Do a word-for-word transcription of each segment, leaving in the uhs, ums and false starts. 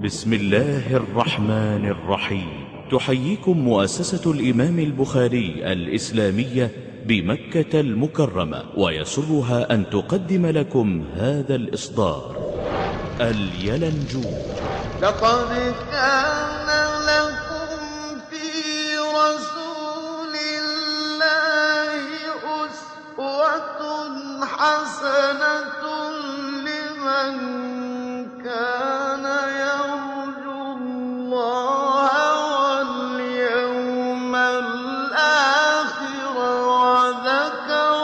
بسم الله الرحمن الرحيم. تحييكم مؤسسة الإمام البخاري الإسلامية بمكة المكرمة، ويسرها أن تقدم لكم هذا الإصدار. اليلنجوج. لقد كان لكم في رسول الله أسوة حسنة لمن كان يرجو الله واليوم الآخر وذكر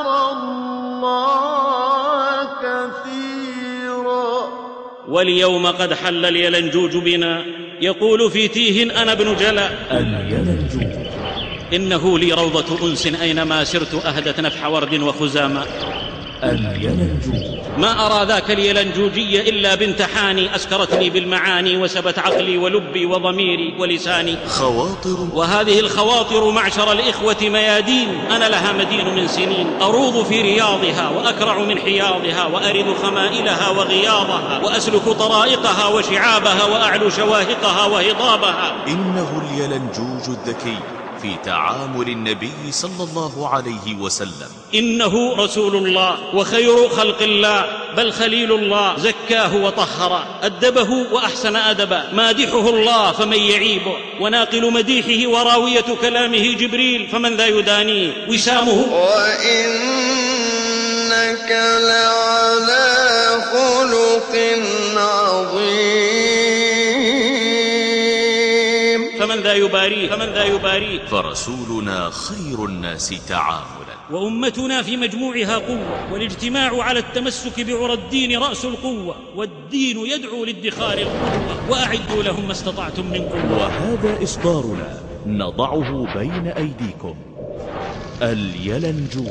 الله كثيرا. واليوم قد حل اليلنجوج بنا، يقول في تيه أنا ابن جلا. اليلنجوج. إنه لي روضة أنس أينما سرت أهدت نفح ورد وخزاما. اليلنجوج. ما أرى ذاك اليلنجوجي إلا بنت حاني أسكرتني بالمعاني وسبت عقلي ولبي وضميري ولساني. خواطر. وهذه الخواطر معشر الإخوة ميادين أنا لها مدين من سنين، أروض في رياضها وأكرع من حياضها، وأرد خمائلها وغياضها، وأسلك طرائقها وشعابها، وأعلو شواهقها وهضابها. إنه اليلنجوج الذكي في تعامل النبي صلى الله عليه وسلم. إنه رسول الله وخير خلق الله، بل خليل الله، زكاه وطهر، أدبه وأحسن أدبا، مادحه الله فمن يعيبه، وناقل مديحه وراوية كلامه جبريل فمن ذا يدانيه. وسامه وإنك لعلى خلق عظيم فمن ذا يباريه فمن ذا يباريه. فرسولنا خير الناس تعاملا، وأمتنا في مجموعها قوة، والاجتماع على التمسك بعرى الدين رأس القوة، والدين يدعو لادخار القوة، وأعدوا لهم ما استطعتم من قوة. وهذا إصدارنا نضعه بين أيديكم. اليلنجوج.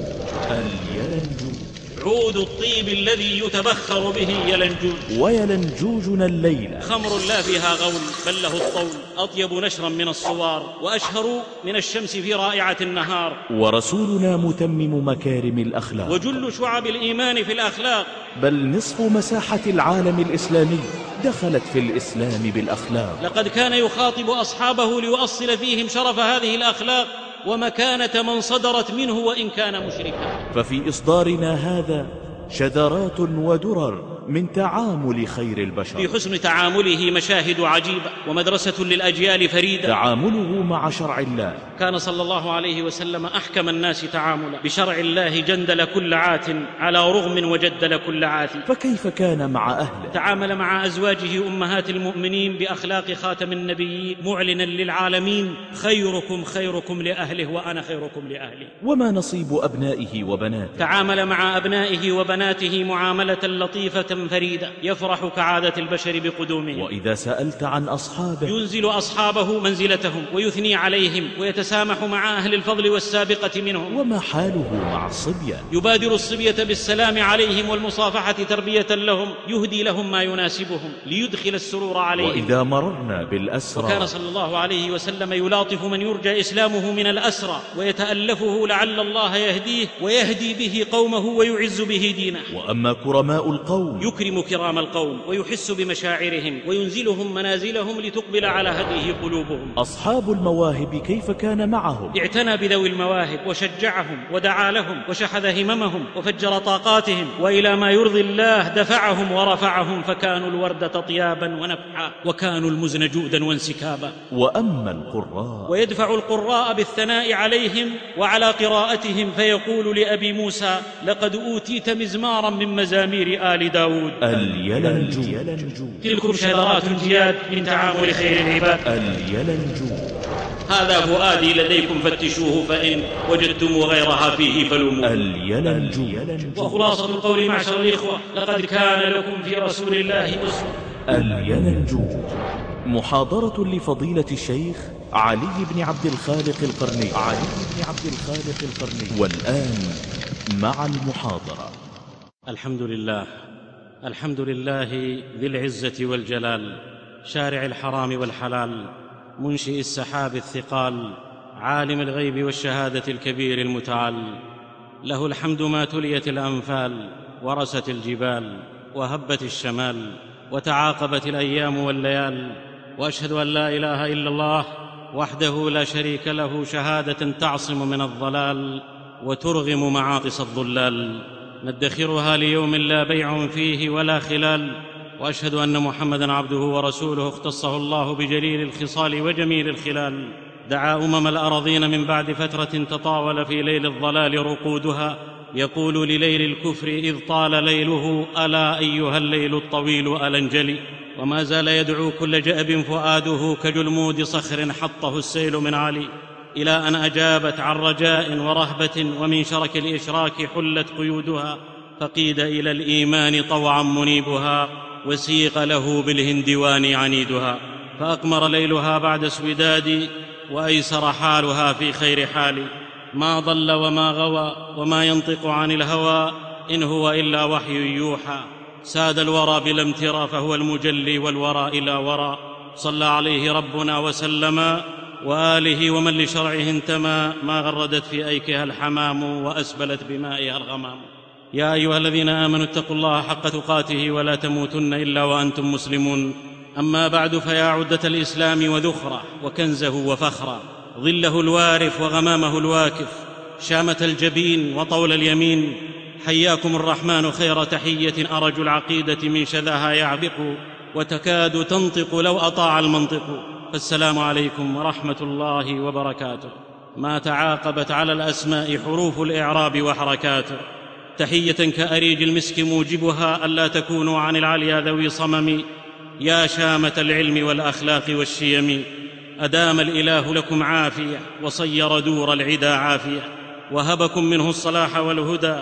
اليلنجوج. عود الطيب الذي يتبخر به يلنجوج. ويلنجوجنا الليلة خمر لا فيها غول بل له الطول، أطيب نشرا من الصوار، وأشهر من الشمس في رائعة النهار. ورسولنا متمم مكارم الأخلاق، وجل شعب الإيمان في الأخلاق، بل نصف مساحة العالم الإسلامي دخلت في الإسلام بالأخلاق. لقد كان يخاطب أصحابه ليؤصل فيهم شرف هذه الأخلاق ومكانة من صدرت منه وإن كان مشركا. ففي إصدارنا هذا شذرات ودرر من تعامل خير البشر. في حسن تعامله مشاهد عجيبة ومدرسة للأجيال فريدة. تعامله مع شرع الله. كان صلى الله عليه وسلم أحكم الناس تعاملا، بشرع الله جندل كل عات على رغم وجدل كل عاث. فكيف كان مع أهله؟ تعامل مع أزواجه أمهات المؤمنين بأخلاق خاتم النبيين، معلنا للعالمين خيركم خيركم لأهله وأنا خيركم لأهلي. وما نصيب أبنائه وبناته؟ تعامل مع أبنائه وبناته معاملة لطيفة فريدة، يفرح كعادة البشر بقدومهم. وإذا سألت عن أصحابه ينزل أصحابه منزلتهم ويثني عليهم، ويتسامح مع أهل الفضل والسابقة منهم. وما حاله مع الصبيان؟ يبادر الصبية بالسلام عليهم والمصافحة تربية لهم، يهدي لهم ما يناسبهم ليدخل السرور عليهم. وإذا مررنا بالأسرى، وكان صلى الله عليه وسلم يلاطف من يرجى إسلامه من الأسرى، ويتألفه لعل الله يهديه ويهدي به قومه ويعز به دينه. وأما كرماء القوم، يكرم كرام القوم ويحس بمشاعرهم وينزلهم منازلهم لتقبل على هديه قلوبهم. أصحاب المواهب كيف كان معهم؟ اعتنى بذوي المواهب وشجعهم ودعا لهم وشحذ هممهم وفجر طاقاتهم، وإلى ما يرضي الله دفعهم ورفعهم، فكانوا الوردة طيابا ونفحا، وكانوا المزن جودا وانسكابا. وأما القراء، ويدفع القراء بالثناء عليهم وعلى قراءتهم، فيقول لأبي موسى: لقد أوتيت مزمارا من مزامير آل داود. اليلنجوج. تلكم شذرات جياد من تعامل خير العباد. اليلنجوج. هذا فؤادي لديكم فتشوه، فإن وجدتم غيرها فيه فلوموه. اليلنجوج. وخلاصة القول معشر الإخوة: لقد كان لكم في رسول الله أسوة. اليلنجوج. محاضرة لفضيلة الشيخ علي بن عبد الخالق القرني. علي بن عبد الخالق القرني. والآن مع المحاضرة. الحمد لله الحمد لله ذي العزة والجلال، شارع الحرام والحلال، منشئ السحاب الثقال، عالم الغيب والشهادة الكبير المتعال. له الحمد ما تليت الأنفال ورست الجبال وهبت الشمال، وتعاقبت الأيام والليال، وأشهد أن لا إله إلا الله وحده لا شريك له شهادة تعصم من الضلال وترغم معاطس الضلال، ندخرها ليوم لا بيع فيه ولا خلال. وأشهد أن محمدًا عبده ورسوله اختصه الله بجليل الخصال وجميل الخلال، دعا أمم الأراضين من بعد فترة تطاول في ليل الضلال رقودها، يقول لليل الكفر إذ طال ليله ألا أيها الليل الطويل ألا انجلي. وما زال يدعو كل جأب فؤاده كجلمود صخر حطه السيل من علي، إلى أن أجابت عن رجاء ورهبة ومن شرك الإشراك حلت قيودها، فقيد إلى الإيمان طوعا منيبها، وسيق له بالهندوان عنيدها. فأقمر ليلها بعد اسوداد وأيسر حالها في خير حال، ما ضل وما غوى وما ينطق عن الهوى إن هو إلا وحي يوحى. ساد الورى بلا امترى فهو المجلي والورى إلى ورى، صلى عليه ربنا وسلم وآله ومن لشرعه انتمى، ما غردت في أيكها الحمام وأسبلت بمائها الغمام. يا أيها الذين آمنوا اتقوا الله حق تقاته ولا تموتن إلا وأنتم مسلمون. أما بعد، فيا عدة الإسلام وذخرة وكنزه وفخرة، ظله الوارف وغمامه الواكف، شامة الجبين وطول اليمين، حياكم الرحمن خير تحية أرج العقيدة من شذاها يعبق، وتكاد تنطق لو أطاع المنطق. فالسلام عليكم ورحمة الله وبركاته. ما تعاقبت على الأسماء حروف الإعراب وحركاته، تحية كأريج المسك موجبها ألا تكونوا عن العليا ذوي صمم. يا شامة العلم والأخلاق والشيم، أدام الإله لكم عافية وصير دور العدا عافية، وهبكم منه الصلاح والهدى،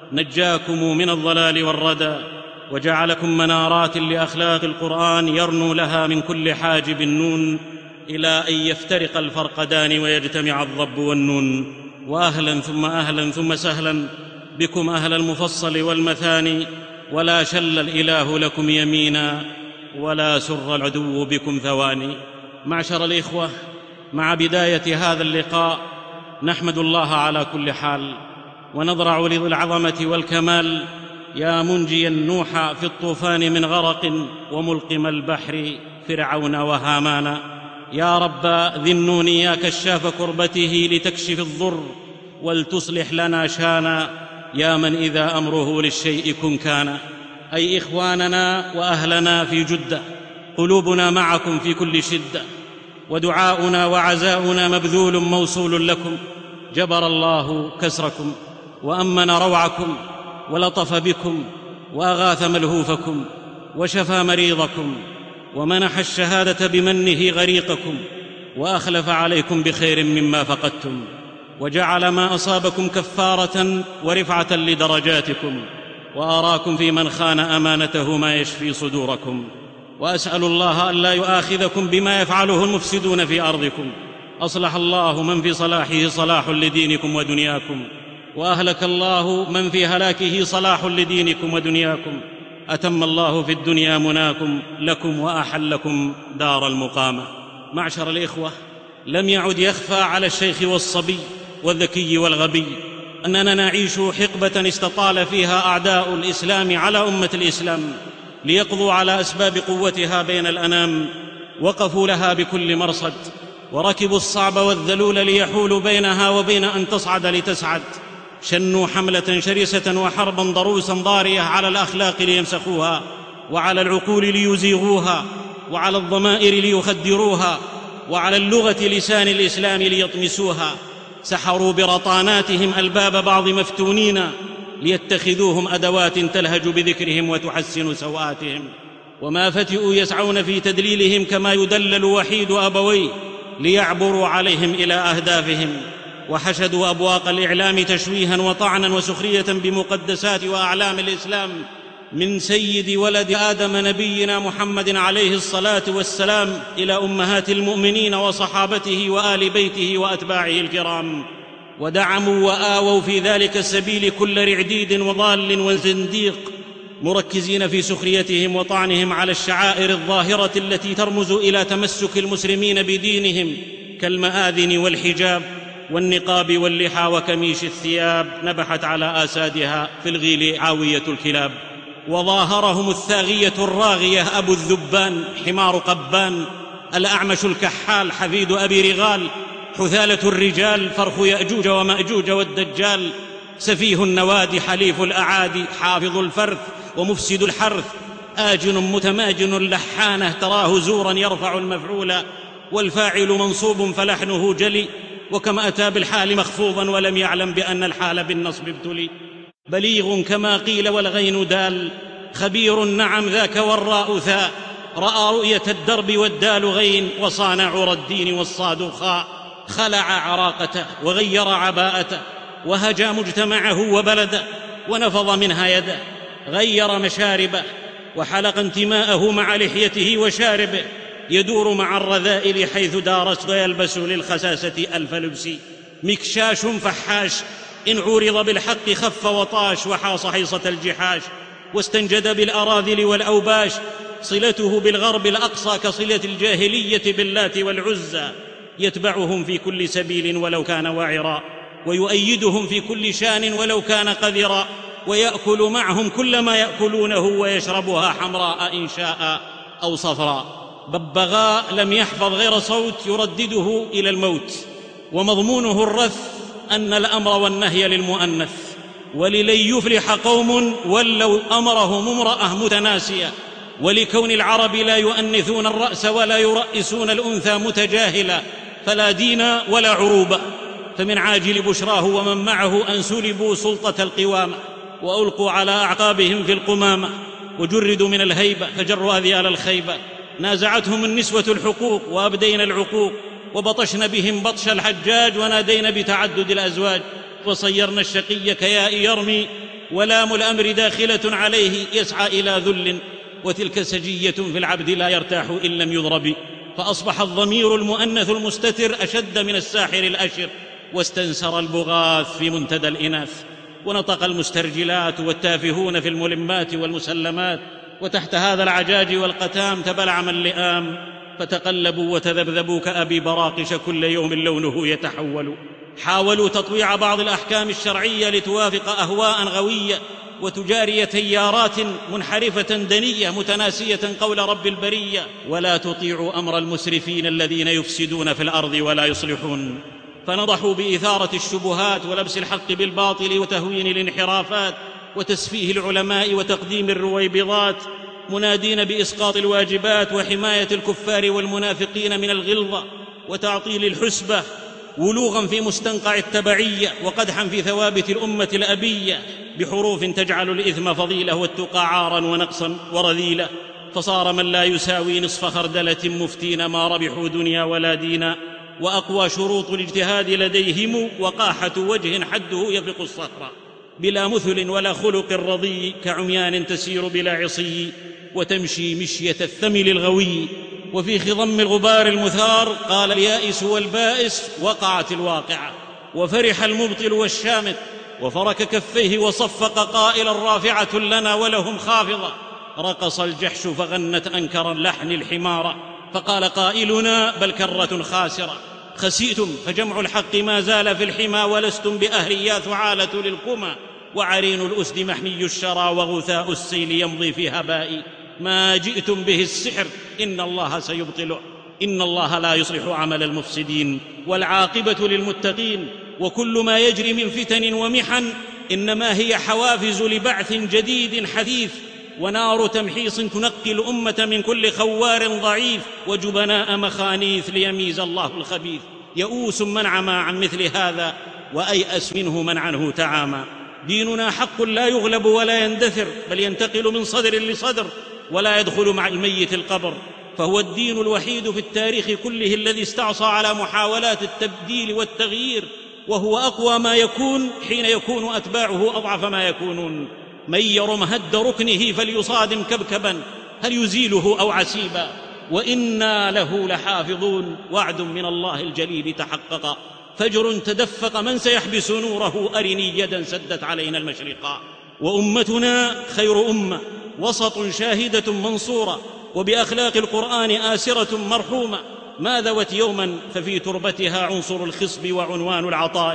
نجاكم من الضلال والردى، وجعلكم منارات لأخلاق القرآن يرنو لها من كل حاجب النون، إلى أن يفترق الفرقدان ويجتمع الضب والنون. وأهلا ثم أهلا ثم سهلا بكم أهل المفصل والمثاني، ولا شل الإله لكم يمينا ولا سر العدو بكم ثواني. معشر الإخوة، مع بداية هذا اللقاء نحمد الله على كل حال، ونضرع لذي العظمة والكمال يا منجيا نوح في الطوفان من غرق، وملقم البحر فرعون وهامان. يا رب ذي النون يا كشاف كربته لتكشف الضر ولتصلح لنا شانا، يا من إذا أمره للشيء كن كان. أي إخواننا وأهلنا في جدة، قلوبنا معكم في كل شدة، ودعاؤنا وعزاؤنا مبذول موصول لكم. جبر الله كسركم وأمن روعكم ولطف بكم وأغاث ملهوفكم وشفى مريضكم، ومنح الشهادة بمنه غريقكم، وأخلف عليكم بخير مما فقدتم، وجعل ما أصابكم كفارة ورفعة لدرجاتكم، وأراكم في من خان أمانته ما يشفي صدوركم. وأسأل الله ألا يؤاخذكم بما يفعله المفسدون في أرضكم. أصلح الله من في صلاحه صلاح لدينكم ودنياكم، وأهلك الله من في هلاكه صلاح لدينكم ودنياكم. أتم الله في الدنيا مناكم لكم وأحلكم دار المقامة. معشر الإخوة، لم يعد يخفى على الشيخ والصبي والذكي والغبي أننا نعيش حقبة استطال فيها أعداء الإسلام على أمة الإسلام ليقضوا على أسباب قوتها بين الأنام. وقفوا لها بكل مرصد، وركبوا الصعب والذلول ليحولوا بينها وبين أن تصعد لتسعد. شنوا حملة شرسة وحربا ضروسا ضارية على الأخلاق ليمسخوها، وعلى العقول ليزيغوها، وعلى الضمائر ليخدروها، وعلى اللغة لسان الإسلام ليطمسوها. سحروا برطاناتهم ألباب بعض مفتونين ليتخذوهم أدوات تلهج بذكرهم وتحسن سوآتهم. وما فتئوا يسعون في تدليلهم كما يدلل وحيد أبويه ليعبروا عليهم إلى أهدافهم. وحشدوا أبواق الإعلام تشويها وطعنا وسخرية بمقدسات وأعلام الإسلام، من سيد ولد آدم نبينا محمد عليه الصلاة والسلام إلى أمهات المؤمنين وصحابته وآل بيته وأتباعه الكرام. ودعموا وآووا في ذلك السبيل كل رعديد وضال وزنديق، مركزين في سخريتهم وطعنهم على الشعائر الظاهرة التي ترمز إلى تمسك المسلمين بدينهم، كالمآذن والحجاب والنقاب واللحى وكميش الثياب، نبحت على آسادها في الغيل عاوية الكلاب. وظاهرهم الثاغية الراغية أبو الذبان حمار قبان، الأعمش الكحال حفيد أبي رغال، حثالة الرجال فرخ يأجوج ومأجوج والدجال، سفيه النوادي حليف الأعادي، حافظ الفرث ومفسد الحرث، آجن متماجن لحانه تراه زورا يرفع المفعول، والفاعل منصوب فلحنه جلي، وكما أتى بالحال مخفوضا ولم يعلم بأن الحال بالنصب ابتلي. بليغ كما قيل والغين دال، خبير نعم ذاك والراء ثاء، رأى رؤية الدرب والدال غين، وصان عرى الدين والصاد خاء، خلع عراقته وغير عباءته، وهجى مجتمعه وبلده، ونفض منها يده، غير مشاربه، وحلق انتماءه مع لحيته وشاربه، يدور مع الرذائل حيث دارت، ويلبس للخساسة ألف لبس، مكشاش فحاش إن عورض بالحق خف وطاش، وحاص حيصة الجحاش، واستنجد بالأراذل والأوباش، صلته بالغرب الأقصى كصلة الجاهلية باللات والعزى، يتبعهم في كل سبيل ولو كان واعرا، ويؤيدهم في كل شان ولو كان قذرا، ويأكل معهم كل ما يأكلونه، ويشربها حمراء إن شاء أو صفراء. ببغاء لم يحفظ غير صوت يردده إلى الموت، ومضمونه الرث أن الأمر والنهي للمؤنث، وللن يفلح قوم ولوا أمرهم امرأة متناسية، ولكون العرب لا يؤنثون الرأس ولا يرأسون الأنثى متجاهلا، فلا دين ولا عروبة، فمن عاجل بشراه ومن معه أن سلبوا سلطة القوامة، وألقوا على أعقابهم في القمامة، وجردوا من الهيبة فجروا أذيال الخيبة، نازعتهم النسوة الحقوق وأبدين العقوق، وبطشن بهم بطش الحجاج، ونادين بتعدد الأزواج، وصيرنا الشقي كياء يرمي، ولام الأمر داخلة عليه يسعى إلى ذل، وتلك سجية في العبد لا يرتاح إن لم يضرب، فأصبح الضمير المؤنث المستتر أشد من الساحر الأشر، واستنسر البغاث في منتدى الإناث، ونطق المسترجلات والتافهون في الملمات والمسلمات، وتحت هذا العجاج والقتام تبلعم اللئام، فتقلبوا وتذبذبوا كأبي براقش كل يوم لونه يتحول. حاولوا تطويع بعض الأحكام الشرعية لتوافق أهواء غوية، وتجاري تيارات منحرفة دنية متناسية قول رب البرية، ولا تطيعوا أمر المسرفين الذين يفسدون في الأرض ولا يصلحون. فنضحوا بإثارة الشبهات ولبس الحق بالباطل وتهوين الانحرافات وتسفيه العلماء وتقديم الرويبضات، منادين بإسقاط الواجبات وحماية الكفار والمنافقين من الغلظة وتعطيل الحسبة، ولوغا في مستنقع التبعية، وقدحا في ثوابت الأمة الأبية، بحروف تجعل الإثم فضيلة والتقى عارا ونقصا ورذيلة، فصار من لا يساوي نصف خردلة مفتين ما ربحوا دنيا ولا دينا، وأقوى شروط الاجتهاد لديهم وقاحة وجه حده يفق الصخرة، بلا مثل ولا خلق رضي، كعميان تسير بلا عصي، وتمشي مشية الثمل الغوي. وفي خضم الغبار المثار قال اليائس والبائس وقعت الواقعة، وفرح المبطل والشامت، وفرك كفيه وصفق قائلا رافعة لنا ولهم خافضة، رقص الجحش فغنت أنكر اللحن الحمارة، فقال قائلنا بل كرة خاسرة، خسئتم فجمع الحق ما زال في الحمى، ولستم بأهل يا ثعالة للكمى، وعرين الأسد محمي الشرى، وغثاء السيل يمضي في هبائي، ما جئتم به السحر إن الله سيبطله، إن الله لا يصلح عمل المفسدين، والعاقبة للمتقين. وكل ما يجري من فتن ومحن إنما هي حوافز لبعث جديد حثيث، ونار تمحيص تنقي الأمة من كل خوار ضعيف، وجبناء مخانيث ليميز الله الخبيث. يئوس من عمى عن مثل هذا، وأيأس منه من عنه تعامى. ديننا حق لا يغلب ولا يندثر، بل ينتقل من صدر لصدر، ولا يدخل مع الميت القبر، فهو الدين الوحيد في التاريخ كله الذي استعصى على محاولات التبديل والتغيير، وهو أقوى ما يكون حين يكون أتباعه أضعف ما يكونون. من يرم هد ركنه فليصادم كبكبا، هل يزيله أو عسيبا، وإنا له لحافظون. وعد من الله الجليل تحقق، فجر تدفق، من سيحبس نوره؟ أرني يدا سدت علينا المشرقا. وأمتنا خير أمة، وسط شاهدة منصورة، وبأخلاق القرآن آسرة مرحومة، ما ذوت يوما ففي تربتها عنصر الخصب وعنوان العطاء،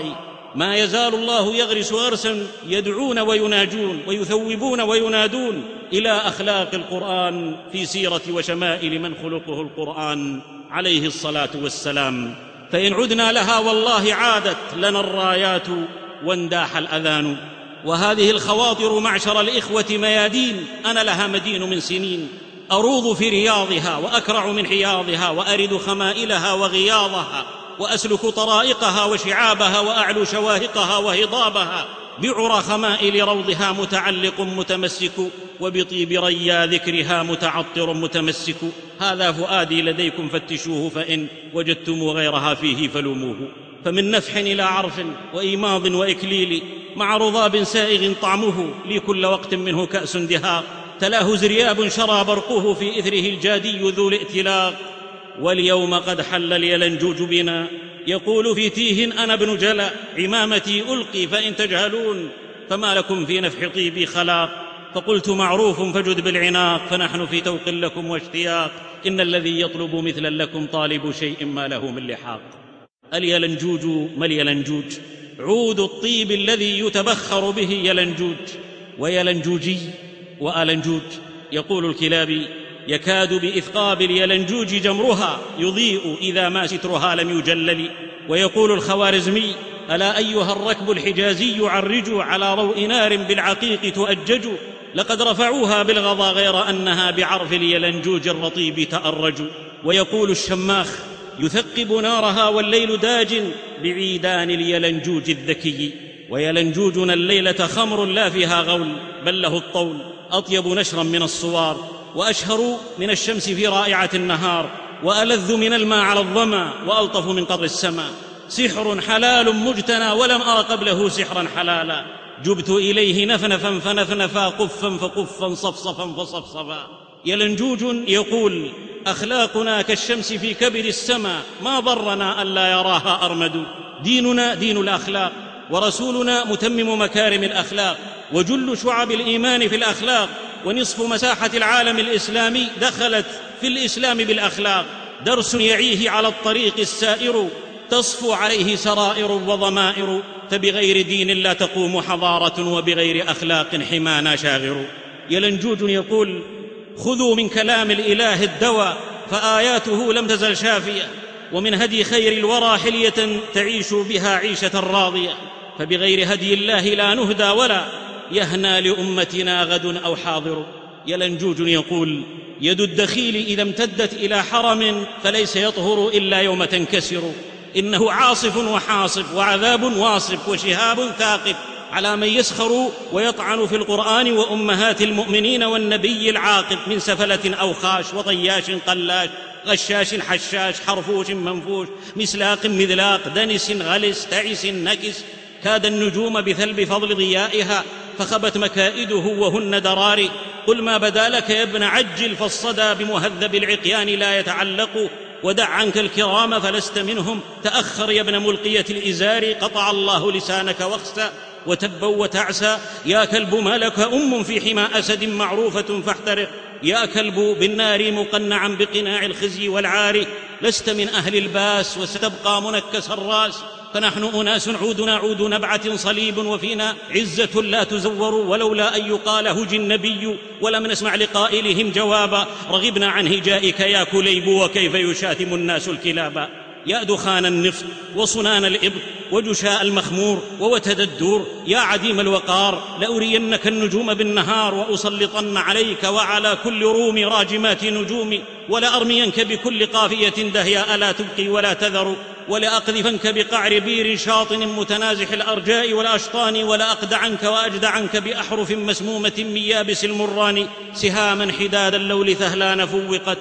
ما يزال الله يغرس غرسا يدعون ويناجون ويثوبون وينادون إلى أخلاق القرآن في سيرة وشمائل من خلقه القرآن عليه الصلاة والسلام. فإن عدنا لها والله عادت لنا الرايات وانداح الأذان. وهذه الخواطر معشر الإخوة ميادين أنا لها مدين من سنين، أروض في رياضها وأكرع من حياضها، وأرد خمائلها وغياضها، وأسلك طرائقها وشعابها، وأعلو شواهقها وهضابها، بعرى خمائل روضها متعلق متمسك، وبطيب ريا ذكرها متعطر متمسك. هذا فؤادي لديكم فتشوه، فإن وجدتم غيرها فيه فلوموه. فمن نفح إلى عرف وإيماض وإكليل، مع رضاب سائغ طعمه، لي كل وقت منه كأس دهاق، تلاه زرياب شرى برقه، في إثره الجادي ذو الائتلاق. واليوم قد حل اليلنجوج بنا، يقول في تيه أنا ابن جلا، عمامتي ألقي فإن تجهلون، فما لكم في نفح طيبي خلاق. فقلت معروف فجد بالعناق، فنحن في توق لكم واشتياق، إن الذي يطلب مثلا لكم طالب شيء ما له من لحاق. اليلنجوج ما اليلنجوج؟ عود الطيب الذي يتبخر به يلنجوج، ويلنجوجي وألنجوج. يقول الكلابي: يكاد بإثقاب اليلنجوج جمرها، يضيء إذا ما سترها لم يجلل. ويقول الخوارزمي: ألا أيها الركب الحجازي عرجوا، على ضوء نار بالعقيق تؤجج، لقد رفعوها بالغضا غير أنها بعرف اليلنجوج الرطيب تأرج. ويقول الشماخ: يثقب نارها والليل داج، بعيدان اليلنجوج الذكي. ويلنجوجنا الليلة خمر لا فيها غول، بل له الطول، أطيب نشرا من الصوار، وأشهر من الشمس في رائعة النهار، وألذ من الماء على الظما، وألطف من قطر السماء. سحر حلال مجتنى، ولم أر قبله سحرا حلالا، جبت إليه نفنفا فنفنفا، قفا فقفا، صفصفا فصفصفا. يلنجوج يقول: أخلاقنا كالشمس في كبد السماء، ما ضرنا ألا يراها أرمد. ديننا دين الأخلاق، ورسولنا متمم مكارم الأخلاق، وجل شعب الإيمان في الأخلاق، ونصف مساحة العالم الإسلامي دخلت في الإسلام بالأخلاق. درس يعيه على الطريق السائر، تصفو عليه سرائر وضمائر، فبغير دين لا تقوم حضارة، وبغير أخلاق حمانا شاغر. يلنجوج يقول: خذوا من كلام الإله الدواء، فآياته لم تزل شافية، ومن هدي خير الورى حلية تعيش بها عيشة راضية، فبغير هدي الله لا نهدى، ولا يهنى لأمتنا غد أو حاضر. يلنجوج يقول: يد الدخيل إذا امتدت إلى حرم، فليس يطهر إلا يوم تنكسر، إنه عاصف وحاصف، وعذاب واصف، وشهاب ثاقب، على من يسخر ويطعن في القرآن وأمهات المؤمنين والنبي العاقب، من سفلة أو خاش، وطياش قلاش، غشاش حشاش، حرفوش منفوش، مسلاق مذلاق، دنس غلس، تعس نكس. كاد النجوم بثلب فضل ضيائها، فخبت مكائده وهن دراري. قل ما بدا لك يا ابن عجل، فالصدى بمهذب العقيان لا يتعلق، ودع عنك الكرام فلست منهم، تأخر يا ابن ملقية الإزار، قطع الله لسانك واخسى، وتبا وتعسى. يا كلب ما لك أم في حمى أسد معروفة فاحترق، يا كلب بالنار مقنعا بقناع الخزي والعار، لست من أهل الباس وستبقى منكس الراس. فنحن أناس عودنا عود نبعة صليب، وفينا عزة لا تزور، ولولا أن يقال هج النبي، ولم نسمع لقائلهم جوابا، رغبنا عن هجائك يا كليب، وكيف يشاتم الناس الكلابا. يا دخان النفط وصنان الإبط وجشاء المخمور ووتد الدور، يا عديم الوقار، لأرينك النجوم بالنهار، وأسلطن عليك وعلى كل روم راجمات نجوم، ولأرمينك بكل قافية دهياء لا تبقي ولا تذر، ولأقذفنك بقعر بير شاطن متنازح الأرجاء والأشطان، ولأقدعنك وأجدعنك بأحرف مسمومة من يابس المران، سهاما حداد اللول ثهلان فوقت،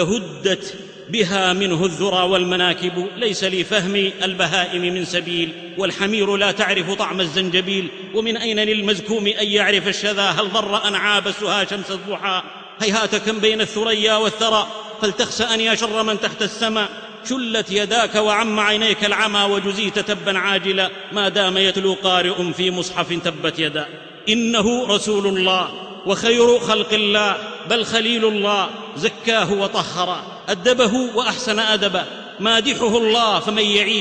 لهدت بها منه الذرى والمناكب. ليس لفهم البهائم من سبيل، والحمير لا تعرف طعم الزنجبيل، ومن أين للمزكوم أن يعرف الشذا، هل ضر أن عابسها شمس الضحى. هيهات كم بين الثريا والثرى، فلتخسأ يا شر من تحت السماء، شلت يداك وعم عينيك العمى، وجزيت تبا عاجلا، ما دام يتلو قارئ في مصحف تبت يدا. إنه رسول الله وخير خلق الله، بل خليل الله، زكاه وطهر، أدبه وأحسن أدبه، مادحه الله فمن يعيبه،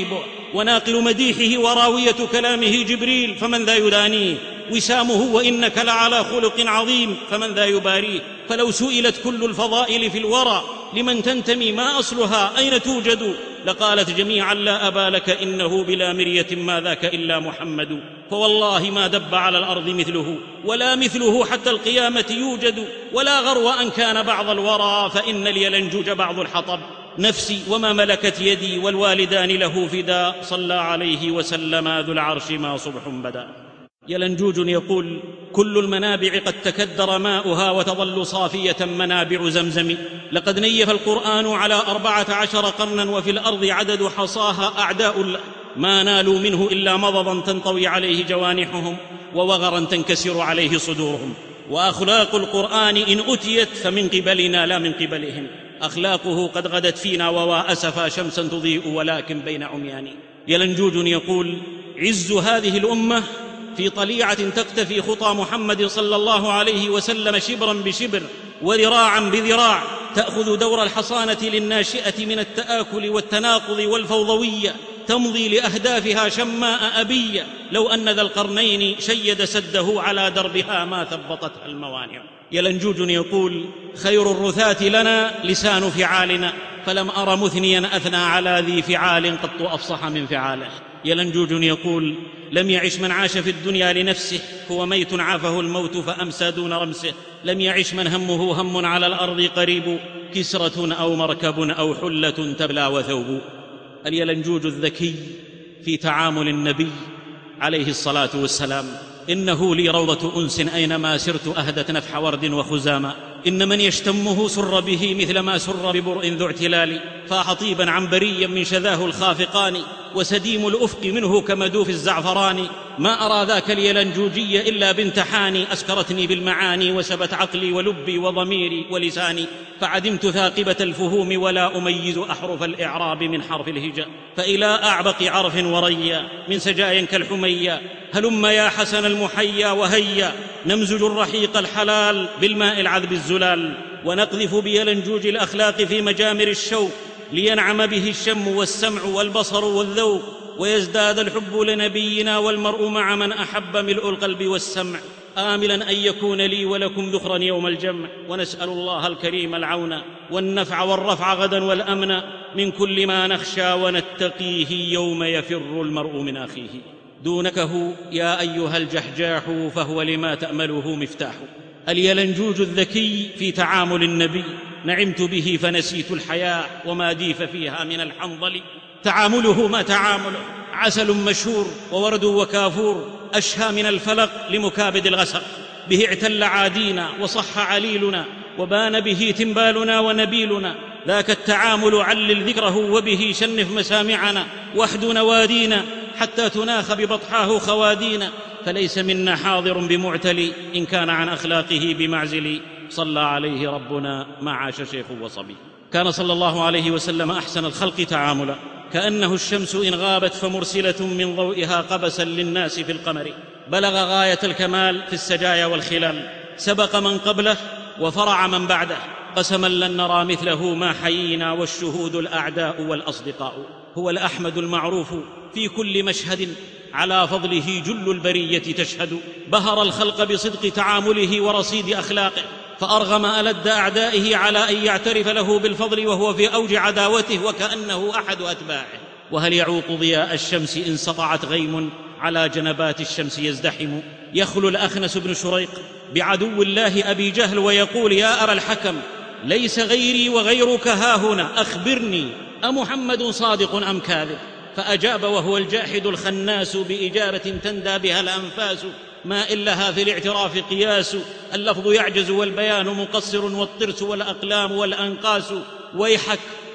وناقل مديحه وراوية كلامه جبريل، فمن ذا يدانيه؟ وسامه وإنك لعلى خلق عظيم، فمن ذا يباريه؟ فلو سئلت كل الفضائل في الورى لمن تنتمي ما أصلها أين توجد، لقالت جميعا لا أبا لك إنه بلا مرية ما ذاك إلا محمد. فوالله ما دب على الأرض مثله ولا مثله حتى القيامة يوجد، ولا غرو أن كان بعض الورى فإن اليلنجوج بعض الحطب. نفسي وما ملكت يدي والوالدان له فدا، صلى عليه وسلم ذو العرش ما صبح بدا. يلنجوج يقول: كل المنابع قد تكدر ماؤها وتظل صافية منابع زمزم. لقد نيف القرآن على أربعة عشر قرنا وفي الأرض عدد حصاها أعداء ما نالوا منه إلا مضضا تنطوي عليه جوانحهم ووغرا تنكسر عليه صدورهم. وأخلاق القرآن إن أتيت فمن قبلنا لا من قبلهم. أخلاقه قد غدت فينا ووا أسفا شمسا تضيء ولكن بين عميان. يلنجوج يقول: عز هذه الأمة في طليعة تقتفي خطى محمد صلى الله عليه وسلم شبرا بشبر وذراعا بذراع، تأخذ دور الحصانة للناشئة من التآكل والتناقض والفوضوية، تمضي لأهدافها شماء أبية. لو أن ذا القرنين شيد سده على دربها ما ثبطتها الموانع. يلنجوج يقول: خير الرثاة لنا لسان فعالنا، فلم أر مثنيا أثنى على ذي فعال قط أفصح من فعاله. يلنجوج يقول: لم يعش من عاش في الدنيا لنفسه، هو ميت عافه الموت فأمسى دون رمسه. لم يعش من همه هم على الأرض قريب، كسرة أو مركب أو حلة تبلى وثوب. اليلنجوج الذكي في تعامل النبي عليه الصلاة والسلام: إنه لي روضة أنس أينما سرت أهدت نفح ورد وخزاما. إن من يشتمه سر به مثل ما سر ببرء ذو اعتلال، فاح طيبا عنبريا من شذاه الخافقان، وسديم الأفق منه كمدوف الزعفران. ما أرى ذاك اليلنجوجي إلا بنت حاني، أسكرتني بالمعاني وسبت عقلي ولبي وضميري ولساني، فعدمت ثاقبة الفهوم ولا أميز أحرف الإعراب من حرف الهجاء. فإلى أعبق عرف وريا من سجايا كالحمية، هلم يا حسن المحيا وهيا، نمزج الرحيق الحلال بالماء العذب الزلال، ونقذف بيلنجوج الأخلاق في مجامر الشوق، لينعم به الشم والسمع والبصر والذوق، ويزداد الحب لنبينا والمرء مع من أحب ملء القلب والسمع، آملا أن يكون لي ولكم ذخرا يوم الجمع. ونسأل الله الكريم العون والنفع والرفع غدا والأمن من كل ما نخشى ونتقيه يوم يفر المرء من أخيه. دونكه يا أيها الجحجاح فهو لما تأمله مفتاح. اليلنجوج الذكي في تعامل النبي: نعمت به فنسيت الحياة وما ديف فيها من الحنظل. تعامله ما تعامله، عسل مشهور وورد وكافور، أشهى من الفلق لمكابد الغسق. به اعتل عادينا وصح عليلنا، وبان به تنبالنا ونبيلنا. ذاك التعامل علل ذكره، وبه شنف مسامعنا، واحد نوادينا حتى تناخ ببطحاه خوادينا. فليس منا حاضر بمعتلي إن كان عن أخلاقه بمعزل. صلى عليه ربنا ما عاش شيخ وصبي. كان صلى الله عليه وسلم أحسن الخلق تعاملا، كأنه الشمس إن غابت فمرسلة من ضوئها قبسا للناس في القمر. بلغ غاية الكمال في السجايا والخلال، سبق من قبله وفرع من بعده، قسما لن نرى مثله ما حيينا والشهود الأعداء والأصدقاء. هو الأحمد المعروف في كل مشهد، على فضله جل البرية تشهد. بهر الخلق بصدق تعامله ورصيد أخلاقه، فأرغم ألد أعدائه على أن يعترف له بالفضل وهو في أوج عداوته وكأنه أحد أتباعه. وهل يعوق ضياء الشمس إن سطعت غيم على جنبات الشمس يزدحم؟ يخلو الأخنس بن شريق بعدو الله أبي جهل ويقول: يا أبا الحكم، ليس غيري وغيرك هاهنا، أخبرني أمحمد صادق أم كاذب؟ فأجاب وهو الجاحد الخناس بإجابة تندى بها الأنفاس: ما إن لها في الاعتراف قياس، اللفظ يعجز والبيان مقصر، والطرس والأقلام والأنقاس. ويحك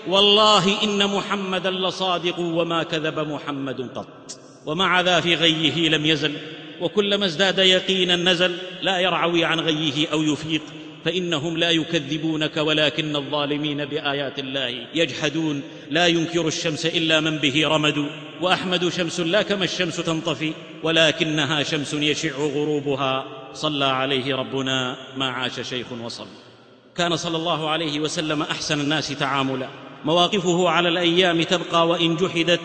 والله إن محمدا لصادق وما كذب محمد قط. ومع ذا في غيه لم يزل، وكلما ازداد يقينا نزل. لا يرعوي عن غيه أو يفيق، فإنهم لا يكذبونك ولكن الظالمين بآيات الله يجحدون. لا ينكر الشمس إلا من به رمد، وأحمد شمس لا كما الشمس تنطفي، ولكنها شمس يشع غروبها. صلى عليه ربنا ما عاش شيخ وصل. كان صلى الله عليه وسلم أحسن الناس تعاملا، مواقفه على الأيام تبقى وإن جحدت،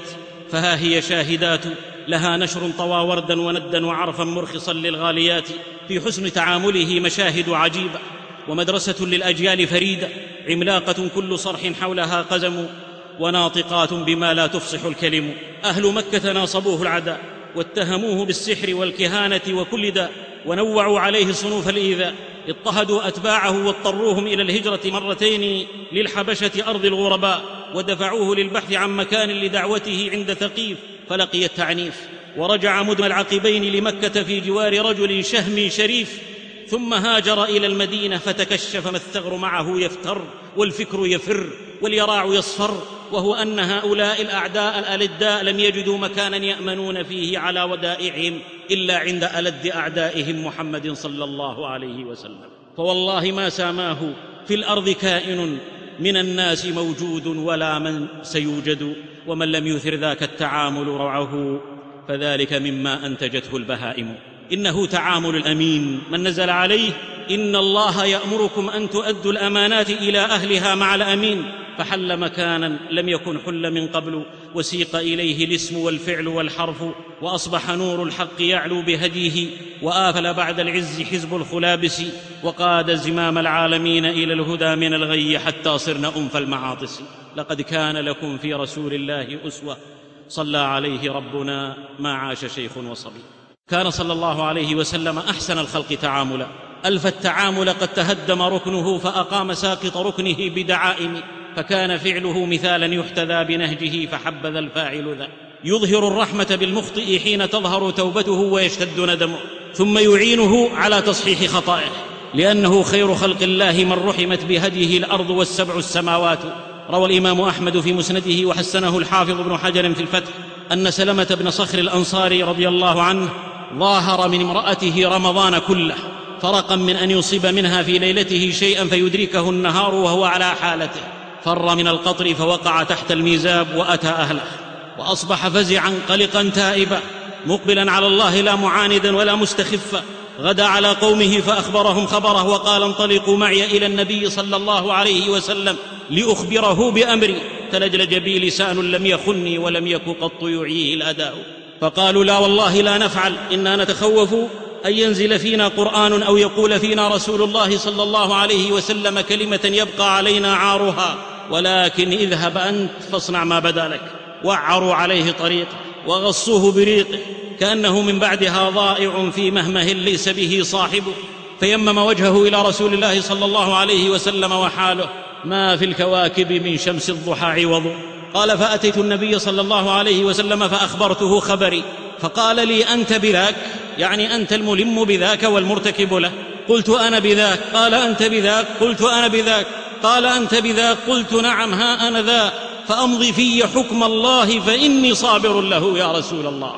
فها هي شاهدات لها نشر طوى وردا وندا وعرفا مرخصا للغاليات، في حسن تعامله مشاهد عجيبة، ومدرسة للأجيال فريدة عملاقة كل صرح حولها قزم، وناطقات بما لا تفصح الكلم. أهل مكة ناصبوه العداء واتهموه بالسحر والكهانة وكل داء، ونوعوا عليه صنوف الإيذاء، اضطهدوا أتباعه واضطروهم إلى الهجرة مرتين للحبشة أرض الغرباء، ودفعوه للبحث عن مكان لدعوته عند ثقيف فلقي التعنيف، ورجع مدم العقبين لمكة في جوار رجل شهم شريف، ثم هاجر إلى المدينة فتكشف ما الثغر معه يفتر، والفكر يفر واليراع يصفر، وهو أن هؤلاء الأعداء الألداء لم يجدوا مكانا يأمنون فيه على ودائعهم إلا عند ألد أعدائهم محمد صلى الله عليه وسلم. فوالله ما ساماه في الأرض كائن من الناس موجود ولا من سيوجد، ومن لم يثر ذاك التعامل روعه فذلك مما أنتجته البهائم. إنه تعامل الأمين من نزل عليه: إن الله يأمركم أن تؤدوا الأمانات إلى أهلها مع الأمين، فحل مكانا لم يكن حل من قبل، وسيق إليه الاسم والفعل والحرف، وأصبح نور الحق يعلو بهديه، وآفل بعد العز حزب الخلابس، وقاد زمام العالمين إلى الهدى من الغي حتى صرنا أنف المعاطس. لقد كان لكم في رسول الله أسوة، صلى عليه ربنا ما عاش شيخ وصبي. كان صلى الله عليه وسلم أحسن الخلق تعاملا، ألف التعامل قد تهدم ركنه فأقام ساقط ركنه بدعائم، فكان فعله مثالا يحتذى بنهجه فحبذا الفاعل ذا. يظهر الرحمة بالمخطئ حين تظهر توبته ويشتد ندمه، ثم يعينه على تصحيح خطائه، لأنه خير خلق الله من رحمت بهديه الأرض والسبع السماوات. روى الإمام أحمد في مسنده وحسنه الحافظ ابن حجر في الفتح أن سلمة بن صخر الأنصاري رضي الله عنه ظاهر من امرأته رمضان كله، فرقا من أن يصيب منها في ليلته شيئا فيدركه النهار وهو على حالته، فر من القطر فوقع تحت الميزاب وأتى أهله، وأصبح فزعا قلقا تائبا مقبلا على الله لا معاندا ولا مستخفا. غدا على قومه فأخبرهم خبره وقال: انطلقوا معي إلى النبي صلى الله عليه وسلم لأخبره بأمري. تلجلج بي لسان لم يخني ولم يك قط يعيه الأداء. فقالوا: لا والله لا نفعل، إنا نتخوف أن ينزل فينا قرآن أو يقول فينا رسول الله صلى الله عليه وسلم كلمة يبقى علينا عارها، ولكن اذهب أنت فاصنع ما بدا لك. وعروا عليه طريقه وغصوه بريقه كأنه من بعدها ضائع في مهمه ليس به صاحبه، فيمم وجهه إلى رسول الله صلى الله عليه وسلم وحاله ما في الكواكب من شمس الضحى عوض. قال: فأتيت النبي صلى الله عليه وسلم فأخبرته خبري، فقال لي: أنت بذاك؟ يعني أنت الملم بذاك والمرتكب له؟ قلت: أنا بذاك. قال: أنت بذاك؟ قلت: أنا بذاك. قال: أنت بذاك؟ قلت: نعم ها أنا ذا، فأمضي في حكم الله فإني صابر له يا رسول الله.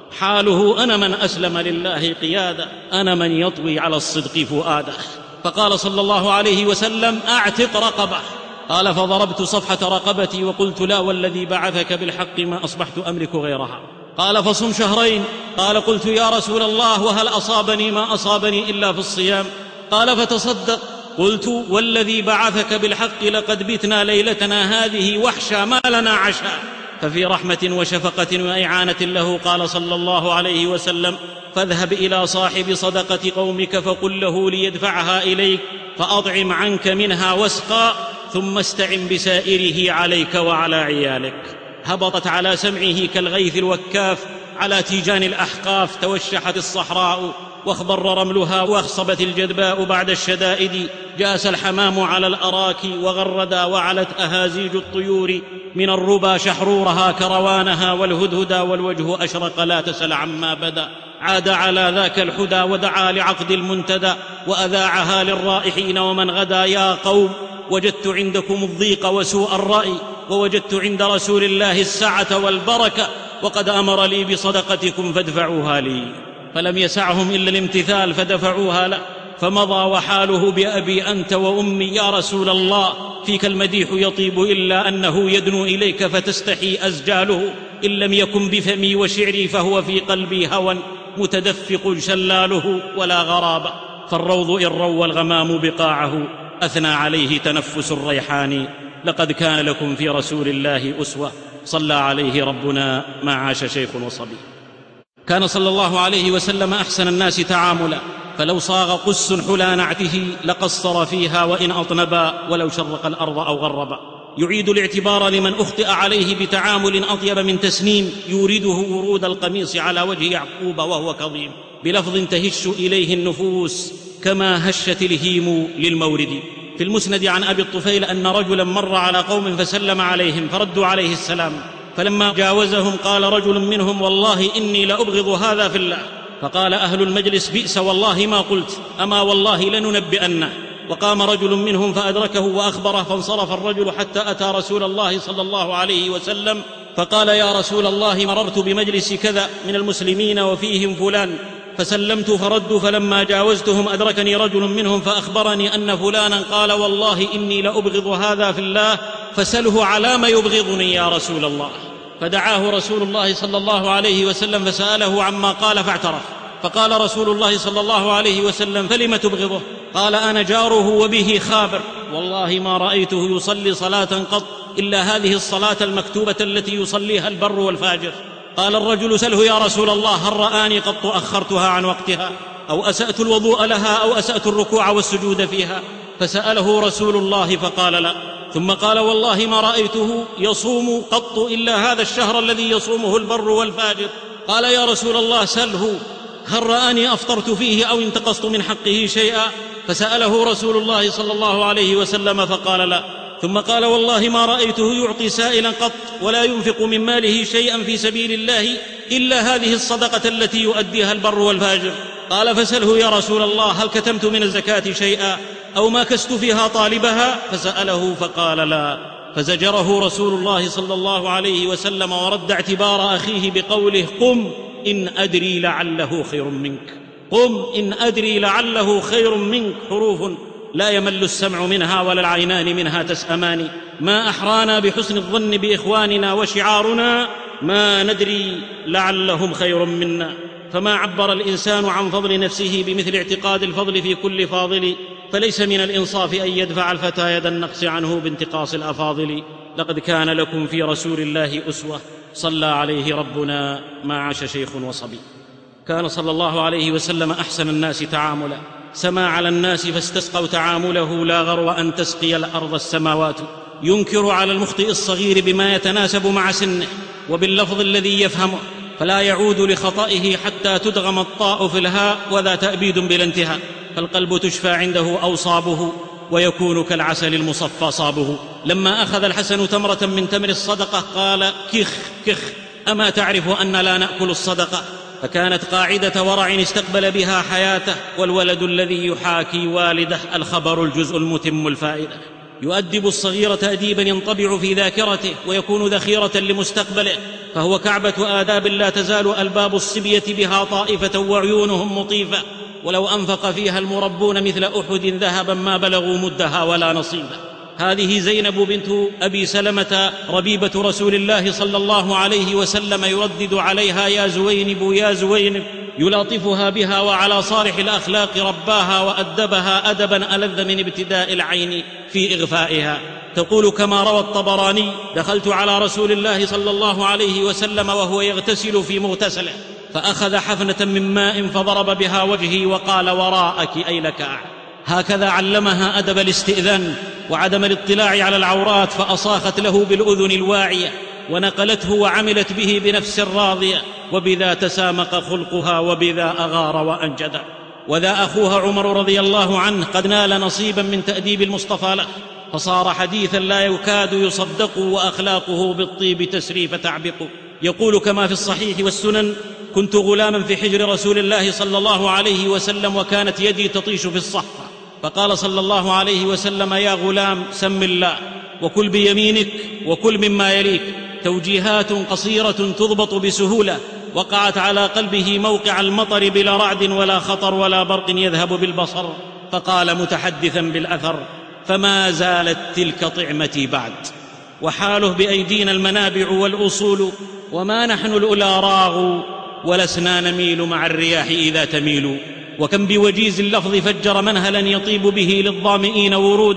حاله: أنا من أسلم لله قيادا، أنا من يطوي على الصدق فؤاده. فقال صلى الله عليه وسلم: أعتق رقبه. قال: فضربت صفحة رقبتي وقلت: لا والذي بعثك بالحق ما أصبحت أملك غيرها. قال: فصم شهرين. قال: قلت: يا رسول الله وهل أصابني ما أصابني إلا في الصيام؟ قال: فتصدق. قلت: والذي بعثك بالحق لقد بتنا ليلتنا هذه وحشا ما لنا عشاء. ففي رحمة وشفقة وإعانة له قال صلى الله عليه وسلم: فاذهب إلى صاحب صدقة قومك فقل له ليدفعها إليك، فأطعم عنك منها واسقى، ثم استعن بسائره عليك وعلى عيالك. هبطت على سمعه كالغيث الوكاف على تيجان الأحقاف، توشحت الصحراء واخضر رملها واخصبت الجدباء بعد الشدائد، جاس الحمام على الأراك وغردا وعلت أهازيج الطيور من الربا شحرورها كروانها، والهدهدا والوجه أشرق لا تسل عما بدا. عاد على ذاك الحدى ودعا لعقد المنتدى، وأذاعها للرائحين ومن غدا: يا قوم وجدت عندكم الضيق وسوء الرأي، ووجدت عند رسول الله السعة والبركة، وقد أمر لي بصدقتكم فادفعوها لي. فلم يسعهم إلا الامتثال فدفعوها له، فمضى وحاله بأبي أنت وأمي يا رسول الله، فيك المديح يطيب إلا أنه يدنو إليك فتستحي أزجاله، إن لم يكن بفمي وشعري فهو في قلبي هوى متدفق شلاله ولا غرابة. فالروض إن روى الغمام بقاعه أثنى عليه تنفس الريحان. لقد كان لكم في رسول الله أسوة، صلى عليه ربنا ما عاش شيخ وصبي. كان صلى الله عليه وسلم أحسن الناس تعاملا، فلو صاغ قس حلى نعته لقصر فيها وإن أطنبا ولو شرق الأرض أو غربا. يعيد الاعتبار لمن أخطئ عليه بتعامل أطيب من تسنيم، يورده ورود القميص على وجه يعقوب وهو كظيم، بلفظ تهش إليه النفوس كما هشت الهيم للمورد. في المسند عن أبي الطفيل أن رجلا مر على قوم فسلم عليهم فردوا عليه السلام، فلما جاوزهم قال رجل منهم: والله إني لأبغض هذا في الله. فقال أهل المجلس: بئس والله ما قلت، أما والله لننبئنه. وقام رجل منهم فأدركه وأخبره، فانصرف الرجل حتى أتى رسول الله صلى الله عليه وسلم فقال: يا رسول الله، مررت بمجلس كذا من المسلمين وفيهم فلان، فسلمت فردوا، فلما جاوزتهم أدركني رجل منهم فأخبرني أن فلانا قال: والله إني لأبغض هذا في الله، فسله على ما يبغضني يا رسول الله. فدعاه رسول الله صلى الله عليه وسلم فسأله عما قال فاعترف. فقال رسول الله صلى الله عليه وسلم: فلم تبغضه؟ قال: أنا جاره وبه خابر، والله ما رأيته يصلي صلاة قط إلا هذه الصلاة المكتوبة التي يصليها البر والفاجر. قال الرجل: سله يا رسول الله، هل رآني قط أخرتها عن وقتها أو أسأت الوضوء لها أو أسأت الركوع والسجود فيها؟ فسأله رسول الله فقال: لا. ثم قال: والله ما رأيته يصوم قط إلا هذا الشهر الذي يصومه البر والفاجر. قال: يا رسول الله سله، هل رآني أفطرت فيه أو انتقصت من حقه شيئا؟ فسأله رسول الله صلى الله عليه وسلم فقال: لا. ثم قال: والله ما رأيته يعطي سائلا قط ولا ينفق من ماله شيئا في سبيل الله إلا هذه الصدقة التي يؤديها البر والفاجر. قال: فسله يا رسول الله، هل كتمت من الزكاة شيئا أو ما كست فيها طالبها؟ فسأله فقال: لا. فزجره رسول الله صلى الله عليه وسلم ورد اعتبار أخيه بقوله: قم إن أدري لعله خير منك. قم إن أدري لعله خير منك، حروف لا يمل السمع منها ولا العينان منها تسأمان. ما أحرانا بحسن الظن بإخواننا، وشعارنا ما ندري لعلهم خير منا. فما عبر الإنسان عن فضل نفسه بمثل اعتقاد الفضل في كل فاضل، فليس من الإنصاف أن يدفع الفتى يد النقص عنه بانتقاص الأفاضل. لقد كان لكم في رسول الله أسوة، صلى عليه ربنا ما عاش شيخ وصبي. كان صلى الله عليه وسلم أحسن الناس تعاملا، سما على الناس فاستسقوا تعامله، لا غرو أن تسقي الأرض السماوات. ينكر على المخطئ الصغير بما يتناسب مع سنه وباللفظ الذي يفهمه، فلا يعود لخطئه حتى تدغم الطاء في الهاء، وذا تأبيد بلا انتهاء. فالقلب تشفى عنده أوصابه، ويكون كالعسل المصفى صابه. لما أخذ الحسن تمرة من تمر الصدقة قال: كخ كخ، أما تعرف أن لا نأكل الصدقة؟ فكانت قاعدة ورع استقبل بها حياته. والولد الذي يحاكي والده الخبر الجزء المتم الفائدة. يؤدب الصغير تأديبا ينطبع في ذاكرته ويكون ذخيرة لمستقبله، فهو كعبة آداب لا تزال ألباب الصبية بها طائفة وعيونهم مطيفة، ولو أنفق فيها المربون مثل أحد ذهبا ما بلغوا مدها ولا نصيبا. هذه زينب بنت أبي سلمة ربيبة رسول الله صلى الله عليه وسلم، يردد عليها: يا زوينب يا زوينب، يلاطفها بها، وعلى صالح الأخلاق رباها وأدبها أدبا ألذ من ابتداء العين في إغفائها. تقول كما روى الطبراني: دخلت على رسول الله صلى الله عليه وسلم وهو يغتسل في مغتسله، فأخذ حفنة من ماء فضرب بها وجهي وقال: وراءك أي لكاع. هكذا علمها أدب الاستئذان وعدم الاطلاع على العورات، فأصاخت له بالأذن الواعية ونقلته وعملت به بنفس راضية، وبذا تسامق خلقها وبذا أغار وأنجد. وذا أخوها عمر رضي الله عنه قد نال نصيبا من تأديب المصطفى له، فصار حديثا لا يكاد يصدق، وأخلاقه بالطيب تسري فتعبق. يقول كما في الصحيح والسنن: كنت غلاما في حجر رسول الله صلى الله عليه وسلم، وكانت يدي تطيش في الصحفة، فقال صلى الله عليه وسلم: يا غلام سم الله وكل بيمينك وكل مما يليك. توجيهات قصيرة تضبط بسهولة، وقعت على قلبه موقع المطر بلا رعد ولا خطر ولا برق يذهب بالبصر، فقال متحدثا بالأثر: فما زالت تلك طعمتي بعد، وحاله بأيدينا المنابع والأصول، وما نحن الأولى راغوا، ولسنا نميل مع الرياح إذا تميل. وكم بوجيز اللفظ فجر منهلا يطيب به للظامئين ورود،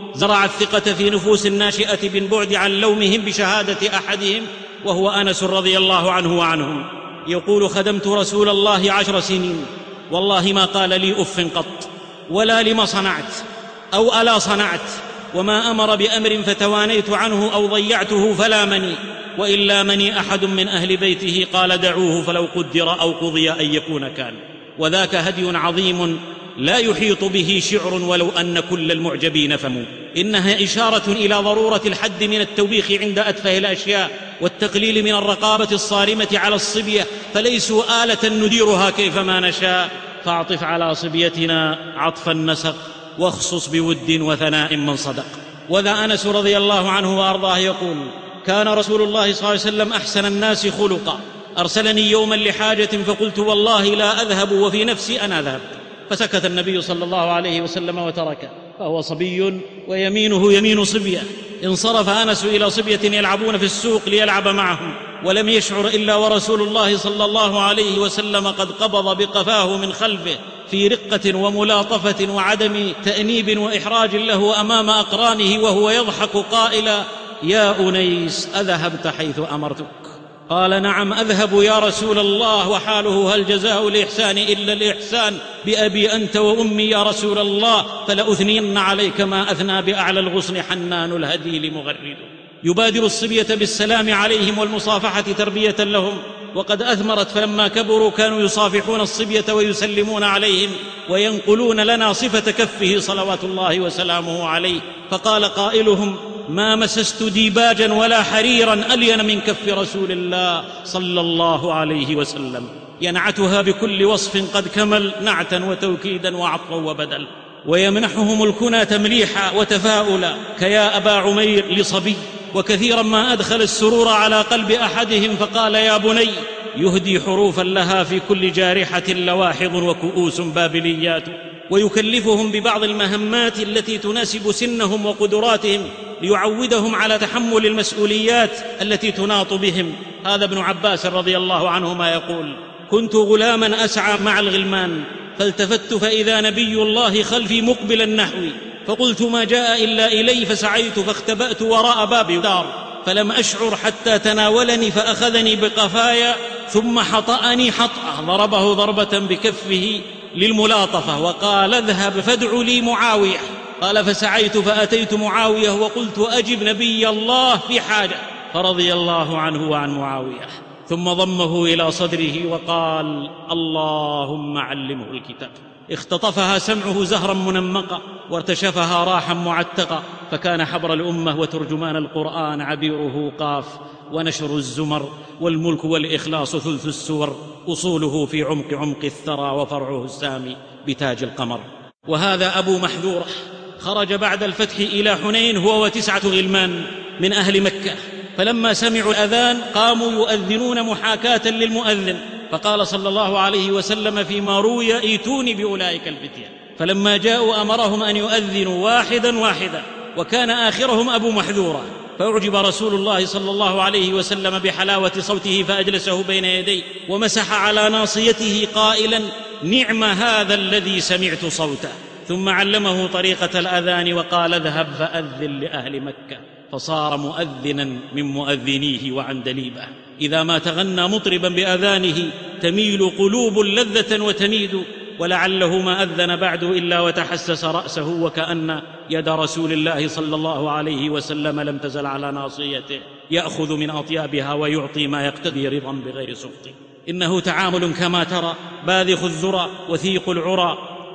زرع الثقة في نفوس الناشئة بالبعد عن لومهم بشهادة أحدهم وهو أنس رضي الله عنه وعنهم، يقول: خدمت رسول الله عشر سنين والله ما قال لي أف قط، ولا لما صنعت أو ألا صنعت، وما أمر بأمر فتوانيت عنه أو ضيعته فلامني، وإلا مني أحد من أهل بيته قال دعوه فلو قدر أو قضي أن يكون كان. وذاك هدي عظيم لا يحيط به شعر ولو أن كل المعجبين فموا. إنها إشارة إلى ضرورة الحد من التوبيخ عند أتفه الأشياء، والتقليل من الرقابة الصارمة على الصبية، فليسوا آلة نديرها كيفما نشاء. فاعطف على صبيتنا عطف النسق، واخصص بود وثناء من صدق. وذا أنس رضي الله عنه وأرضاه يقول: كان رسول الله صلى الله عليه وسلم أحسن الناس خلقا، أرسلني يوما لحاجة فقلت والله لا أذهب وفي نفسي أنا أذهب، فسكت النبي صلى الله عليه وسلم وتركه، فهو صبي ويمينه يمين صبية. انصرف أنس إلى صبية يلعبون في السوق ليلعب معهم، ولم يشعر إلا ورسول الله صلى الله عليه وسلم قد قبض بقفاه من خلفه في رقة وملاطفة وعدم تأنيب وإحراج له أمام أقرانه، وهو يضحك قائلا: يا أنيس أذهبت حيث أمرتك؟ قال: نعم أذهب يا رسول الله، وحاله هل جزاء الإحسان إلا الإحسان، بأبي أنت وأمي يا رسول الله، فلأثنين عليك ما أثنى بأعلى الغصن حنان الهديل مغرد. يبادر الصبية بالسلام عليهم والمصافحة تربية لهم، وقد أثمرت، فلما كبروا كانوا يصافحون الصبية ويسلمون عليهم، وينقلون لنا صفة كفه صلوات الله وسلامه عليه. فقال قائلهم: ما مسست ديباجا ولا حريرا ألين من كف رسول الله صلى الله عليه وسلم، ينعتها بكل وصف قد كمل، نعتا وتوكيدا وعطفا وبدل. ويمنحهم الكنى تمليحا وتفاؤلا، كيا أبا عمير لصبي. وكثيرا ما أدخل السرور على قلب أحدهم فقال: يا بني، يهدي حروفا لها في كل جارحة لواحظ وكؤوس بابليات. ويكلفهم ببعض المهمات التي تناسب سنهم وقدراتهم، ليعودهم على تحمل المسؤوليات التي تناط بهم. هذا ابن عباس رضي الله عنهما يقول: كنت غلاما أسعى مع الغلمان، فالتفت فإذا نبي الله خلفي مقبلا نحوي، فقلت ما جاء إلا إلي، فسعيت فاختبأت وراء باب دار، فلم أشعر حتى تناولني فأخذني بقفايا، ثم حطأني حطأة، ضربه ضربة بكفه للملاطفة، وقال: اذهب فادع لي معاوية. قال: فسعيت فأتيت معاوية وقلت: أجب نبي الله في حاجة، فرضي الله عنه وعن معاوية، ثم ضمه إلى صدره وقال: اللهم علمه الكتاب. اختطفها سمعه زهرا منمقا، وارتشفها راحا معتقا، فكان حبر الأمة وترجمان القرآن، عبيره قاف ونشر الزمر، والملك والإخلاص ثلث السور، أصوله في عمق عمق الثرى، وفرعه السامي بتاج القمر. وهذا أبو محذورة خرج بعد الفتح إلى حنين هو وتسعة غلمان من أهل مكة، فلما سمعوا الأذان قاموا يؤذنون محاكاة للمؤذن، فقال صلى الله عليه وسلم فيما روي: ائتوني بأولئك الفتية. فلما جاءوا أمرهم أن يؤذنوا واحدا واحدا، وكان آخرهم أبو محذورة، فأعجب رسول الله صلى الله عليه وسلم بحلاوة صوته، فأجلسه بين يديه ومسح على ناصيته قائلا: نعم هذا الذي سمعت صوته. ثم علمه طريقة الأذان وقال: اذهب فأذن لأهل مكة، فصار مؤذنا من مؤذنيه وعندليبه. إذا ما تغنى مطربا بأذانه تميل قلوب لذة وتميد، ولعله ما أذن بعد إلا وتحسس رأسه، وكأن يد رسول الله صلى الله عليه وسلم لم تزل على ناصيته، يأخذ من أطيابها ويعطي ما يقتضي رضا بغير سخط. إنه تعامل كما ترى، باذخ الذرى وثيق العرى،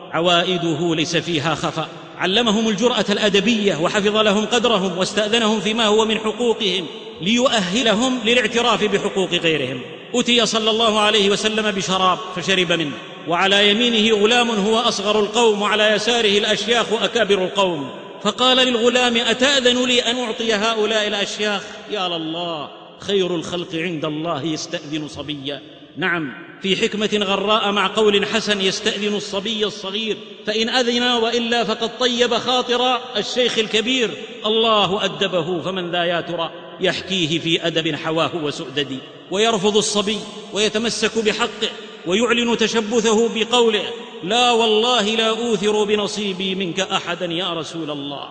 عوائده ليس فيها خفاء. علمهم الجرأة الأدبية، وحفظ لهم قدرهم، واستأذنهم فيما هو من حقوقهم ليؤهلهم للاعتراف بحقوق غيرهم. أتي صلى الله عليه وسلم بشراب فشرب منه، وعلى يمينه غلام هو أصغر القوم، وعلى يساره الأشياخ أكابر القوم، فقال للغلام: أتأذن لي أن أعطي هؤلاء الأشياخ؟ يا لله، خير الخلق عند الله يستأذن صبيا. نعم، في حكمة غراء مع قول حسن يستأذن الصبي الصغير، فإن أذن وإلا فقد طيب خاطر الشيخ الكبير. الله أدبه، فمن ذا يا ترى يحكيه في أدب حواه وسؤدد. ويرفض الصبي ويتمسك بحقه، ويعلن تشبثه بقوله: لا والله لا أوثر بنصيبي منك أحدا يا رسول الله.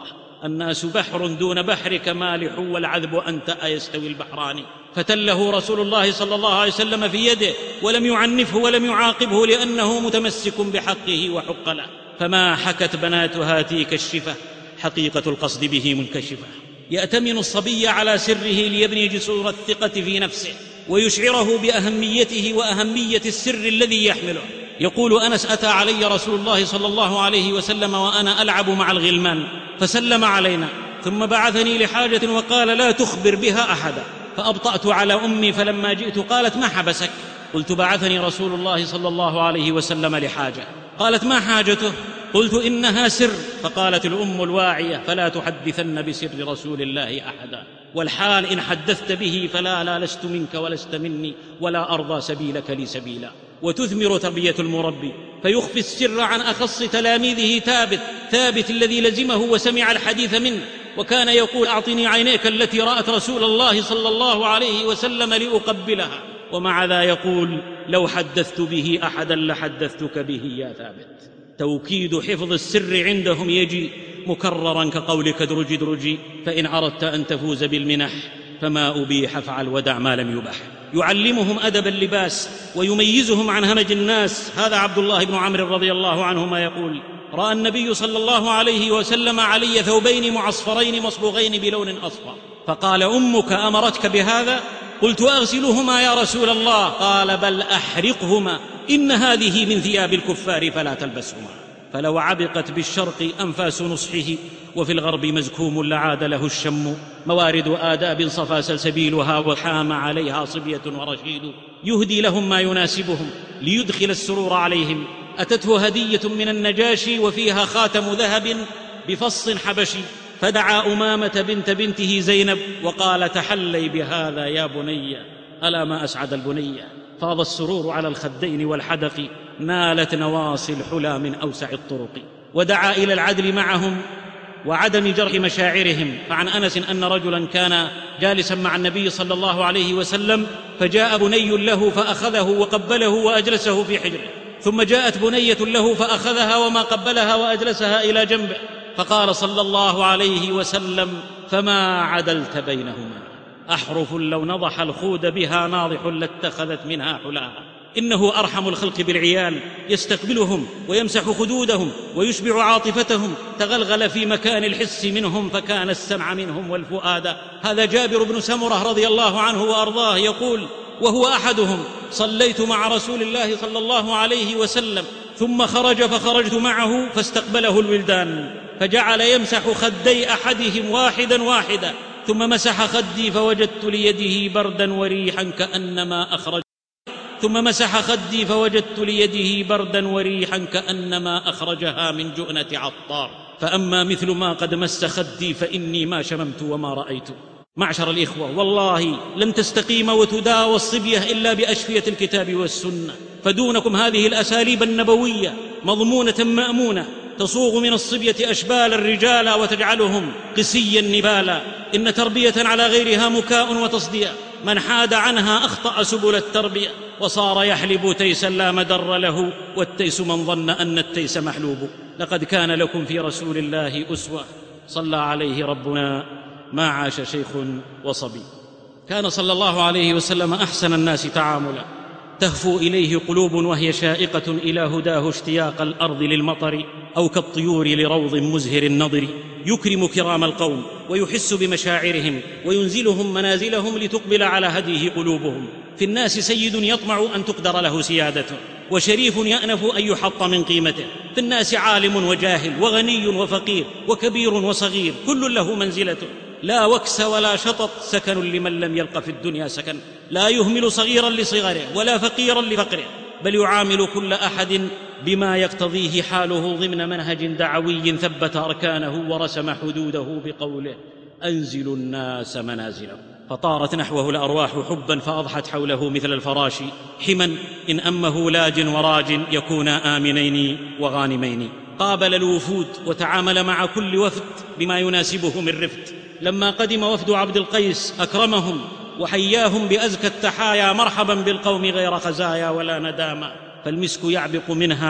الناس بحر دون بحرك مالح والعذب أنت أيستوي البحران. فتله رسول الله صلى الله عليه وسلم في يده ولم يعنفه ولم يعاقبه لأنه متمسك بحقه وحق له. فما حكت بنات هاتيك الشفة حقيقة القصد به منكشفة. يأتمن الصبي على سره ليبني جسور الثقة في نفسه ويشعره بأهميته وأهمية السر الذي يحمله. يقول أنس: أتى علي رسول الله صلى الله عليه وسلم وأنا ألعب مع الغلمان فسلم علينا ثم بعثني لحاجة وقال: لا تخبر بها أحدا. فأبطأت على أمي فلما جئت قالت: ما حبسك؟ قلت: بعثني رسول الله صلى الله عليه وسلم لحاجة. قالت: ما حاجته؟ قلت: إنها سر. فقالت الأم الواعية: فلا تحدثن بسر رسول الله أحدا، والحال إن حدثت به فلا لا لست منك ولست مني ولا أرضى سبيلك لي سبيلا. وتثمر تربية المربي فيخفي السر عن أخص تلاميذه ثابت ثابت الذي لزمه وسمع الحديث منه، وكان يقول: أعطني عينيك التي رأت رسول الله صلى الله عليه وسلم لأقبلها. ومع ذا يقول: لو حدثت به أحدا لحدثتك به يا ثابت. توكيد حفظ السر عندهم يجي مكررا كقولك: ادرج ادرجي فإن أردت أن تفوز بالمنح فما أبيح فعل ودع ما لم يبح. يعلمهم أدب اللباس ويميزهم عن همج الناس. هذا عبد الله بن عمرو رضي الله عنهما يقول: رأى النبي صلى الله عليه وسلم علي ثوبين معصفرين مصبوغين بلون أصفر، فقال: أمك أمرتك بهذا؟ قلت: أغسلهما يا رسول الله. قال: بل أحرقهما، إن هذه من ثياب الكفار فلا تلبسهما. فلو عبقت بالشرق أنفاس نصحه وفي الغرب مزكوم لعاد له الشم. موارد آداب صفا سلسبيلها وحام عليها صبية ورشيد، يهدي لهم ما يناسبهم ليدخل السرور عليهم. أتته هدية من النجاشي وفيها خاتم ذهب بفص حبشي، فدعا أمامة بنت بنته زينب وقال: تحلي بهذا يا بني. ألا ما أسعد البنية، فاض السرور على الخدين والحدق، نالت نواصي الحلى من أوسع الطرق. ودعا إلى العدل معهم وعدم جرح مشاعرهم. فعن أنس أن رجلا كان جالسا مع النبي صلى الله عليه وسلم فجاء بني له فأخذه وقبله وأجلسه في حجره، ثم جاءت بنية له فأخذها وما قبلها وأجلسها إلى جنبه، فقال صلى الله عليه وسلم: فما عدلت بينهما، أحرف لو نضح الخود بها ناضح لاتخذت منها حلاها. إنه أرحم الخلق بالعيال، يستقبلهم ويمسح خدودهم ويشبع عاطفتهم. تغلغل في مكان الحس منهم فكان السمع منهم والفؤاد. هذا جابر بن سمرة رضي الله عنه وأرضاه يقول وهو أحدهم: صليت مع رسول الله صلى الله عليه وسلم ثم خرج فخرجت معه فاستقبله الولدان، فجعل يمسح خدي أحدهم واحدا واحدا، ثم مسح خدي فوجدت ليده بردا وريحا كأنما أخرج ثم مسح خدي فوجدت ليده بردا وريحا كأنما أخرجها من جؤنة عطار. فأما مثل ما قد مس خدي فإني ما شممت وما رأيت. معشر الإخوة، والله لن تستقيم وتداوى الصبية إلا بأشفية الكتاب والسنة، فدونكم هذه الأساليب النبوية مضمونة مأمونة تصوغ من الصبية أشبال الرجال وتجعلهم قسيا نبالا. إن تربية على غيرها مكاء وتصدية، من حاد عنها أخطأ سبل التربية، وصار يحلب تيسا لا مدر له، والتيس من ظن أن التيس محلوب. لقد كان لكم في رسول الله أسوة، صلى عليه ربنا ما عاش شيخ وصبي. كان صلى الله عليه وسلم أحسن الناس تعاملا، تهفو إليه قلوب وهي شائقة إلى هداه اشتياق الأرض للمطر، أو كالطيور لروض مزهر النضر. يكرم كرام القوم ويحس بمشاعرهم وينزلهم منازلهم لتقبل على هديه قلوبهم. في الناس سيد يطمع أن تقدر له سيادته، وشريف يأنف أن يحط من قيمته. في الناس عالم وجاهل وغني وفقير وكبير وصغير، كل له منزلته، لا وكس ولا شطط، سكن لمن لم يلق في الدنيا سكن. لا يهمل صغيرا لصغره ولا فقيرا لفقره، بل يعامل كل أحد بما يقتضيه حاله ضمن منهج دعوي ثبت أركانه ورسم حدوده بقوله: أنزلوا الناس منازلهم. فطارت نحوه الأرواح حبا فأضحت حوله مثل الفراش، حما إن أمه لاج وراج يكونا آمنين وغانمين. قابل الوفود وتعامل مع كل وفد بما يناسبه من رفد. لما قدم وفد عبد القيس أكرمهم وحياهم بأزكى التحايا: مرحبا بالقوم غير خزايا ولا نداما، فالمسك يعبق منها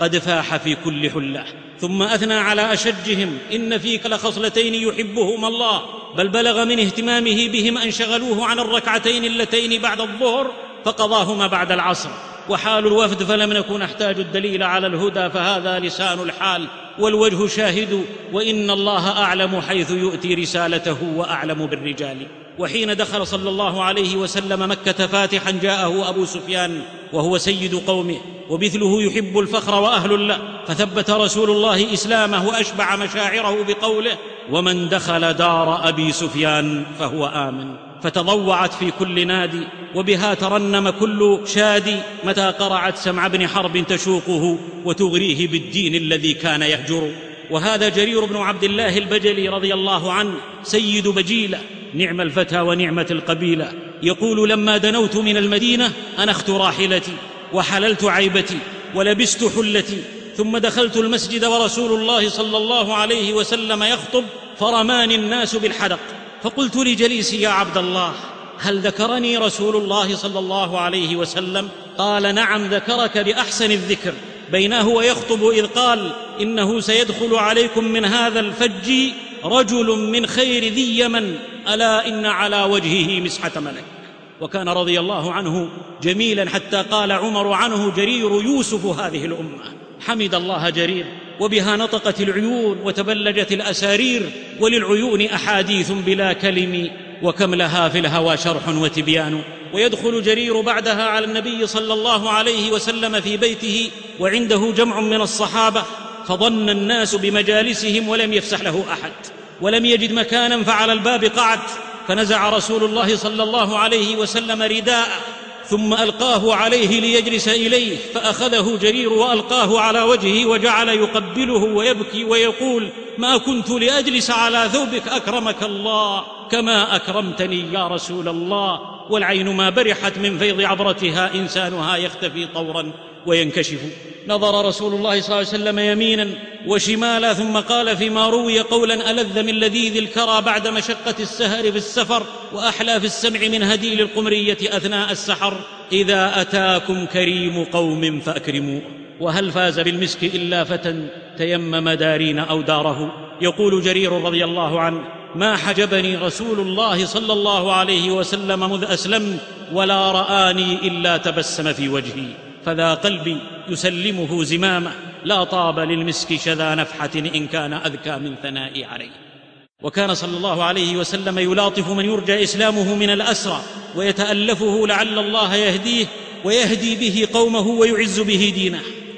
قد فاح في كل حلة. ثم أثنى على أشجهم: إن فيك لخصلتين يحبهما الله، بل بلغ من اهتمامه بهم أن شغلوه عن الركعتين اللتين بعد الظهر فقضاهما بعد العصر. وحال الوفد فلم نكن نحتاج الدليل على الهدى، فهذا لسان الحال والوجه شاهد، وإن الله أعلم حيث يؤتي رسالته وأعلم بالرجال. وحين دخل صلى الله عليه وسلم مكة فاتحا جاءه أبو سفيان وهو سيد قومه ومثله يحب الفخر وأهل له، فثبت رسول الله إسلامه وأشبع مشاعره بقوله: ومن دخل دار أبي سفيان فهو آمن. فتضوعت في كل نادي، وبها ترنم كل شادي متى قرعت سمع بن حرب تشوقه وتغريه بالدين الذي كان يهجر. وهذا جرير بن عبد الله البجلي رضي الله عنه سيد بجيلة، نعم الفتى ونعمة القبيلة، يقول: لما دنوت من المدينة أنخت راحلتي وحللت عيبتي ولبست حلتي، ثم دخلت المسجد ورسول الله صلى الله عليه وسلم يخطب، فرماني الناس بالحدق، فقلت لجليسي: يا عبد الله، هل ذكرني رسول الله صلى الله عليه وسلم؟ قال: نعم، ذكرك بأحسن الذكر. بينه ويخطب إذ قال: إنه سيدخل عليكم من هذا الفج رجل من خير ذي يمن، ألا إن على وجهه مسحة ملك. وكان رضي الله عنه جميلا حتى قال عمر عنه: جرير يوسف هذه الأمة. حمد الله جرير، وبها نطقت العيون وتبلجت الأسارير، وللعيون أحاديث بلا كلم، وكم لها في الهوى شرح وتبيان. ويدخل جرير بعدها على النبي صلى الله عليه وسلم في بيته وعنده جمع من الصحابة، فظن الناس بمجالسهم ولم يفسح له أحد، ولم يجد مكانا فعلى الباب قعد، فنزع رسول الله صلى الله عليه وسلم رداءه ثم ألقاه عليه ليجلس إليه، فأخذه جرير وألقاه على وجهه وجعل يقبله ويبكي ويقول: ما كنت لأجلس على ثوبك أكرمك الله كما أكرمتني يا رسول الله. والعين ما برحت من فيض عبرتها إنسانها يختفي طورا وينكشف. نظر رسول الله صلى الله عليه وسلم يمينا وشمالا، ثم قال فيما روي قولا ألذ من لذيذ الكرى بعد مشقة السهر في السفر، وأحلى في السمع من هديل القمرية أثناء السحر: إذا أتاكم كريم قوم فأكرموه. وهل فاز بالمسك إلا فتى تيمم دارين أو داره؟ يقول جرير رضي الله عنه: ما حجبني رسول الله صلى الله عليه وسلم مذ أسلمت، ولا رآني إلا تبسم في وجهي، فذا قلبي يسلمه زمامه، لا طاب للمسك شذا نفحة إن كان أذكى من ثنائي عليه. وكان صلى الله عليه وسلم يلاطف من يرجى إسلامه من الأسرى، ويتألفه لعل الله يهديه ويهدي به قومه ويعز به دينه،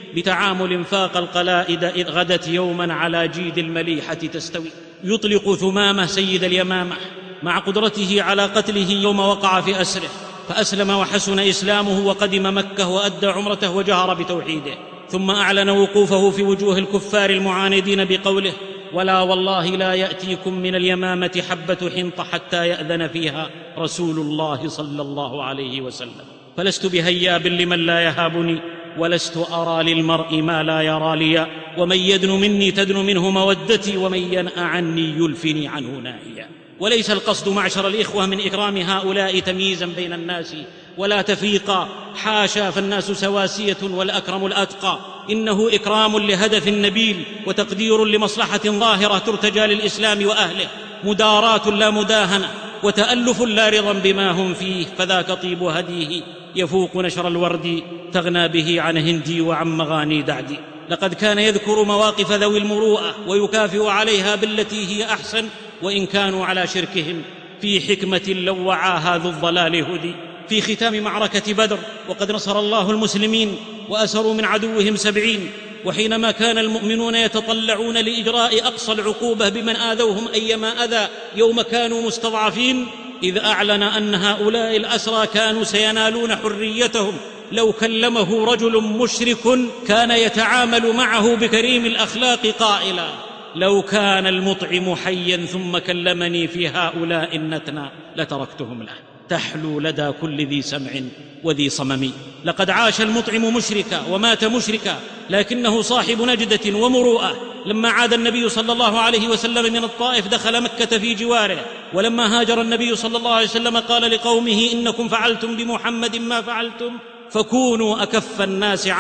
بتعامل فاق القلائد إذ غدت يوما على جيد المليحة تستوي. يطلق ثمامة سيد اليمامة مع قدرته على قتله يوم وقع في أسره، فأسلم وحسن إسلامه وقدم مكة وأدى عمرته وجهر بتوحيده، ثم أعلن وقوفه في وجوه الكفار المعاندين بقوله: ولا والله لا يأتيكم من اليمامة حبة حنط حتى يأذن فيها رسول الله صلى الله عليه وسلم. فلست بهياب لمن لا يهابني، ولست أرى للمرء ما لا يرى لي، ومن يدن مني تدن منه مودتي، ومن ينأ عني يلفني عنه نائيا. وليس القصد معشر الإخوة من إكرام هؤلاء تمييزا بين الناس ولا تفريقا، حاشا، فالناس سواسية والأكرم الأتقى. إنه إكرام لهدف نبيل، وتقدير لمصلحة ظاهرة ترتجى للإسلام وأهله، مداراة لا مداهنة، وتألف لا رضا بما هم فيه، فذاك طيب هديه يفوق نشر الورد، تغنى به عن هندي وعن مغاني دعدي. لقد كان يذكر مواقف ذوي المروءة ويكافئ عليها بالتي هي أحسن، وإن كانوا على شركهم، في حكمة لو وعاها ذو الضلال هدي. في ختام معركة بدر وقد نصر الله المسلمين وأسروا من عدوهم سبعين، وحينما كان المؤمنون يتطلعون لإجراء أقصى العقوبة بمن آذوهم أيما أذى يوم كانوا مستضعفين، إذ أعلن أن هؤلاء الأسرى كانوا سينالون حريتهم لو كلمه رجل مشرك كان يتعامل معه بكريم الأخلاق قائلا: لو كان المطعم حيا ثم كلمني في هؤلاء النتنى لتركتهم له. تحلو لدى كل ذي سمع وذي صمم. لقد عاش المطعم مشركا ومات مشركا، لكنه صاحب نجدة ومروءة. لما عاد النبي صلى الله عليه وسلم من الطائف دخل مكة في جواره، ولما هاجر النبي صلى الله عليه وسلم قال لقومه: إنكم فعلتم بمحمد ما فعلتم، فكونوا أكف الناس عنه،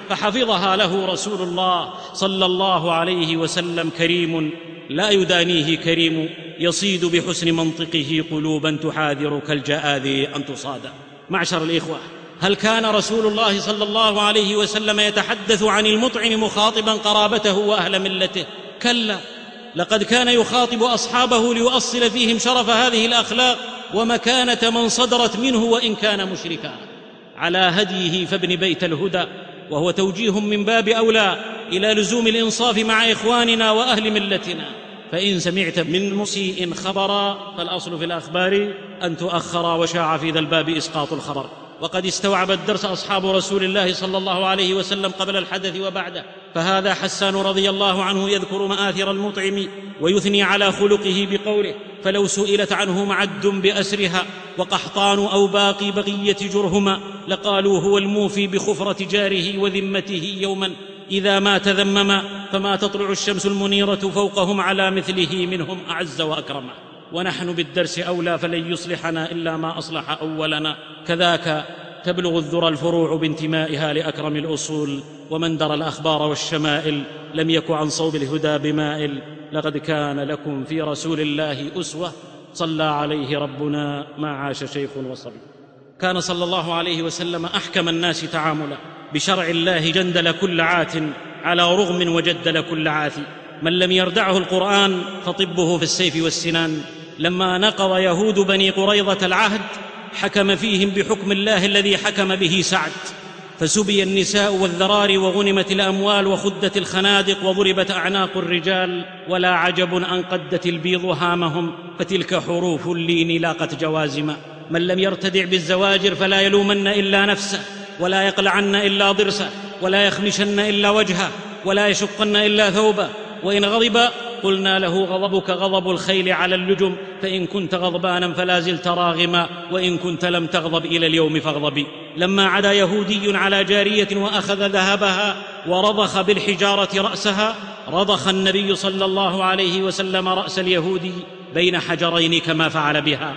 فحفظها له رسول الله صلى الله عليه وسلم، كريم لا يدانيه كريم، يصيد بحسن منطقه قلوبا تحاذر كالجآذر أن تصاد. معشر الإخوة، هل كان رسول الله صلى الله عليه وسلم يتحدث عن المطعم مخاطبا قرابته وأهل ملته؟ كلا، لقد كان يخاطب أصحابه ليؤصل فيهم شرف هذه الأخلاق ومكانة من صدرت منه وإن كان مشركا. على هديه فابن بيت الهدى، وهو توجيه من باب أولى إلى لزوم الإنصاف مع إخواننا وأهل ملتنا. فإن سمعت من مسيء خبرا فالأصل في الأخبار أن تؤخر، وشاع في ذا الباب إسقاط الخبر. وقد استوعب الدرس أصحاب رسول الله صلى الله عليه وسلم قبل الحدث وبعده، فهذا حسان رضي الله عنه يذكر مآثر المطعم ويثني على خلقه بقوله: فلو سئلت عنه معد بأسرها وقحطان أو باقي بقية جرهما لقالوا هو الموفي بخفرة جاره وذمته يوما إذا ما تذمما، فما تطلع الشمس المنيرة فوقهم على مثله منهم أعز وأكرما. ونحن بالدرس أولى، فلن يصلحنا إلا ما أصلح أولنا. كذاك تبلغ الذرى الفروع بانتمائها لأكرم الأصول، ومن درى الأخبار والشمائل لم يك عن صوب الهدى بمائل. لقد كان لكم في رسول الله أسوة، صلى عليه ربنا ما عاش شيخ وصبي. كان صلى الله عليه وسلم أحكم الناس تعاملا، بشرع الله جندل كل عات على رغم وجدل كل عاثي. من لم يردعه القرآن فطبه في السيف والسنان. لما نقض يهود بني قريظة العهد حكم فيهم بحكم الله الذي حكم به سعد، فسبي النساء والذراري وغنمت الأموال وخدت الخنادق وضربت أعناق الرجال، ولا عجب أن قدت البيض هامهم، فتلك حروف اللين لاقت جوازما. من لم يرتدع بالزواجر فلا يلومن إلا نفسه، ولا يقلعن إلا ضرسه، ولا يخمشن إلا وجهه، ولا يشقن إلا ثوبه. وإن غضب قلنا له غضبك غضب الخيل على اللجم، فإن كنت غضبانا فلا زلت راغما، وإن كنت لم تغضب إلى اليوم فاغضبي. لما عدا يهودي على جارية وأخذ ذهبها ورضخ بالحجارة رأسها، رضخ النبي صلى الله عليه وسلم رأس اليهودي بين حجرين كما فعل بها.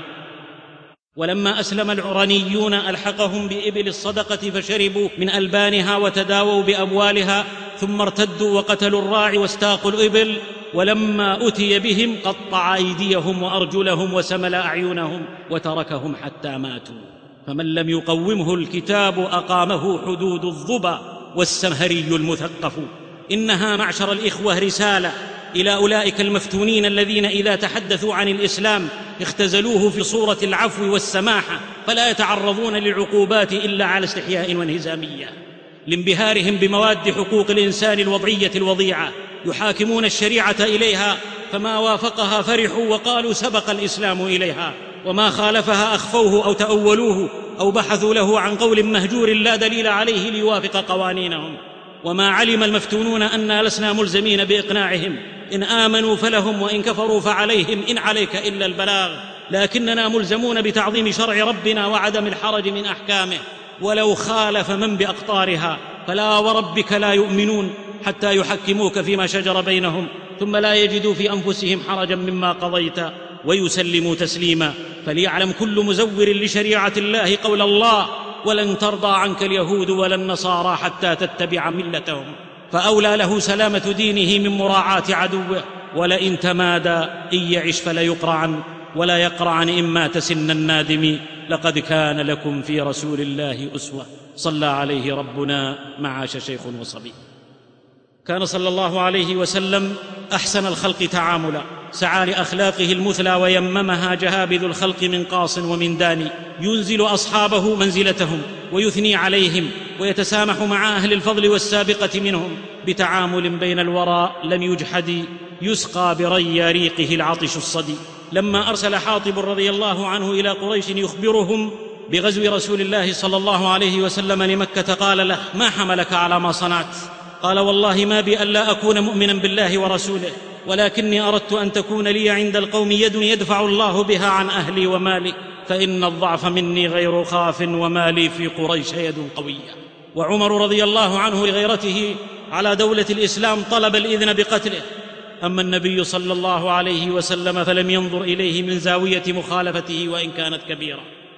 ولما أسلم العرنيون ألحقهم بإبل الصدقة فشربوا من ألبانها وتداووا بأبوالها، ثم ارتدوا وقتلوا الراعي واستاقوا الإبل. ولما أتي بهم قطع أيديهم وأرجلهم وسمل أعينهم وتركهم حتى ماتوا. فمن لم يقومه الكتاب أقامه حدود الظبا والسمهري المثقف. إنها معشر الإخوة رسالة إلى أولئك المفتونين الذين إذا تحدثوا عن الإسلام اختزلوه في صورة العفو والسماحة، فلا يتعرضون للعقوبات إلا على استحياء وانهزامية، لانبهارهم بمواد حقوق الإنسان الوضعية الوضيعة، يحاكمون الشريعة إليها، فما وافقها فرحوا وقالوا سبق الإسلام إليها، وما خالفها أخفوه أو تأولوه أو بحثوا له عن قول مهجور لا دليل عليه ليوافق قوانينهم. وما علم المفتونون أننا لسنا ملزمين بإقناعهم، إن آمنوا فلهم وإن كفروا فعليهم، إن عليك إلا البلاغ، لكننا ملزمون بتعظيم شرع ربنا وعدم الحرج من أحكامه، ولو خالف من بأقطارها فلا وربك لا يؤمنون حتى يحكموك فيما شجر بينهم، ثم لا يجدوا في أنفسهم حرجا مما قضيت ويسلموا تسليما. فليعلم كل مزور لشريعة الله قول الله: ولن ترضى عنك اليهود ولا النصارى حتى تتبع ملتهم. فأولى له سلامة دينه من مراعاة عدوه. ولئن تمادى إن يعش فليقرعن، ولا يقرعن إن مات سن النادم. لقد كان لكم في رسول الله أسوة، صلى عليه ربنا معاش شيخ وصبي. كان صلى الله عليه وسلم أحسن الخلق تعاملا، سعى لأخلاقه المثلى ويممها جهابذ الخلق من قاص ومن داني، ينزل أصحابه منزلتهم ويثني عليهم ويتسامح مع أهل الفضل والسابقة منهم بتعامل بين الوراء لم يجحد، يسقى بري ريقه العطش الصدي. لما أرسل حاطب رضي الله عنه إلى قريش يخبرهم بغزو رسول الله صلى الله عليه وسلم لمكة قال له: ما حملك على ما صنعت؟ قال: والله ما بي ألا أكون مؤمنا بالله ورسوله، ولكني أردت أن تكون لي عند القوم يد يدفع الله بها عن أهلي ومالي، فإن الضعف مني غير خاف، ومالي في قريش يد قوية. وعمر رضي الله عنه لغيرته على دولة الإسلام طلب الإذن بقتله. أما النبي صلى الله عليه وسلم فلم ينظر إليه من زاوية مخالفته وإن كانت كبيرة،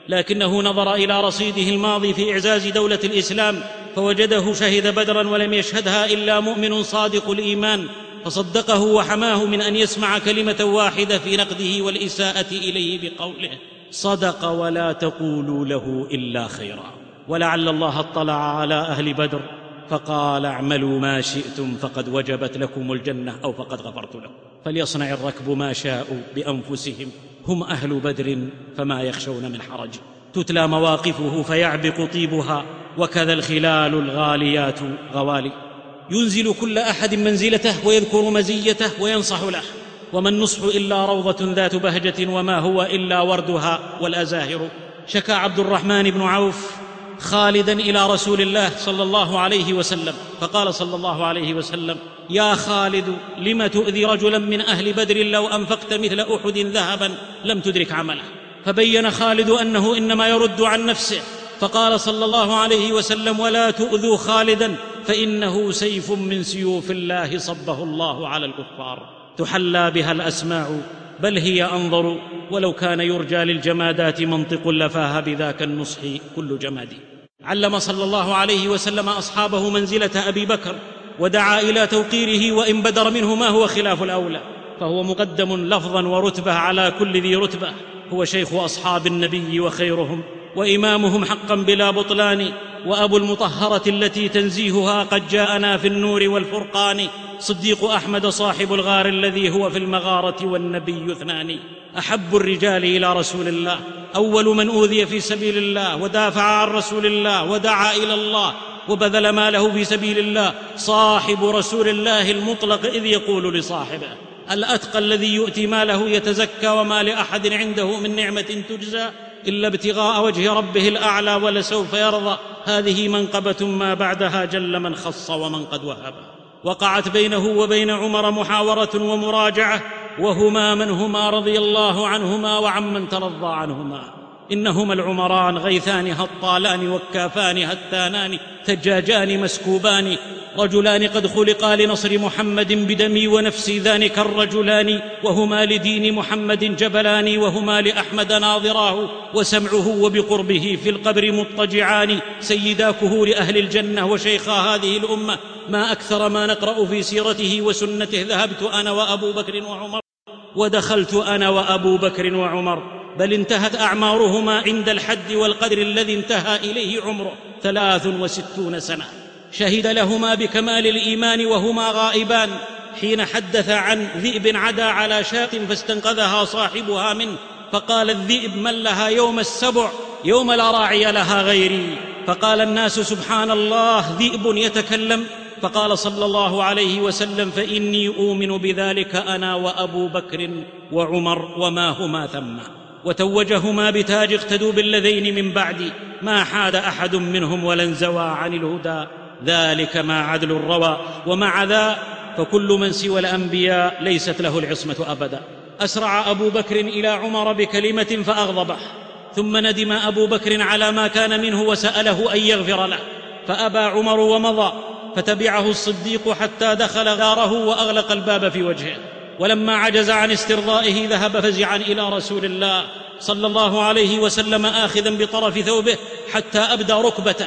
لكنه نظر إلى رصيده الماضي في إعزاز دولة الإسلام فوجده شهد بدرا ولم يشهدها إلا مؤمن صادق الإيمان، فصدقه وحماه من أن يسمع كلمة واحدة في نقده والإساءة إليه بقوله: صدق ولا تقولوا له إلا خيرا. ولعل الله اطلع على أهل بدر فقال: اعملوا ما شئتم فقد وجبت لكم الجنة أو فقد غفرت لكم. فليصنع الركب ما شاءوا بأنفسهم، هم أهل بدر فما يخشون من حرج. تتلى مواقفه فيعبق طيبها، وكذا الخلال الغاليات غوالي. ينزل كل أحد منزلته ويذكر مزيته وينصح له، وما النصح إلا روضة ذات بهجة وما هو إلا وردها والأزاهر. شكى عبد الرحمن بن عوف خالدا إلى رسول الله صلى الله عليه وسلم، فقال صلى الله عليه وسلم: يا خالد، لم تؤذي رجلا من أهل بدر لو أنفقت مثل أحد ذهبا لم تدرك عمله؟ فبين خالد أنه إنما يرد عن نفسه، فقال صلى الله عليه وسلم: ولا تؤذوا خالدا فإنه سيف من سيوف الله صبه الله على الكفار، تحلى بها الأسماع بل هي أنظر، ولو كان يرجى للجمادات منطق لفاها بذاك النصح كل جماد. علم صلى الله عليه وسلم أصحابه منزلة أبي بكر، ودعا إلى توقيره وإن بدر منه ما هو خلاف الأولى، فهو مقدم لفظا ورتبة على كل ذي رتبة، هو شيخ أصحاب النبي وخيرهم وإمامهم حقا بلا بطلان، وأبو المطهرة التي تنزيهها قد جاءنا في النور والفرقان، صديق أحمد صاحب الغار الذي هو في المغارة والنبي اثنان، أحب الرجال إلى رسول الله، أول من أوذي في سبيل الله ودافع عن رسول الله ودعا إلى الله وبذل ماله في سبيل الله، صاحب رسول الله المطلق إذ يقول لصاحبه: الأتقى الذي يؤتي ماله يتزكى وما لأحد عنده من نعمة تجزى إلا ابتغاء وجه ربه الأعلى ولسوف يرضى. هذه منقبة ما بعدها جل من خص ومن قد وهب. وقعت بينه وبين عمر محاورة ومراجعة، وهما من هما رضي الله عنهما وعمن ترضى عنهما. إنهما العمران غيثان هطالان وكافان هتانان ثجاجان مسكوبان، رجلان قد خلقا لنصر محمد بدمي ونفسي، ذلك الرجلان وهما لدين محمد جبلان، وهما لأحمد ناظراه وسمعه وبقربه في القبر مضطجعان، سيدا كهول أهل الجنة وشيخا هذه الأمة، ما أكثر ما نقرأ في سيرته وسنته. ذهبت أنا وأبو بكر وعمر ودخلت أنا وأبو بكر وعمر، بل انتهت أعمارهما عند الحد والقدر الذي انتهى إليه عمره ثلاث وستون سنة. شهد لهما بكمال الإيمان وهما غائبان، حين حدث عن ذئب عدا على شاة فاستنقذها صاحبها منه، فقال الذئب: من لها يوم السبع يوم لا راعي لها غيري؟ فقال الناس: سبحان الله، ذئب يتكلم؟ فقال صلى الله عليه وسلم: فإني أؤمن بذلك أنا وأبو بكر وعمر وما هما ثم. وتوجهما بتاج اقتدوا بالذين من بعدي، ما حاد أحد منهم ولا انزوى عن الهدى، ذلك ما عدل الروى. ومع ذا فكل من سوى الأنبياء ليست له العصمة أبدا. أسرع أبو بكر إلى عمر بكلمة فأغضبه، ثم ندم أبو بكر على ما كان منه وسأله أن يغفر له، فأبى عمر ومضى، فتبعه الصديق حتى دخل داره وأغلق الباب في وجهه. ولما عجز عن استرضائه ذهب فزعا إلى رسول الله صلى الله عليه وسلم آخذا بطرف ثوبه حتى أبدى ركبته،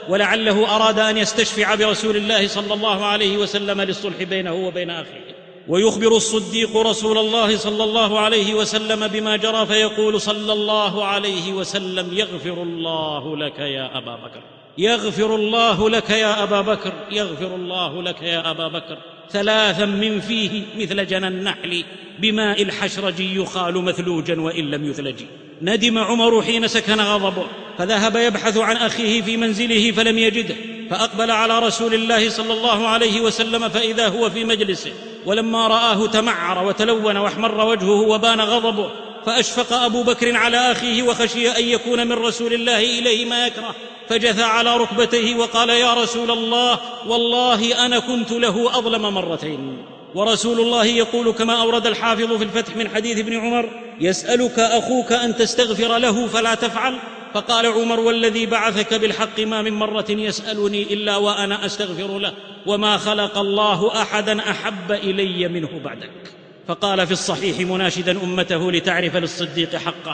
ولعله أراد أن يستشفع برسول الله صلى الله عليه وسلم للصلح بينه وبين أخيه. ويخبر الصديق رسول الله صلى الله عليه وسلم بما جرى، فيقول صلى الله عليه وسلم: يغفر الله لك يا أبا بكر، يغفر الله لك يا أبا بكر، يغفر الله لك يا أبا بكر، ثلاثا من فيه مثل جنى النحل بماء الحشرج يخال مثلوجا وإن لم يثلج. ندم عمر حين سكن غضبه، فذهب يبحث عن أخيه في منزله فلم يجده، فأقبل على رسول الله صلى الله عليه وسلم فإذا هو في مجلسه، ولما رآه تمعر وتلون واحمر وجهه وبان غضبه، فأشفق أبو بكر على أخيه وخشي أن يكون من رسول الله إليه ما يكره، فجثى على ركبتيه وقال: يا رسول الله، والله أنا كنت له أظلم مرتين، ورسول الله يقول كما أورد الحافظ في الفتح من حديث ابن عمر: يسألك أخوك أن تستغفر له فلا تفعل. فقال عمر: والذي بعثك بالحق ما من مرة يسألني إلا وأنا أستغفر له، وما خلق الله أحدا أحب إلي منه بعدك. فقال في الصحيح مناشدا أمته لتعرف للصديق حقه: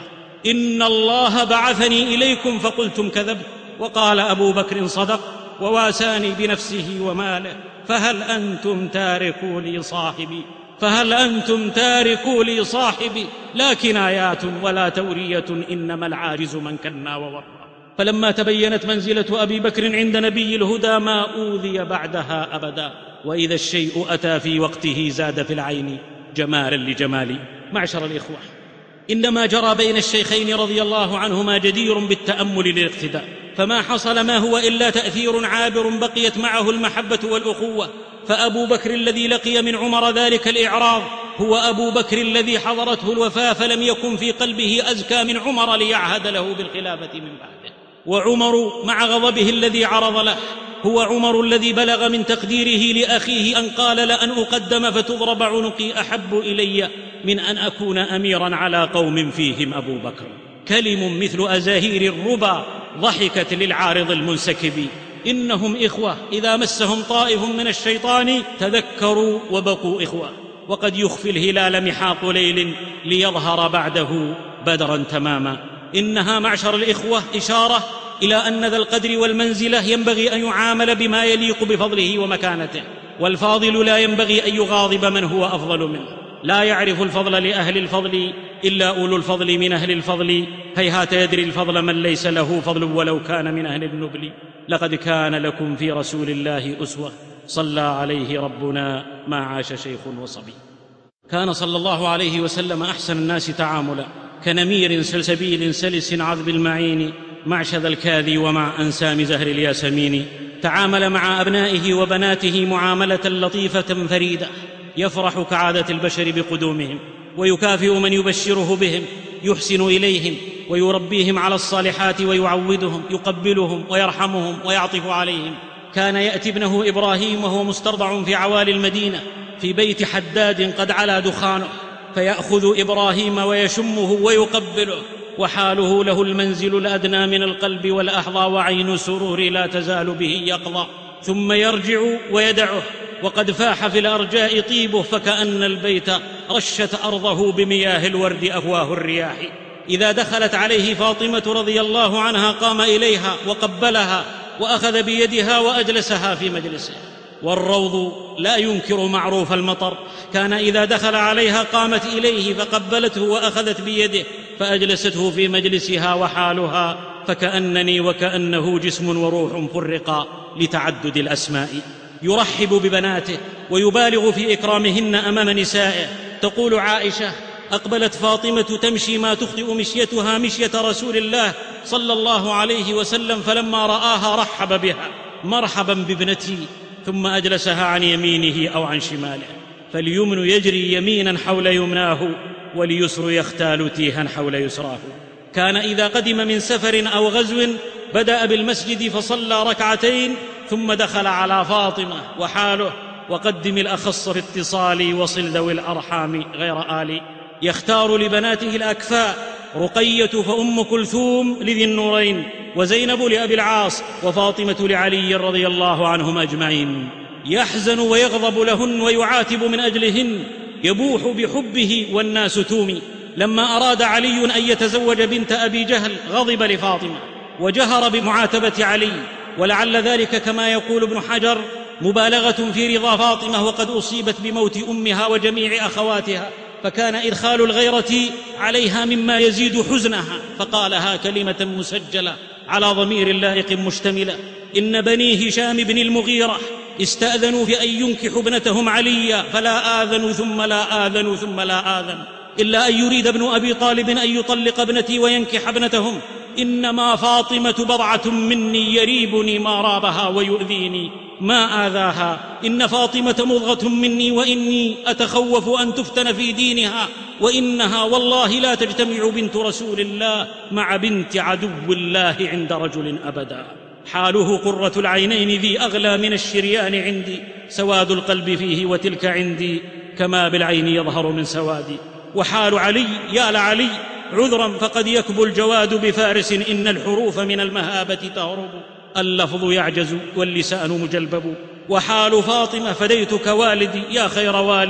إن الله بعثني إليكم فقلتم كذبت. وقال أبو بكر صدق وواساني بنفسه وماله، فهل أنتم تاركوا لي صاحبي فهل أنتم تاركوا لي صاحبي لا كنايات ولا تورية، إنما العاجز من كنا وورى. فلما تبينت منزلة أبي بكر عند نبي الهدى ما أوذي بعدها أبدا، وإذا الشيء أتى في وقته زاد في العين جمالا لجمالي. معشر الإخوة، إنما جرى بين الشيخين رضي الله عنهما جدير بالتأمل للاقتداء، فما حصل ما هو إلا تأثير عابر بقيت معه المحبة والأخوة. فأبو بكر الذي لقي من عمر ذلك الإعراض هو أبو بكر الذي حضرته الوفاة فلم يكن في قلبه أزكى من عمر ليعهد له بالخلافة من بعده. وعمر مع غضبه الذي عرض له هو عمر الذي بلغ من تقديره لأخيه أن قال لأن أقدم فتضرب عنقي أحب إلي من أن أكون أميرا على قوم فيهم أبو بكر. كلم مثل أزاهير الربا ضحكت للعارض المنسكب. إنهم إخوة إذا مسهم طائف من الشيطان تذكروا وبقوا إخوة. وقد يخفي الهلال محاط ليل ليظهر بعده بدرا تماما. إنها معشر الإخوة إشارة إلى أن ذا القدر والمنزلة ينبغي أن يعامل بما يليق بفضله ومكانته، والفاضل لا ينبغي أن يغاضب من هو أفضل منه. لا يعرف الفضل لأهل الفضل إلا أولو الفضل من أهل الفضل، هيهات يدري الفضل من ليس له فضل ولو كان من أهل النبل. لقد كان لكم في رسول الله أسوة صلى عليه ربنا ما عاش شيخ وصبي. كان صلى الله عليه وسلم أحسن الناس تعاملا، كنمير سلسبيل سلس عذب المعين مع شذا الكاذي ومع أنسام زهر الياسمين. تعامل مع أبنائه وبناته معاملة لطيفة فريدة، يفرح كعادة البشر بقدومهم ويكافئ من يبشره بهم، يحسن إليهم ويربيهم على الصالحات ويعودهم، يقبلهم ويرحمهم ويعطف عليهم. كان يأتي ابنه إبراهيم وهو مسترضع في عوالي المدينة في بيت حداد قد علا دخانه، فيأخذ إبراهيم ويشمه ويقبله، وحاله له المنزل الأدنى من القلب والأحظى، وعين سرور لا تزال به يقظى، ثم يرجع ويدعه وقد فاح في الأرجاء طيبه، فكأن البيت رشت أرضه بمياه الورد أفواه الرياح. إذا دخلت عليه فاطمة رضي الله عنها قام إليها وقبلها وأخذ بيدها وأجلسها في مجلسه. والروض لا ينكر معروف المطر، كان إذا دخل عليها قامت إليه فقبلته وأخذت بيده فأجلسته في مجلسها، وحالها فكأنني وكأنه جسم وروح فرقا لتعدد الأسماء. يرحب ببناته ويبالغ في إكرامهن أمام نسائه. تقول عائشة: أقبلت فاطمة تمشي ما تخطئ مشيتها مشية رسول الله صلى الله عليه وسلم، فلما رآها رحب بها: مرحبا بابنتي، ثم أجلسها عن يمينه أو عن شماله. فاليمن يجري يمينا حول يمناه، واليسر يختال تيها حول يسراه. كان إذا قدم من سفر أو غزو بدأ بالمسجد فصلى ركعتين ثم دخل على فاطمة وحاله: وقدم الأخص في اتصالي وصل ذوي الأرحام غير آلي. يختار لبناته الأكفاء: رقية فأم كلثوم لذي النورين، وزينب لأبي العاص، وفاطمة لعلي رضي الله عنهم أجمعين. يحزن ويغضب لهن ويعاتب من أجلهن، يبوح بحبه والناس تومي. لما أراد علي أن يتزوج بنت أبي جهل غضب لفاطمة وجهر بمعاتبة علي، ولعل ذلك كما يقول ابن حجر مبالغة في رضا فاطمة وقد أصيبت بموت أمها وجميع أخواتها، فكان إدخال الغيرة عليها مما يزيد حزنها، فقالها كلمة مسجلة على ضمير لائق مشتملة: إن بني هشام بن المغيرة استأذنوا في أن ينكحوا ابنتهم عليا، فلا آذنوا ثم لا آذنوا ثم لا آذن، إلا أن يريد ابن أبي طالب أن يطلق ابنتي وينكح ابنتهم. إنما فاطمة بضعة مني يريبني ما رابها ويؤذيني ما آذاها. إن فاطمة مضغة مني وإني أتخوف أن تفتن في دينها، وإنها والله لا تجتمع بنت رسول الله مع بنت عدو الله عند رجل أبدا. حاله قرة العينين ذي أغلى من الشريان عندي، سواد القلب فيه وتلك عندي كما بالعين يظهر من سوادي. وحال علي يا لعلي عذرا فقد يكبو الجواد بفارس، إن الحروف من المهابة تهرب، اللفظ يعجز واللسان مجلبب. وحال فاطمة: فديتك والدي يا خير والي،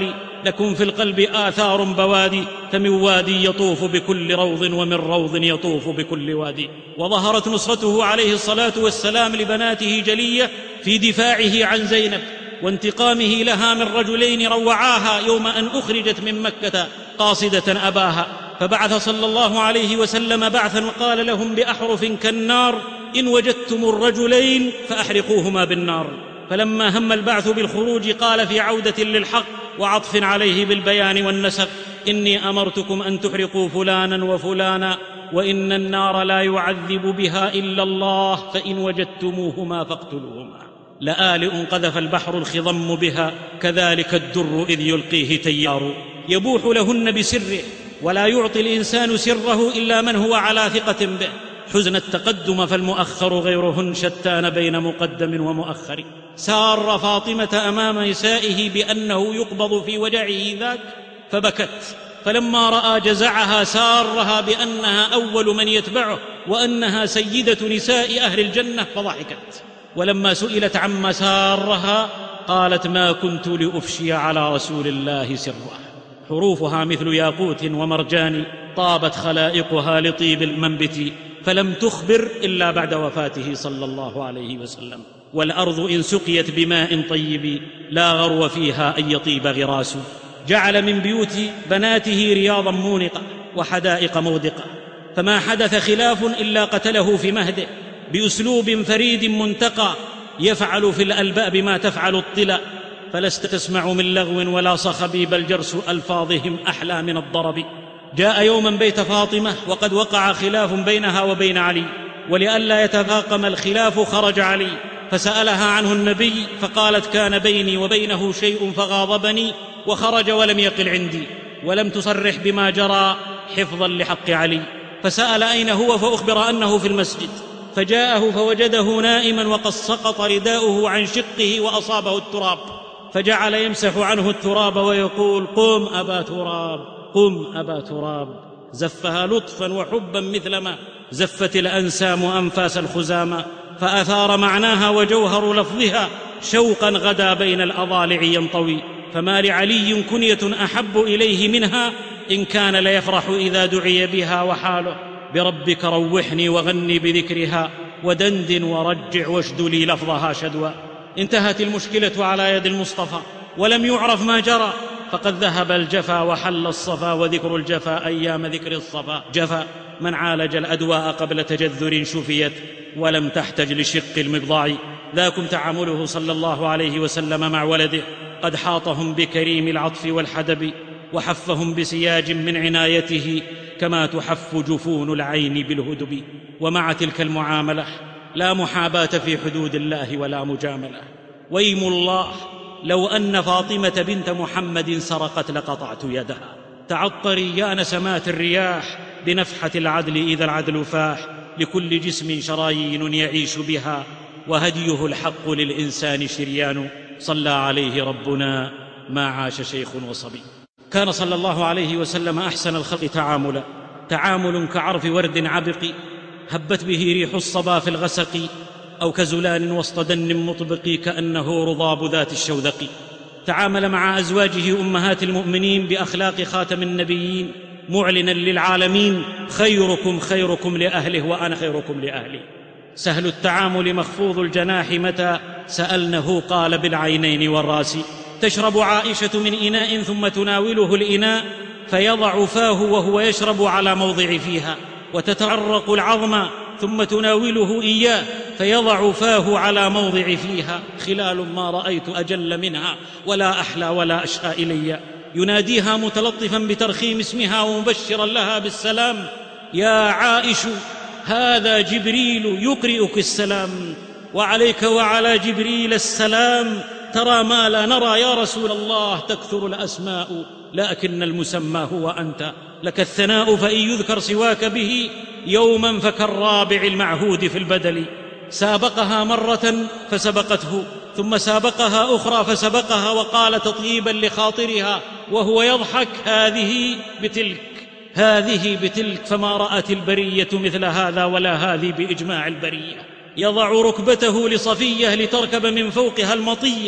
لكم في القلب آثار بوادي، فمن وادي يطوف بكل روض، ومن روض يطوف بكل وادي. وظهرت نصرته عليه الصلاة والسلام لبناته جلية في دفاعه عن زينب وانتقامه لها من رجلين روعاها يوم أن أخرجت من مكة قاصدة أباها. فبعث صلى الله عليه وسلم بعثا وقال لهم بأحرف كالنار: إن وجدتم الرجلين فأحرقوهما بالنار. فلما هم البعث بالخروج قال في عودة للحق وعطف عليه بالبيان والنسق: إني أمرتكم أن تحرقوا فلانا وفلانا، وإن النار لا يعذب بها إلا الله، فإن وجدتموهما فاقتلوهما. لآلئ قذف البحر الخضم بها، كذلك الدر إذ يلقيه تيار. يبوح لهن بسره، ولا يعطي الإنسان سره إلا من هو على ثقة به. حزن التقدم فالمؤخر غيرهن شتان بين مقدم ومؤخر. سار فاطمة أمام نسائه بأنه يقبض في وجعه ذاك فبكت، فلما رأى جزعها سارها بأنها أول من يتبعه وأنها سيدة نساء أهل الجنة فضحكت. ولما سئلت عما سارها قالت: ما كنت لأفشي على رسول الله سره. حروفها مثل ياقوت ومرجان، طابت خلائقها لطيب المنبت، فلم تخبر إلا بعد وفاته صلى الله عليه وسلم. والأرض إن سقيت بماء طيب لا غرو فيها أن يطيب غراس. جعل من بيوت بناته رياضا مونقة وحدائق مودقة، فما حدث خلاف إلا قتله في مهده بأسلوب فريد منتقى يفعل في الألباب ما تفعل الطلا، فلست تسمع من لغو ولا صخب، بل جرس ألفاظهم أحلى من الضرب. جاء يوما بيت فاطمة وقد وقع خلاف بينها وبين علي، ولئلا يتفاقم الخلاف خرج علي فسألها عنه النبي، فقالت: كان بيني وبينه شيء فغاضبني وخرج ولم يقل عندي، ولم تصرح بما جرى حفظا لحق علي. فسأل أين هو، فأخبر أنه في المسجد، فجاءه فوجده نائما وقد سقط رداؤه عن شقه وأصابه التراب، فجعل يمسح عنه التراب ويقول: قم أبا تراب، قم أبا تراب. زفها لطفا وحبا مثلما زفت الأنسام أنفاس الخزامى، فأثار معناها وجوهر لفظها شوقا غدا بين الأضالع ينطوي. فما لعلي كنية أحب إليه منها، إن كان ليفرح إذا دعي بها، وحاله: بربك روحني وغني بذكرها، ودندن ورجع واشدلي لفظها شدوى. انتهت المشكلة على يد المصطفى ولم يعرف ما جرى، فقد ذهب الجفا وحل الصفا، وذكر الجفا أيام ذكر الصفا جفا. من عالج الأدواء قبل تجذر شفيت، ولم تحتج لشق المبضع. ذاكم تعامله صلى الله عليه وسلم مع ولده، قد حاطهم بكريم العطف والحدب، وحفهم بسياج من عنايته، كما تحف جفون العين بالهدب. ومع تلك المعاملة لا محاباة في حدود الله ولا مجاملة. ويم الله لو أن فاطمة بنت محمد سرقت لقطعت يدها. تعطري يا نسمات الرياح بنفحة العدل إذا العدل فاح، لكل جسم شرايين يعيش بها، وهديه الحق للإنسان شريان. صلى عليه ربنا ما عاش شيخ وصبي. كان صلى الله عليه وسلم أحسن الخلق تعاملا، تعامل كعرف ورد عبق هبت به ريح الصبا في الغسق، أو كزلال وسط دن مطبق كأنه رضاب ذات الشوذق. تعامل مع أزواجه أمهات المؤمنين بأخلاق خاتم النبيين، معلنا للعالمين: خيركم خيركم لأهله وأنا خيركم لأهلي. سهل التعامل مخفوض الجناح، متى سألنه قال: بالعينين والراس. تشرب عائشة من إناء ثم تناوله الإناء، فيضع فاه وهو يشرب على موضع فيها، وتتعرق العظم ثم تناوله إياه، فيضع فاه على موضع فيها. خلال ما رأيت أجل منها، ولا أحلى ولا أشهى إلي. يناديها متلطفا بترخيم اسمها ومبشرا لها بالسلام: يا عائش، هذا جبريل يقرئك السلام. وعليك وعلى جبريل السلام. ترى ما لا نرى يا رسول الله، تكثر الأسماء لكن المسمى هو أنت. لك الثناء فإن يذكر سواك به يوما فكالرابع المعهود في البدل. سابقها مرة فسبقته، ثم سابقها أخرى فسبقها، وقال تطيبا لخاطرها وهو يضحك: هذه بتلك، هذه بتلك. فما رأت البرية مثل هذا ولا هذه بإجماع البرية. يضع ركبته لصفية لتركب من فوقها المطية،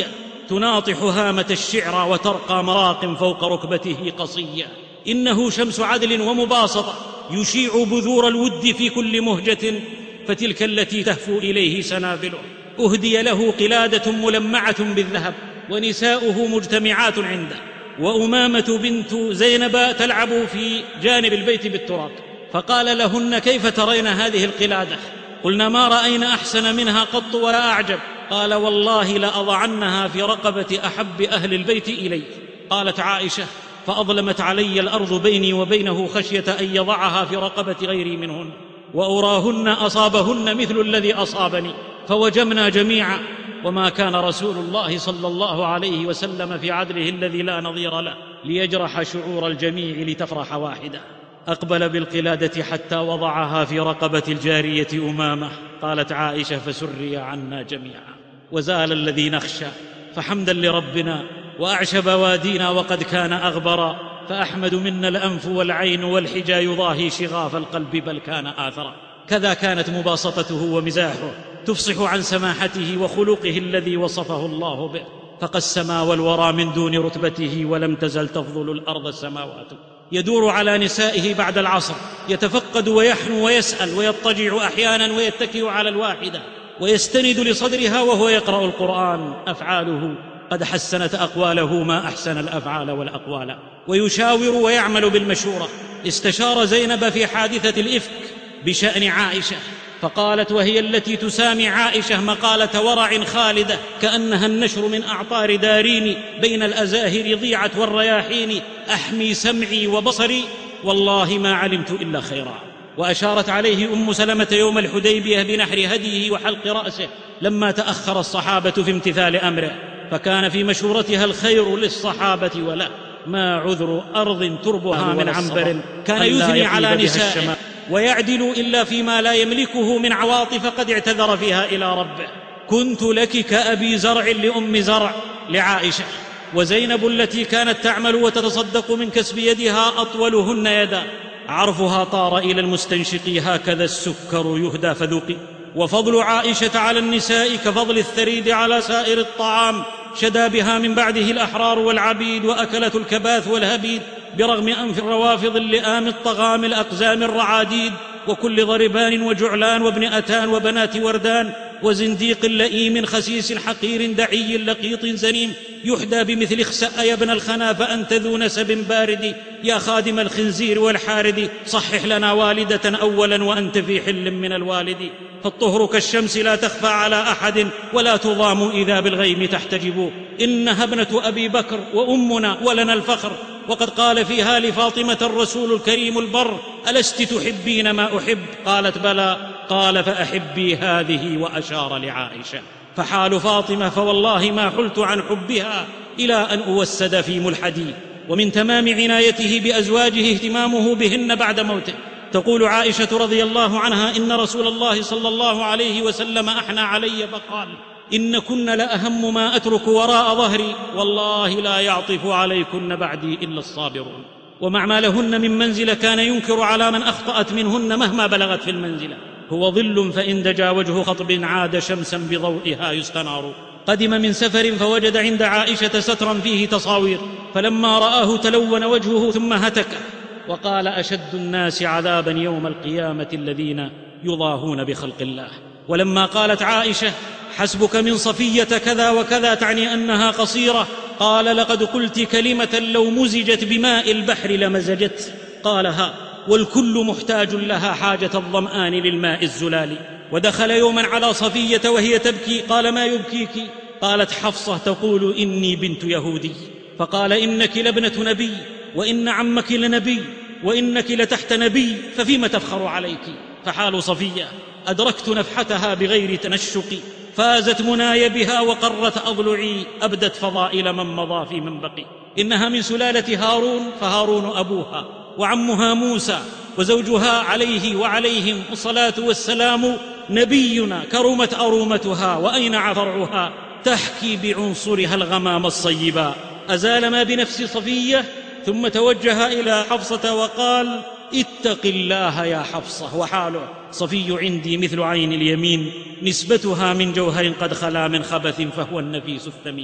تناطح هامة الشعر وترقى مراق فوق ركبته قصية. إنه شمس عدل ومباسطة، يشيع بذور الود في كل مهجة، فتلك التي تهفو إليه سنابله. أهدي له قلادة ملمعة بالذهب، ونساؤه مجتمعات عنده، وأمامة بنت زينب تلعب في جانب البيت بالتراب. فقال لهن: كيف ترين هذه القلادة؟ قلنا: ما رأينا أحسن منها قط ولا أعجب. قال: والله لأضعنها في رقبة أحب أهل البيت إلي. قالت عائشة: فأظلمت علي الأرض بيني وبينه خشية أن يضعها في رقبة غيري منهن، وأراهن أصابهن مثل الذي أصابني، فوجمنا جميعا. وما كان رسول الله صلى الله عليه وسلم في عدله الذي لا نظير له ليجرح شعور الجميع لتفرح واحدة. أقبل بالقلادة حتى وضعها في رقبة الجارية أمامة. قالت عائشة: فسري عنا جميعا وزال الذي نخشى، فحمدا لربنا وأعشب وادينا وقد كان أغبرا، فأحمد منا الأنف والعين والحجا يضاهي شغاف القلب بل كان آثرا. كذا كانت مباسطته ومزاحه، تفصح عن سماحته وخلقه الذي وصفه الله به. فقسما والورى من دون رتبته، ولم تزل تفضل الأرض السماوات. يدور على نسائه بعد العصر، يتفقد ويحنو ويسأل ويضطجع أحيانا ويتكئ على الواحدة ويستند لصدرها وهو يقرأ القرآن. أفعاله قد حسنت أقواله ما أحسن الأفعال والأقوال، ويشاور ويعمل بالمشورة. استشار زينب في حادثة الإفك بشأن عائشة، فقالت وهي التي تسامي عائشة مقالة ورع خالدة كأنها النشر من أعطار دارين بين الأزاهر ضيعة والرياحين، أحمي سمعي وبصري والله ما علمت إلا خيرا. وأشارت عليه أم سلمة يوم الحديبية بنحر هديه وحلق رأسه لما تأخر الصحابة في امتثال أمره، فكان في مشورتها الخير للصحابة وله. ما عذر أرض تربها من عنبر كان يثني على نسائه ويعدل إلا فيما لا يملكه من عواطف قد اعتذر فيها إلى ربه. كنت لك كأبي زرع لأم زرع لعائشة. وزينب التي كانت تعمل وتتصدق من كسب يدها أطولهن يدا، عرفها طار إلى المستنشق، هكذا السكر يهدى فذوقي. وفضل عائشة على النساء كفضل الثريد على سائر الطعام، شدا بها من بعده الأحرار والعبيد وأكلة الكباث والهبيد، برغم أنف الروافض اللئام الطغام الأقزام الرعاديد، وكل ضربان وجعلان وابن أتان وبنات وردان، وزنديق لئيم خسيس حقير دعي لقيط زنيم، يحدى بمثل اخسأ يا ابن الخنا فأنت ذو نسب بارد، يا خادم الخنزير والحارد صحح لنا والدة أولا وأنت في حل من الوالد. فالطهر كالشمس لا تخفى على أحد ولا تضام إذا بالغيم تحتجب، إنها ابنة أبي بكر وأمنا ولنا الفخر. وقد قال فيها لفاطمة الرسول الكريم البر: ألست تحبين ما أحب؟ قالت بلى. قال: فأحبي هذه، وأشار لعائشة. فحال فاطمة فوالله ما حلت عن حبها إلى أن أوسد في ملحدي. ومن تمام عنايته بأزواجه اهتمامه بهن بعد موته. تقول عائشة رضي الله عنها: إن رسول الله صلى الله عليه وسلم أحنى علي فقال: إن كن لأهم ما أترك وراء ظهري، والله لا يعطف عليكن بعدي إلا الصابرون. ومع ما لهن من منزلة كان ينكر على من أخطأت منهن مهما بلغت في المنزلة. هو ظل فإن دجا وجه خطب عاد شمسا بضوئها يستنار. قدم من سفر فوجد عند عائشة سترا فيه تصاوير، فلما رآه تلون وجهه ثم هتكه وقال: أشد الناس عذابا يوم القيامة الذين يضاهون بخلق الله. ولما قالت عائشة: حسبك من صفية كذا وكذا، تعني أنها قصيرة، قال: لقد قلت كلمة لو مزجت بماء البحر لمزجت. قالها: والكل محتاج لها حاجة الظمآن للماء الزلال. ودخل يوما على صفية وهي تبكي، قال: ما يبكيك؟ قالت حفصة تقول: إني بنت يهودي. فقال: إنك لابنة نبي، وإن عمك لنبي، وإنك لتحت نبي، ففيما تفخر عليك؟ فحال صفية أدركت نفحتها بغير تنشق، فازت مناي بها وقرت أضلعي، أبدت فضائل من مضى في من بقي. إنها من سلالة هارون، فهارون أبوها، وعمها موسى، وزوجها عليه وعليهم الصلاة والسلام نبينا، كرمت أرومتها وأينع فرعها، تحكي بعنصرها الغمام الصيبا. أزال ما بنفس صفية ثم توجه إلى حفصة وقال: اتق الله يا حفصة. وحاله: صفي عندي مثل عين اليمين، نسبتها من جوهر قد خلا من خبث، فهو النفيس الثمين.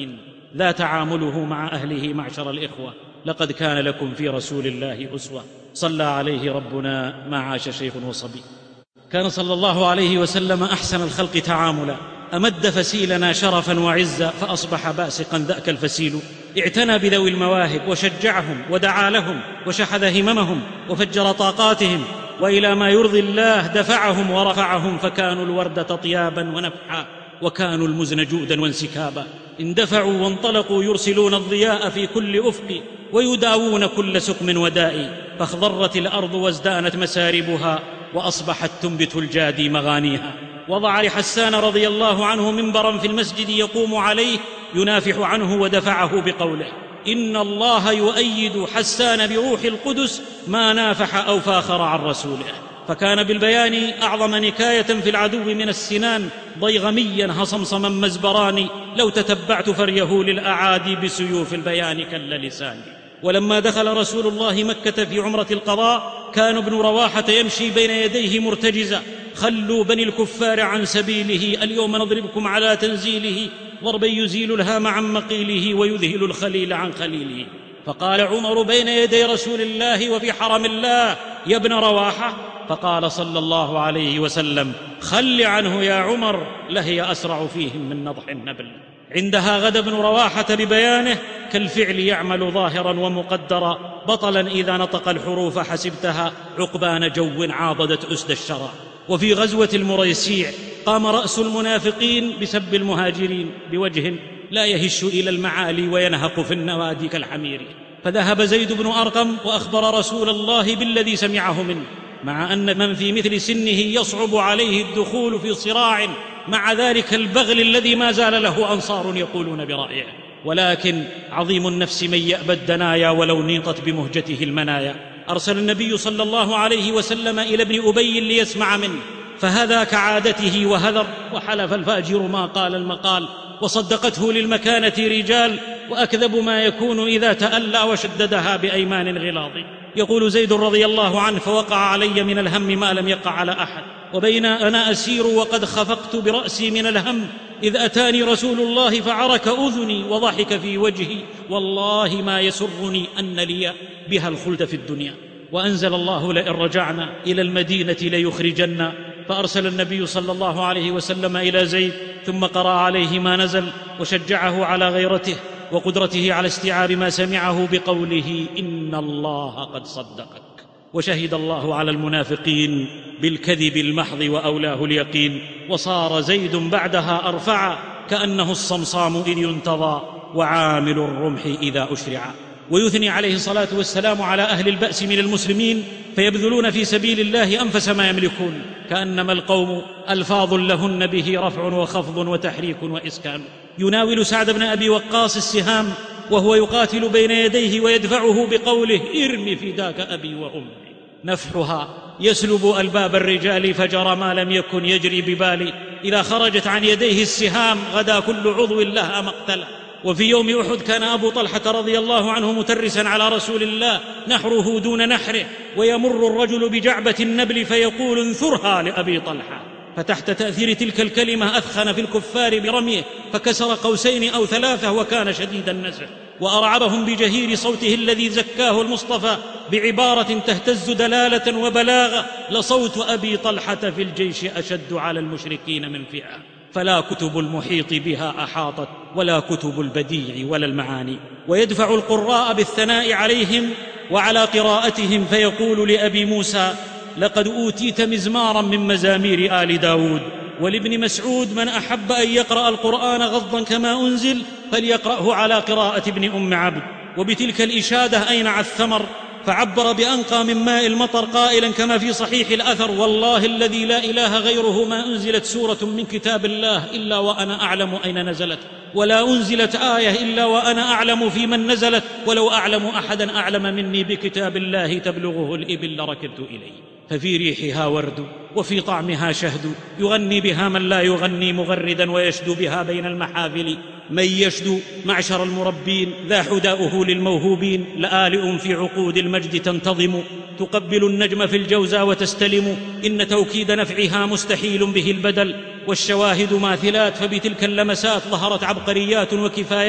لا تعامله مع أهله معشر الإخوة. لقد كان لكم في رسول الله أسوة. صلى عليه ربنا ما عاش شيخ وصبي. كان صلى الله عليه وسلم أحسن الخلق تعاملا، أمد فسيلنا شرفا وعزا فأصبح باسقا ذاك الفسيل. اعتنى بذوي المواهب وشجعهم ودعا لهم وشحذ هممهم وفجر طاقاتهم، وإلى ما يرضي الله دفعهم ورفعهم، فكانوا الورد طيابا ونفحا، وكانوا المزن جودا وانسكابا. اندفعوا وانطلقوا يرسلون الضياء في كل أفق، ويداوون كل سقم وداء. فاخضرت الأرض وازدانت مساربها، وأصبحت تنبت الجادي مغانيها. وضع لحسان رضي الله عنه منبرا في المسجد يقوم عليه ينافح عنه، ودفعه بقوله: إن الله يؤيد حسان بروح القدس ما نافح أو فاخر عن رسوله. فكان بالبيان أعظم نكاية في العدو من السنان، ضيغميا هصمصما مزبران، لو تتبعت فريه للأعادي بسيوف البيان كل لسان. ولما دخل رسول الله مكة في عمرة القضاء، كان ابن رواحة يمشي بين يديه مرتجزا: خلوا بني الكفار عن سبيله، اليوم نضربكم على تنزيله، ضربا يزيل الهام عن مقيله، ويذهل الخليل عن خليله. فقال عمر بين يدي رسول الله وفي حرم الله: يا ابن رواحة. فقال صلى الله عليه وسلم: خل عنه يا عمر، لهي أسرع فيهم من نضح النبل. عندها غدا ابن رواحة ببيانه: كالفعل يعمل ظاهرا ومقدرا، بطلا إذا نطق الحروف حسبتها، عقبان جو عاضدت أسد الشرى. وفي غزوة المريسيع قام رأس المنافقين بسب المهاجرين بوجه لا يهش إلى المعالي وينهق في النوادي كالحمير. فذهب زيد بن أرقم وأخبر رسول الله بالذي سمعه منه، مع أن من في مثل سنه يصعب عليه الدخول في صراع مع ذلك البغل الذي ما زال له أنصار يقولون برأيه. ولكن عظيم النفس من يأبى الدنايا ولو نيطت بمهجته المنايا. أرسل النبي صلى الله عليه وسلم إلى ابن أبي ليسمع منه، فهذا كعادته وهذر، وحلف الفاجر ما قال المقال، وصدقته للمكانة رجال، وأكذب ما يكون إذا تألى وشددها بأيمان غلاظ. يقول زيد رضي الله عنه: فوقع علي من الهم ما لم يقع على أحد، وبين أنا أسير وقد خفقت برأسي من الهم، إذ أتاني رسول الله فعرك أذني وضحك في وجهي، والله ما يسرني أن لي بها الخلد في الدنيا. وأنزل الله: لئن رجعنا إلى المدينة ليخرجن. فأرسل النبي صلى الله عليه وسلم إلى زيد، ثم قرأ عليه ما نزل، وشجعه على غيرته وقدرته على استيعاب ما سمعه بقوله: إن الله قد صدقك. وشهد الله على المنافقين بالكذب المحض وأولاه اليقين. وصار زيد بعدها أرفع، كأنه الصمصام إذ ينتظى، وعامل الرمح إذا أشرع. ويثني عليه الصلاة والسلام على أهل البأس من المسلمين، فيبذلون في سبيل الله أنفس ما يملكون، كأنما القوم ألفاظ لهن به رفع وخفض وتحريك وإسكان. يناول سعد بن أبي وقاص السهام وهو يقاتل بين يديه، ويدفعه بقوله: ارم فداك أبي وأمي. نفحها يسلب ألباب الرجال، فجرى ما لم يكن يجري ببالي، إذا خرجت عن يديه السهام غدا كل عضو لها مقتلا. وفي يوم أحد كان أبو طلحة رضي الله عنه مترسا على رسول الله، نحره دون نحره، ويمر الرجل بجعبة النبل فيقول: انثرها لأبي طلحة. فتحت تأثير تلك الكلمة أثخن في الكفار برميه، فكسر قوسين أو ثلاثة، وكان شديد النزع. وأرعبهم بجهير صوته الذي زكاه المصطفى بعبارة تهتز دلالة وبلاغة: لصوت أبي طلحة في الجيش أشد على المشركين من فئة. فلا كتب المحيط بها أحاطت، ولا كتب البديع ولا المعاني. ويدفع القراء بالثناء عليهم وعلى قراءتهم، فيقول لأبي موسى: لقد أوتيت مزمارا من مزامير آل داود. ولابن مسعود: من أحب أن يقرأ القرآن غضا كما أنزل فليقرأه على قراءة ابن أم عبد. وبتلك الإشادة أينع الثمر، فعبر بأنقى من ماء المطر قائلا كما في صحيح الأثر: والله الذي لا إله غيره ما أنزلت سورة من كتاب الله إلا وأنا أعلم أين نزلت، ولا أنزلت آية إلا وأنا أعلم في من نزلت، ولو أعلم أحدا أعلم مني بكتاب الله تبلغه الإبل لركبت إليه. ففي ريحها ورد، وفي طعمها شهد، يغني بها من لا يغني مغردا، ويشدو بها بين المحافل من يشدو. معشر المربين ذا حداؤه للموهوبين، لآلئ في عقود المجد تنتظم، تقبل النجم في الجوزى وتستلم، إن توكيد نفعها مستحيل به البدل، والشواهد ماثلات، فبتلك اللمسات ظهرت عبقريات وكفايات،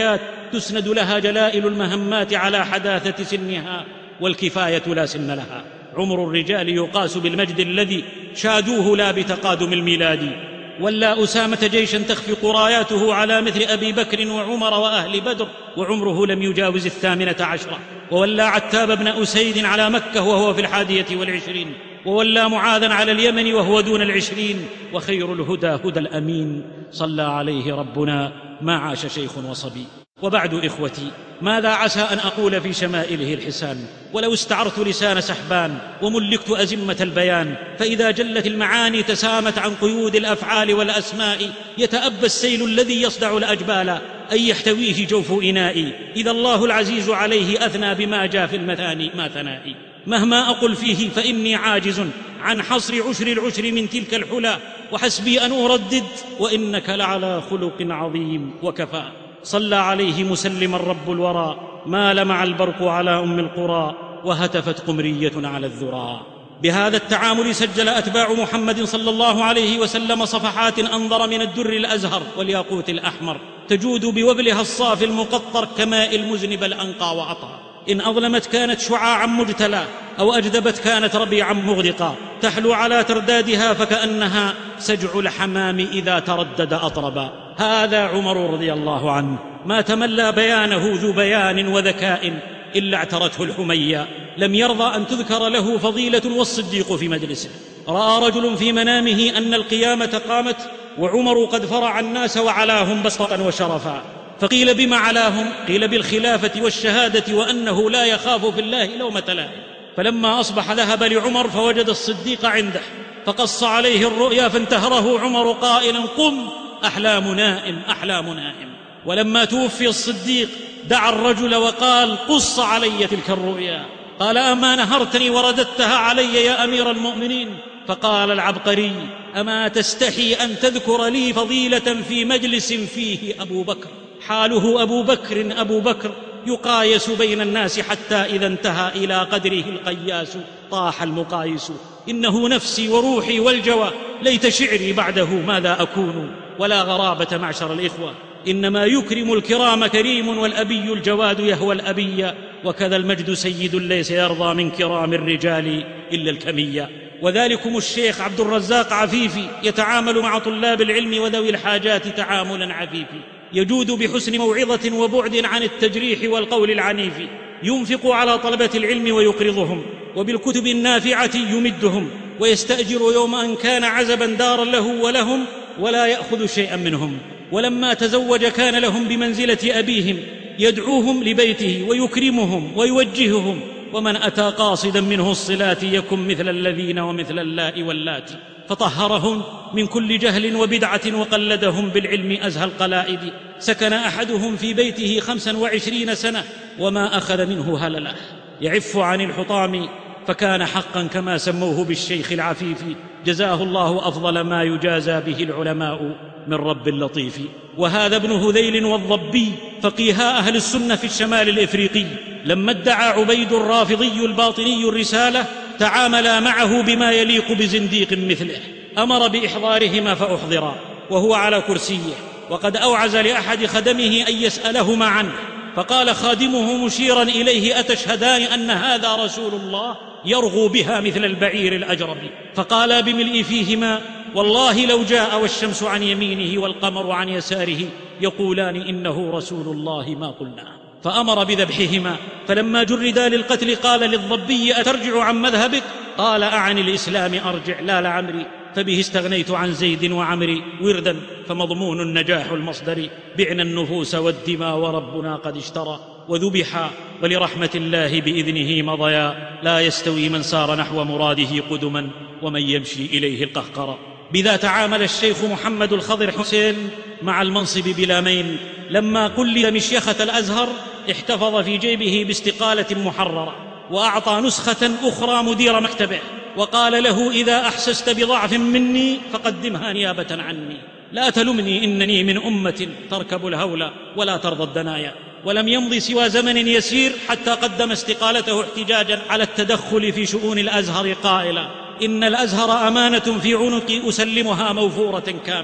تسند لها جلائل المهمات على حداثة سنها، والكفاية لا سن لها. عمر الرجال يقاس بالمجد الذي شادوه لا بتقادم الميلاد. ولا أسامة جيشا تخفق راياته على مثل أبي بكر وعمر وأهل بدر وعمره لم يجاوز الثامنة عشرة. وولى عتاب بن أسيد على مكة وهو في الحادية والعشرين. وولى معاذا على اليمن وهو دون العشرين. وخير الهدى هدى الأمين صلى عليه ربنا ما عاش شيخ وصبي. وبعد إخوتي، ماذا عسى أن أقول في شمائله الحسان؟ ولو استعرت لسان سحبان وملكت أزمة البيان، فإذا جلت المعاني تسامت عن قيود الأفعال والأسماء، يتأبى السيل الذي يصدع الأجبال أن يحتويه جوف إنائي، إذا الله العزيز عليه أثنى بما جاء في المثاني ما ثنائي. مهما أقل فيه فإني عاجز عن حصر عشر العشر من تلك الحلى، وحسبي أن أردد وإنك لعلى خلق عظيم وكفى. صلى عليه مسلما رب الورى، ما لمع البرق على أم القرى، وهتفت قمرية على الذرى. بهذا التعامل سجل أتباع محمد صلى الله عليه وسلم صفحات أنظر من الدر الأزهر والياقوت الأحمر، تجود بوبلها الصافي المقطر كماء المذنب الأنقى وأطهر. إن أظلمت كانت شعاعا مجتلى، أو أجدبت كانت ربيعا مغدقا، تحلو على تردادها فكأنها سجع الحمام إذا تردد أطربا. هذا عمر رضي الله عنه، ما تملى بيانه ذو بيان وذكاء إلا اعترته الحمية. لم يرضى أن تذكر له فضيلة والصديق في مجلسه. رأى رجل في منامه أن القيامة قامت وعمر قد فرع الناس وعلاهم بسطا وشرفا، فقيل بما علاهم؟ قيل بالخلافة والشهادة وأنه لا يخاف في الله لومة لائم. فلما أصبح ذهب لعمر فوجد الصديق عنده، فقص عليه الرؤيا فانتهره عمر قائلا: قم، أحلام نائم أحلام نائم. ولما توفي الصديق دعا الرجل وقال: قص علي تلك الرؤيا. قال: أما نهرتني ورددتها علي يا أمير المؤمنين؟ فقال العبقري: أما تستحي أن تذكر لي فضيلة في مجلس فيه أبو بكر؟ حاله أبو بكر أبو بكر يقايس بين الناس، حتى إذا انتهى إلى قدره القياس طاح المقايس. إنه نفسي وروحي والجوى، ليت شعري بعده ماذا أكون. ولا غرابة معشر الإخوة، إنما يكرم الكرام كريم، والأبي الجواد يهوى الأبي، وكذا المجد سيد ليس يرضى من كرام الرجال إلا الكمية. وذلكم الشيخ عبد الرزاق عفيفي يتعامل مع طلاب العلم وذوي الحاجات تعاملا عفيفي، يجود بحسن موعظة وبعد عن التجريح والقول العنيف، ينفق على طلبة العلم ويقرضهم، وبالكتب النافعة يمدهم، ويستأجر يوم أن كان عزبا دارا له ولهم، ولا يأخذ شيئا منهم. ولما تزوج كان لهم بمنزلة أبيهم، يدعوهم لبيته ويكرمهم ويوجههم، ومن أتى قاصدا منه الصلات يكن مثل الذين ومثل اللاء واللات. فطهرهم من كل جهل وبدعة وقلدهم بالعلم أزهى القلائد. سكن أحدهم في بيته خمسا وعشرين سنة وما أخذ منه هلله، يعف عن الحطام، فكان حقا كما سموه بالشيخ العفيف، جزاه الله أفضل ما يجازى به العلماء من رب اللطيف. وهذا ابن هذيل والضبي فقيها أهل السنة في الشمال الإفريقي، لما ادعى عبيد الرافضي الباطني الرسالة تعاملا معه بما يليق بزنديق مثله، أمر بإحضارهما فأحضرا وهو على كرسيه، وقد أوعز لأحد خدمه أن يسألهما عنه، فقال خادمه مشيرا إليه: أتشهدان أن هذا رسول الله؟ يرغو بها مثل البعير الأجرب. فقالا بملء فيهما: والله لو جاء والشمس عن يمينه والقمر عن يساره يقولان إنه رسول الله ما قلنا. فأمر بذبحهما. فلما جردا للقتل قال للضبي: أترجع عن مذهبك؟ قال: أعن الإسلام أرجع لا لعمري، فبه استغنيت عن زيد وعمري وردا، فمضمون النجاح المصدر، بعنا النفوس والدماء وربنا قد اشترى، وذبحا ولرحمة الله بإذنه مضيا، لا يستوي من سار نحو مراده قدما ومن يمشي إليه القهقرى. بذا تعامل الشيخ محمد الخضر حسين مع المنصب بلامين. لما قلد مشيخة الأزهر احتفظ في جيبه باستقالة محررة، وأعطى نسخة أخرى مدير مكتبه، وقال له: إذا أحسست بضعف مني فقدمها نيابة عني، لا تلمني، إنني من أمة تركب الهول ولا ترضى الدنايا. ولم يمض سوى زمن يسير حتى قدم استقالته احتجاجا على التدخل في شؤون الأزهر قائلا: إن الأزهر أمانة في عنقي أسلمها موفورة كاملة،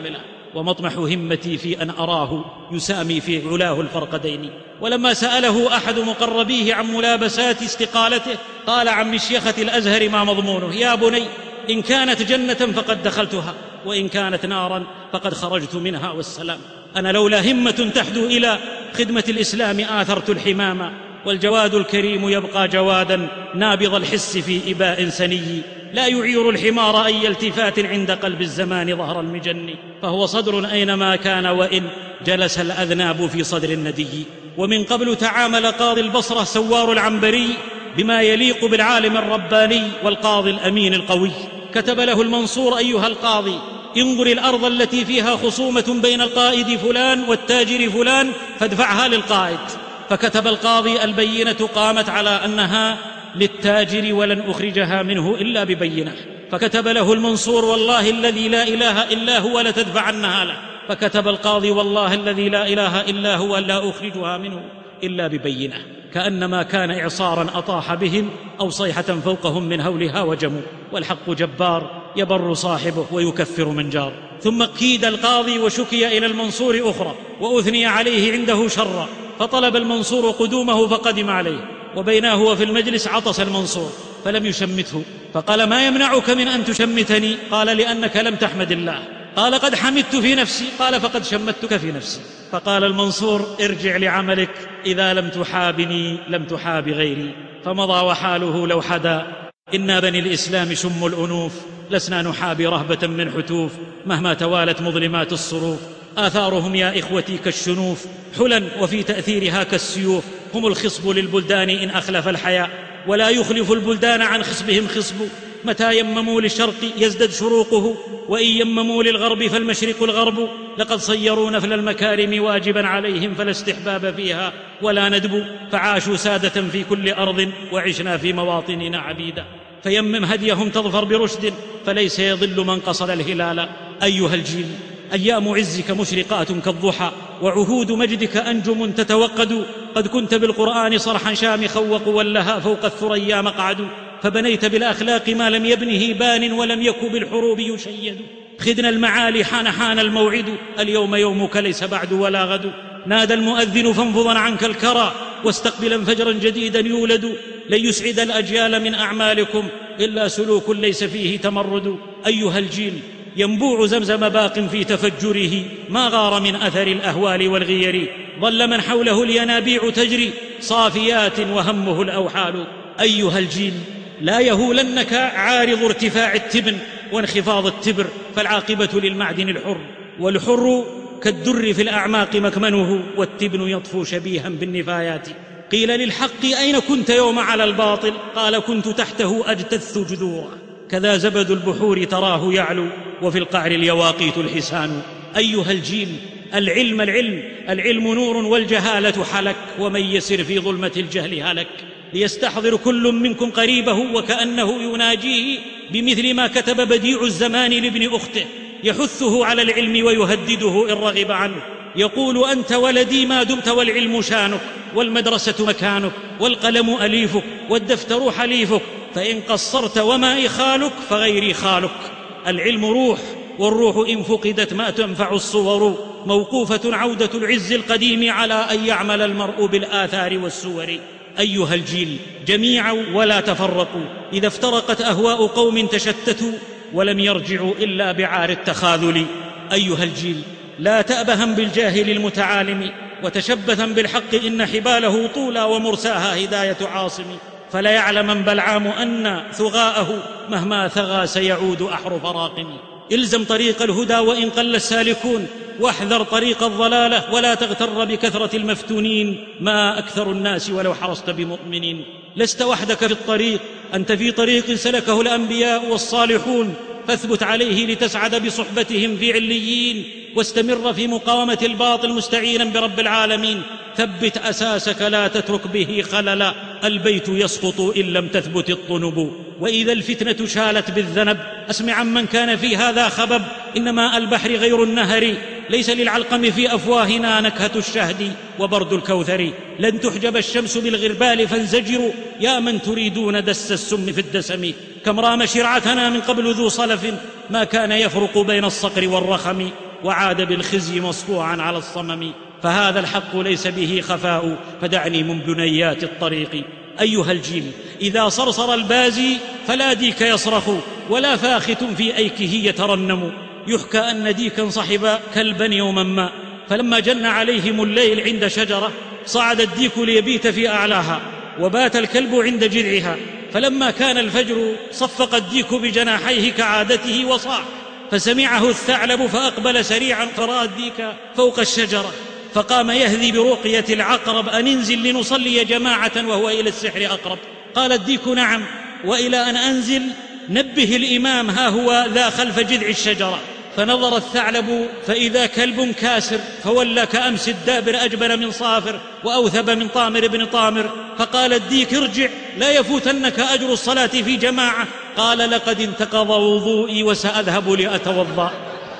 ومطمح همتي في أن أراه يسامي في علاه الفرقدين. ولما سأله أحد مقربيه عن ملابسات استقالته قال عن مشيخة الأزهر ما مضمونه؟ يا بني، إن كانت جنة فقد دخلتها، وإن كانت نارا فقد خرجت منها والسلام. أنا لولا همة تحدو إلى خدمة الإسلام آثرت الحمامة، والجواد الكريم يبقى جوادا نابض الحس في إباء سني، لا يعير الحمار أي التفات عند قلب الزمان ظهر المجن، فهو صدر أينما كان وإن جلس الأذناب في صدر الندي. ومن قبل تعامل قاضي البصرة سوار العنبري بما يليق بالعالم الرباني والقاضي الأمين القوي. كتب له المنصور: أيها القاضي، انظر الأرض التي فيها خصومة بين القائد فلان والتاجر فلان فادفعها للقائد. فكتب القاضي: البينة قامت على أنها للتاجر ولن أخرجها منه إلا ببينة. فكتب له المنصور: والله الذي لا إله إلا هو لتدفعنها له. فكتب القاضي: والله الذي لا إله إلا هو لا أخرجها منه إلا ببينة. كأنما كان إعصارا أطاح بهم أو صيحة فوقهم من هولها وجموا. والحق جبار يبر صاحبه ويكفر من جار. ثم كيد القاضي وشكي إلى المنصور أخرى وأثني عليه عنده شرا، فطلب المنصور قدومه فقدم عليه، وبينه هو في المجلس عطس المنصور فلم يشمته، فقال: ما يمنعك من أن تشمتني؟ قال: لأنك لم تحمد الله. قال: قد حمدت في نفسي. قال: فقد شمتك في نفسي. فقال المنصور: ارجع لعملك، إذا لم تحابني لم تحاب غيري. فمضى وحاله لو حدا. إنا بني الإسلام شم الأنوف، لسنا نحابي رهبة من حتوف، مهما توالت مظلمات الصروف. آثارهم يا إخوتي كالشنوف، حلا وفي تأثيرها كالسيوف. هم الخصب للبلدان إن أخلف الحياء، ولا يخلف البلدان عن خصبهم خصب. متى يمموا للشرق يزدد شروقه، وإن يمموا للغرب فالمشرق الغرب. لقد صيروا نفل المكارم واجبا عليهم، فلا استحباب فيها ولا ندب. فعاشوا سادة في كل أرض، وعشنا في مواطننا عبيدا. فيمم هديهم تظفر برشد، فليس يضل من قصد الهلال. أيها الجيل، أيام عزك مشرقات كالضحى، وعهود مجدك أنجم تتوقد. قد كنت بالقرآن صرحا شامخا، وقولها فوق الثريا مقعد. فبنيت بالأخلاق ما لم يبنه بان، ولم يك بالحروب يشيد. خذنا المعالي حان حان الموعد، اليوم يومك ليس بعد ولا غد. نادى المؤذن فانفضا عنك الكرى، واستقبلا فجرا جديدا يولد. لن يسعد الأجيال من أعمالكم إلا سلوك ليس فيه تمرد. أيها الجيل، ينبوع زمزم باق في تفجره، ما غار من أثر الأهوال والغير. ظل من حوله الينابيع تجري، صافيات وهمه الأوحال. أيها الجيل، لا يهولنك عارض ارتفاع التبن وانخفاض التبر، فالعاقبة للمعدن الحر. والحر كالدر في الأعماق مكمنه، والتبن يطفو شبيها بالنفايات. قيل للحق: أين كنت يوم على الباطل؟ قال: كنت تحته أجتث جذورا. كذا زبد البحور تراه يعلو، وفي القعر اليواقيت الحسان. أيها الجيل، العلم العلم العلم نور، والجهالة حلك، ومن يسر في ظلمة الجهل هلك. ليستحضر كل منكم قريبه، وكأنه يناجيه بمثل ما كتب بديع الزمان لابن أخته، يحثه على العلم ويهدده إن رغب عنه. يقول: أنت ولدي ما دمت، والعلم شانك، والمدرسة مكانك، والقلم أليفك، والدفتر حليفك. فإن قصرت وما إخالك فغيري خالك. العلم روح، والروح إن فقدت ما تنفع الصور. موقوفة عودة العز القديم على أن يعمل المرء بالآثار والسور. أيها الجيل، جميعا ولا تفرقوا. إذا افترقت أهواء قوم تشتتوا، ولم يرجعوا إلا بعار التخاذل. أيها الجيل، لا تأبها بالجاهل المتعالم، وتشبثا بالحق إن حباله طولا، ومرساها هداية عاصم. فلا يعلمن بلعام أن ثغاءه مهما ثغى سيعود أحرف راقم. إلزم طريق الهدى وإن قل السالكون، واحذر طريق الضلالة ولا تغتر بكثرة المفتونين. ما أكثر الناس ولو حرصت بمؤمنين. لست وحدك في الطريق، أنت في طريق سلكه الأنبياء والصالحون، فاثبت عليه لتسعد بصحبتهم في عليين، واستمر في مقاومة الباطل مستعينا برب العالمين. ثبت أساسك لا تترك به خللا، البيت يسقط إن لم تثبت الطنب. وإذا الفتنة شالت بالذنب، أسمع عمن كان في هذا خبب. إن ماء البحر غير النهر، ليس للعلقم في أفواهنا نكهة الشهد وبرد الكوثر. لن تحجب الشمس بالغربال فانزجروا، يا من تريدون دس السم في الدسم. كم رام شرعتنا من قبل ذو صلف، ما كان يفرق بين الصقر والرخم. وعاد بالخزي مصفوعا على الصمم. فهذا الحق ليس به خفاء، فدعني من بنيات الطريق. أيها الجيل، إذا صرصر البازي فلا ديك يصرخ، ولا فاخت في أيكه يترنم. يحكى أن ديكا صحب كلبا يوما ما، فلما جن عليهم الليل عند شجرة صعد الديك ليبيت في أعلاها، وبات الكلب عند جذعها. فلما كان الفجر صفق الديك بجناحيه كعادته وصاح، فسمعه الثعلب فأقبل سريعا فرأى الديك فوق الشجرة، فقام يهذي برقية العقرب أن انزل لنصلي جماعة وهو إلى السحر أقرب. قال الديك نعم، وإلى أن أنزل نبه الإمام ها هو ذا خلف جذع الشجرة. فنظر الثعلب فإذا كلب كاسر، فولى كأمس الدابر أجبن من صافر وأوثب من طامر بن طامر. فقال الديك ارجع لا يفوتنك أجر الصلاة في جماعة. قال لقد انتقض وضوئي وسأذهب لأتوضأ.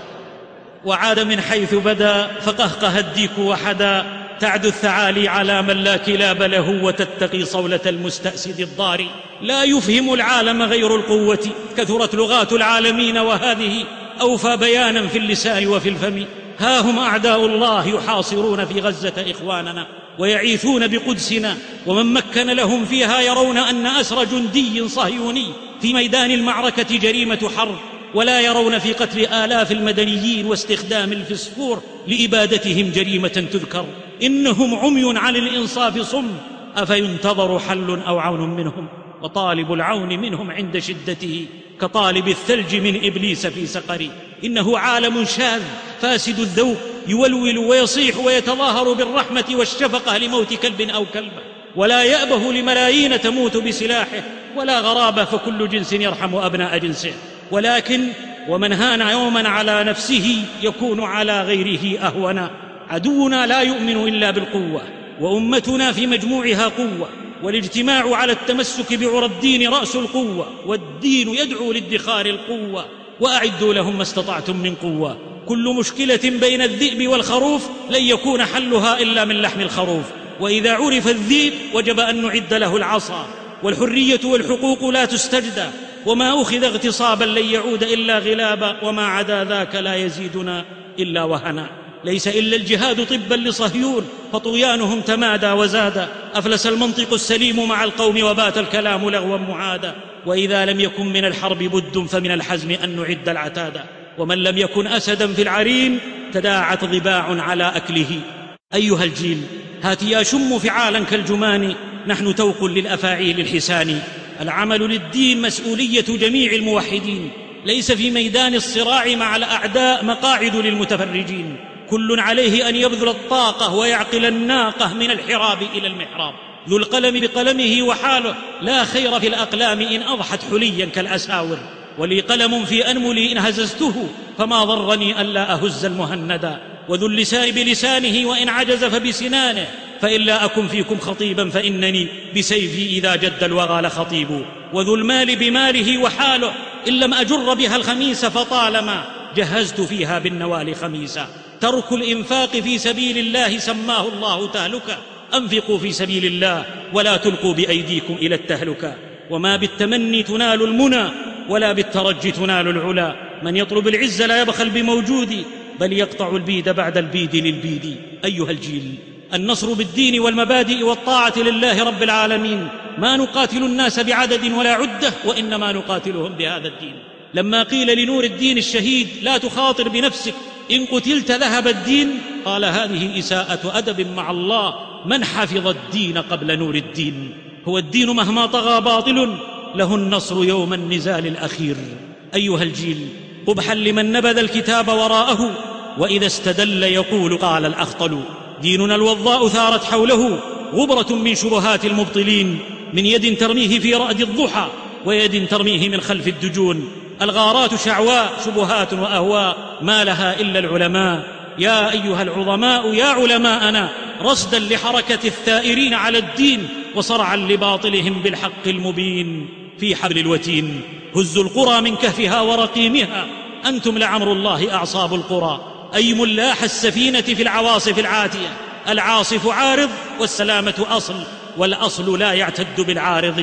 وعاد من حيث بدا فقهقه الديك وحدا. تعدو الثعالي على من لا كلاب له، وتتقي صولة المستأسد الضاري. لا يفهم العالم غير القوة، كثرت لغات العالمين وهذه أوفى بيانا في اللسان وفي الفم. ها هم أعداء الله يحاصرون في غزة إخواننا، ويعيثون بقدسنا، ومن مكن لهم فيها يرون أن أسر جندي صهيوني في ميدان المعركة جريمة حرب، ولا يرون في قتل آلاف المدنيين واستخدام الفسفور لإبادتهم جريمة تذكر. إنهم عمي عن الإنصاف صم، أفينتظر حل أو عون منهم؟ وطالب العون منهم عند شدته كطالب الثلج من إبليس في سقر. إنه عالم شاذ فاسد الذوق، يولول ويصيح ويتظاهر بالرحمة والشفقة لموت كلب أو كلبة، ولا يأبه لملايين تموت بسلاحه. ولا غرابة، فكل جنس يرحم أبناء جنسه. ولكن ومن هان يوما على نفسه يكون على غيره أهونا. عدونا لا يؤمن إلا بالقوة، وأمتنا في مجموعها قوة، والاجتماع على التمسك بعرى الدين رأس القوة، والدين يدعو لادخار القوة. وأعدوا لهم ما استطعتم من قوة. كل مشكلة بين الذئب والخروف لن يكون حلها إلا من لحم الخروف. وإذا عرف الذئب وجب أن نعد له العصا. والحرية والحقوق لا تستجدى، وما أخذ اغتصابا لن يعود إلا غلابا، وما عدا ذاك لا يزيدنا إلا وهنا. ليس إلا الجهاد طبا لصهيون، فطغيانهم تمادى وزاد. أفلس المنطق السليم مع القوم، وبات الكلام لغوا معادا. وإذا لم يكن من الحرب بد، فمن الحزم أن نعد العتادا. ومن لم يكن أسدا في العرين تداعت ضباع على أكله. أيها الجيل، هات يا شم فعالا كالجمان، نحن توق للأفاعيل الحسان. العمل للدين مسؤولية جميع الموحدين، ليس في ميدان الصراع مع الأعداء مقاعد للمتفرجين. كل عليه أن يبذل الطاقة ويعقل الناقة من الحراب إلى المحراب. ذو القلم بقلمه وحاله، لا خير في الأقلام إن أضحت حليا كالأساور. ولي قلم في أنملي إن هززته، فما ضرني ألا أهز المهندا. وذو اللسان بلسانه وإن عجز فبسنانه، فإن لا أكن فيكم خطيبا فإنني بسيفي إذا جد الوغى لخطيب. وذو المال بماله وحاله، إن لم أجر بها الخميس فطالما جهزت فيها بالنوال خميسا. ترك الإنفاق في سبيل الله سماه الله تهلكة. أنفقوا في سبيل الله ولا تلقوا بأيديكم إلى التهلكة. وما بالتمني تنال المنى، ولا بالترجي تنال العلا. من يطلب العز لا يبخل بموجود، بل يقطع البيد بعد البيد للبيد. أيها الجيل، النصر بالدين والمبادئ والطاعة لله رب العالمين. ما نقاتل الناس بعدد ولا عدة، وإنما نقاتلهم بهذا الدين. لما قيل لنور الدين الشهيد لا تخاطر بنفسك، إن قتلت ذهب الدين، قال هذه إساءة أدب مع الله. من حفظ الدين قبل نور الدين؟ هو الدين مهما طغى باطل، له النصر يوم النزال الأخير. أيها الجيل، قبحا لمن نبذ الكتاب وراءه، وإذا استدل يقول قال الأخطل. ديننا الوضاء ثارت حوله غبرة من شبهات المبطلين، من يد ترميه في رأد الضحى، ويد ترميه من خلف الدجون. الغارات شعواء، شبهات وأهواء، ما لها إلا العلماء. يا أيها العظماء يا علماءنا، رصدا لحركة الثائرين على الدين، وصرعا لباطلهم بالحق المبين. في حبل الوتين هزوا القرى من كهفها ورقيمها، أنتم لعمر الله أعصاب القرى. أي ملاح السفينة في العواصف العاتية، العاصف عارض والسلامة أصل، والأصل لا يعتد بالعارض.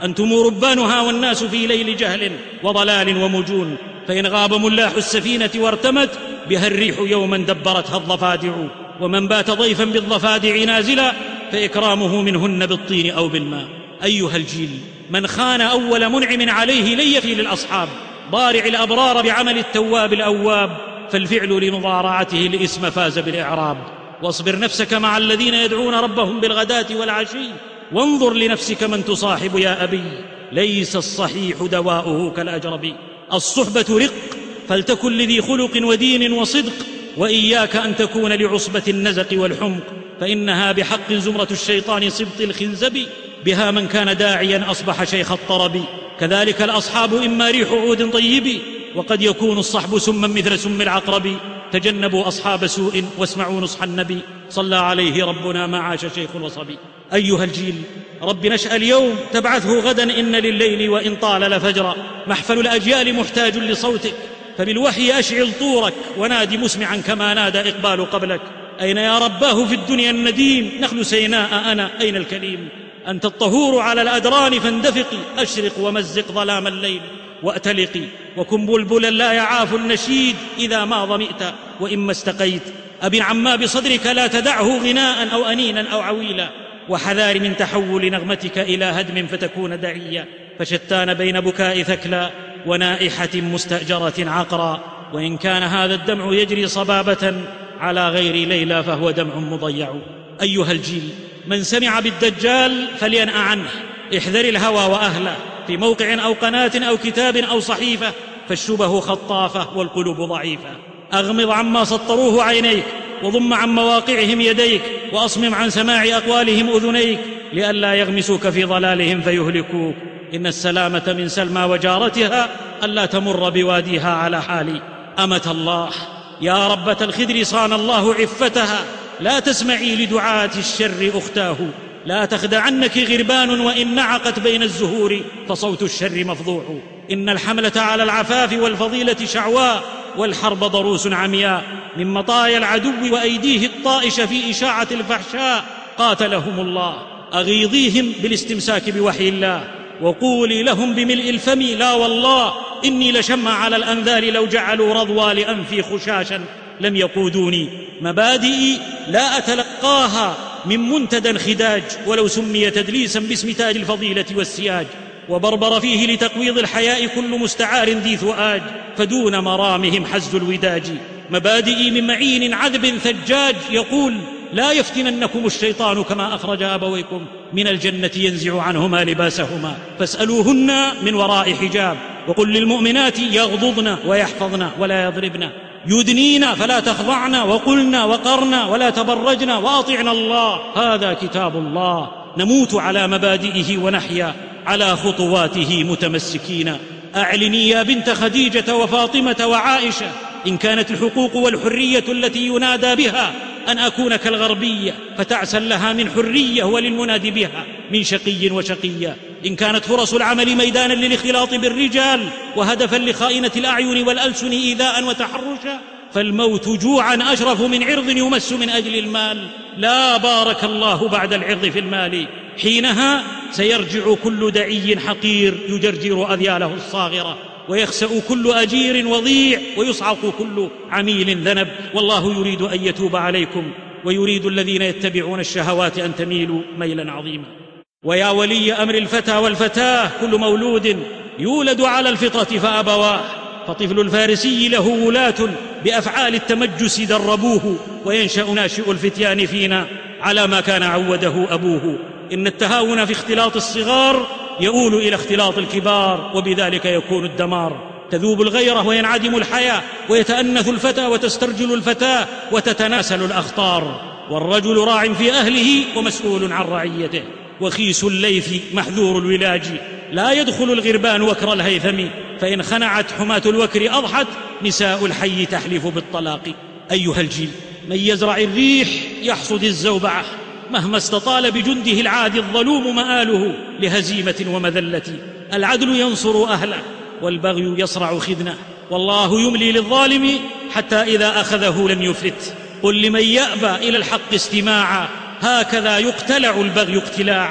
أنتم ربانها والناس في ليل جهل وضلال ومجون، فإن غاب ملاح السفينة وارتمت بها الريح يوما دبرتها الضفادع، ومن بات ضيفا بالضفادع نازلا فإكرامه منهن بالطين أو بالماء. أيها الجيل، من خان أول منعم عليه لن يفي للأصحاب، ضارع الأبرار بعمل التواب الأواب، فالفعل لمضارعته الإسم فاز بالإعراب. واصبر نفسك مع الذين يدعون ربهم بالغداة والعشي، وانظر لنفسك من تصاحب يا أبي، ليس الصحيح دواؤه كالأجرب. الصحبة رق، فلتكن لذي خلق ودين وصدق، وإياك أن تكون لعصبة النزق والحمق، فإنها بحق زمرة الشيطان سبط الخنزب، بها من كان داعيا أصبح شيخ الطرب. كذلك الأصحاب إما ريح عود طيب، وقد يكون الصحب سما مثل سم العقرب. تجنبوا أصحاب سوء واسمعوا نصح النبي، صلى عليه ربنا ما عاش شيخ الوصبي. أيها الجيل، رب نشأ اليوم تبعثه غدا، إن لليل وإن طال لفجرا. محفل الأجيال محتاج لصوتك، فبالوحي أشعل طورك، ونادي مسمعا كما نادى إقبال قبلك. أين يا رباه في الدنيا النديم؟ نخل سيناء أنا أين الكليم؟ أنت الطهور على الأدران فاندفقي، أشرق ومزق ظلام الليل وأتلقي، وكن بلبلا لا يعاف النشيد إذا ما ظمئت وإما استقيت. أبن عما بصدرك لا تدعه غناء أو أنينا أو عويلا، وحذار من تحول نغمتك إلى هدم فتكون دعيا. فشتان بين بكاء ثكلى ونائحة مستأجرة عقرا، وإن كان هذا الدمع يجري صبابة على غير ليلى فهو دمع مضيع. أيها الجيل، من سمع بالدجال فلينأ عنه، احذر الهوى وأهله، في موقع أو قناة أو كتاب أو صحيفة، فالشبه خطافة والقلوب ضعيفة. أغمض عما سطروه عينيك، وضم عن مواقعهم يديك، وأصمم عن سماع أقوالهم أذنيك، لئلا يغمسوك في ضلالهم فيهلكوك. إن السلامة من سلمى وجارتها ألا تمر بواديها على حالي. أمة الله، يا ربة الخدر صان الله عفتها، لا تسمعي لدعاة الشر أختاه. لا تخدعنك غربان وإن نعقت بين الزهور، فصوت الشر مفضوح. إن الحملة على العفاف والفضيلة شعواء، والحرب ضروس عمياء، من مطايا العدو وأيديه الطائش في إشاعة الفحشاء. قاتلهم الله. أغيظيهم بالاستمساك بوحي الله، وقولي لهم بملء الفم لا والله، إني لشم على الأنذار لو جعلوا رضوى لأنفي خشاشا لم يقودوني. مبادئي لا أتلقاها من منتدى خداج، ولو سمي تدليسا باسم تاج الفضيلة والسياج. وبربر فيه لتقويض الحياء كل مستعار ذي ثؤاج، فدون مرامهم حز الوداج. مبادئي من معين عذب ثجاج، يقول لا يفتننكم الشيطان كما أخرج أبويكم من الجنة ينزع عنهما لباسهما، فاسألوهن من وراء حجاب. وقل للمؤمنات يغضضن ويحفظن ولا يضربن، يدنين فلا تخضعن، وقلن وقرن ولا تبرجن، وأطعن الله. هذا كتاب الله، نموت على مبادئه ونحيا على خطواته متمسكين. أعلني يا بنت خديجة وفاطمة وعائشة، إن كانت الحقوق والحرية التي ينادى بها أن أكون كالغربية، فتعسا لها من حرية وللمنادي بها من شقي وشقية. إن كانت فرص العمل ميدانا للاختلاط بالرجال، وهدفا لخائنة الأعين والألسن إيذاء وتحرشا، فالموت جوعا أشرف من عرض يمس من أجل المال. لا بارك الله بعد العرض في المال، حينها سيرجع كل دعي حقير يجرجر أذياله الصاغرة، ويخسأ كل أجير وضيع، ويصعق كل عميل ذنب. والله يريد أن يتوب عليكم، ويريد الذين يتبعون الشهوات أن تميلوا ميلا عظيما. ويا ولي أمر الفتى والفتاة، كل مولود يولد على الفطرة فأبواه، فطفل الفارسي له ولاة بأفعال التمجس دربوه، وينشأ ناشئ الفتيان فينا على ما كان عوده أبوه. إن التهاون في اختلاط الصغار يؤول إلى اختلاط الكبار، وبذلك يكون الدمار. تذوب الغيرة وينعدم الحياة، ويتأنث الفتى وتسترجل الفتاة، وتتناسل الأخطار. والرجل راع في أهله ومسؤول عن رعيته، وخيس الليث محذور الولاج. لا يدخل الغربان وكر الهيثم، فإن خنعت حماة الوكر أضحت نساء الحي تحلف بالطلاق. أيها الجيل، من يزرع الريح يحصد الزوبعة، مهما استطال بجنده العادي الظلوم مآله لهزيمة ومذلة. العدل ينصر أهله، والبغي يصرع خذنه، والله يملي للظالم حتى إذا أخذه لم يفلت. قل لمن يأبى إلى الحق استماعا، هكذا يقتلع البغي اقتلاعا.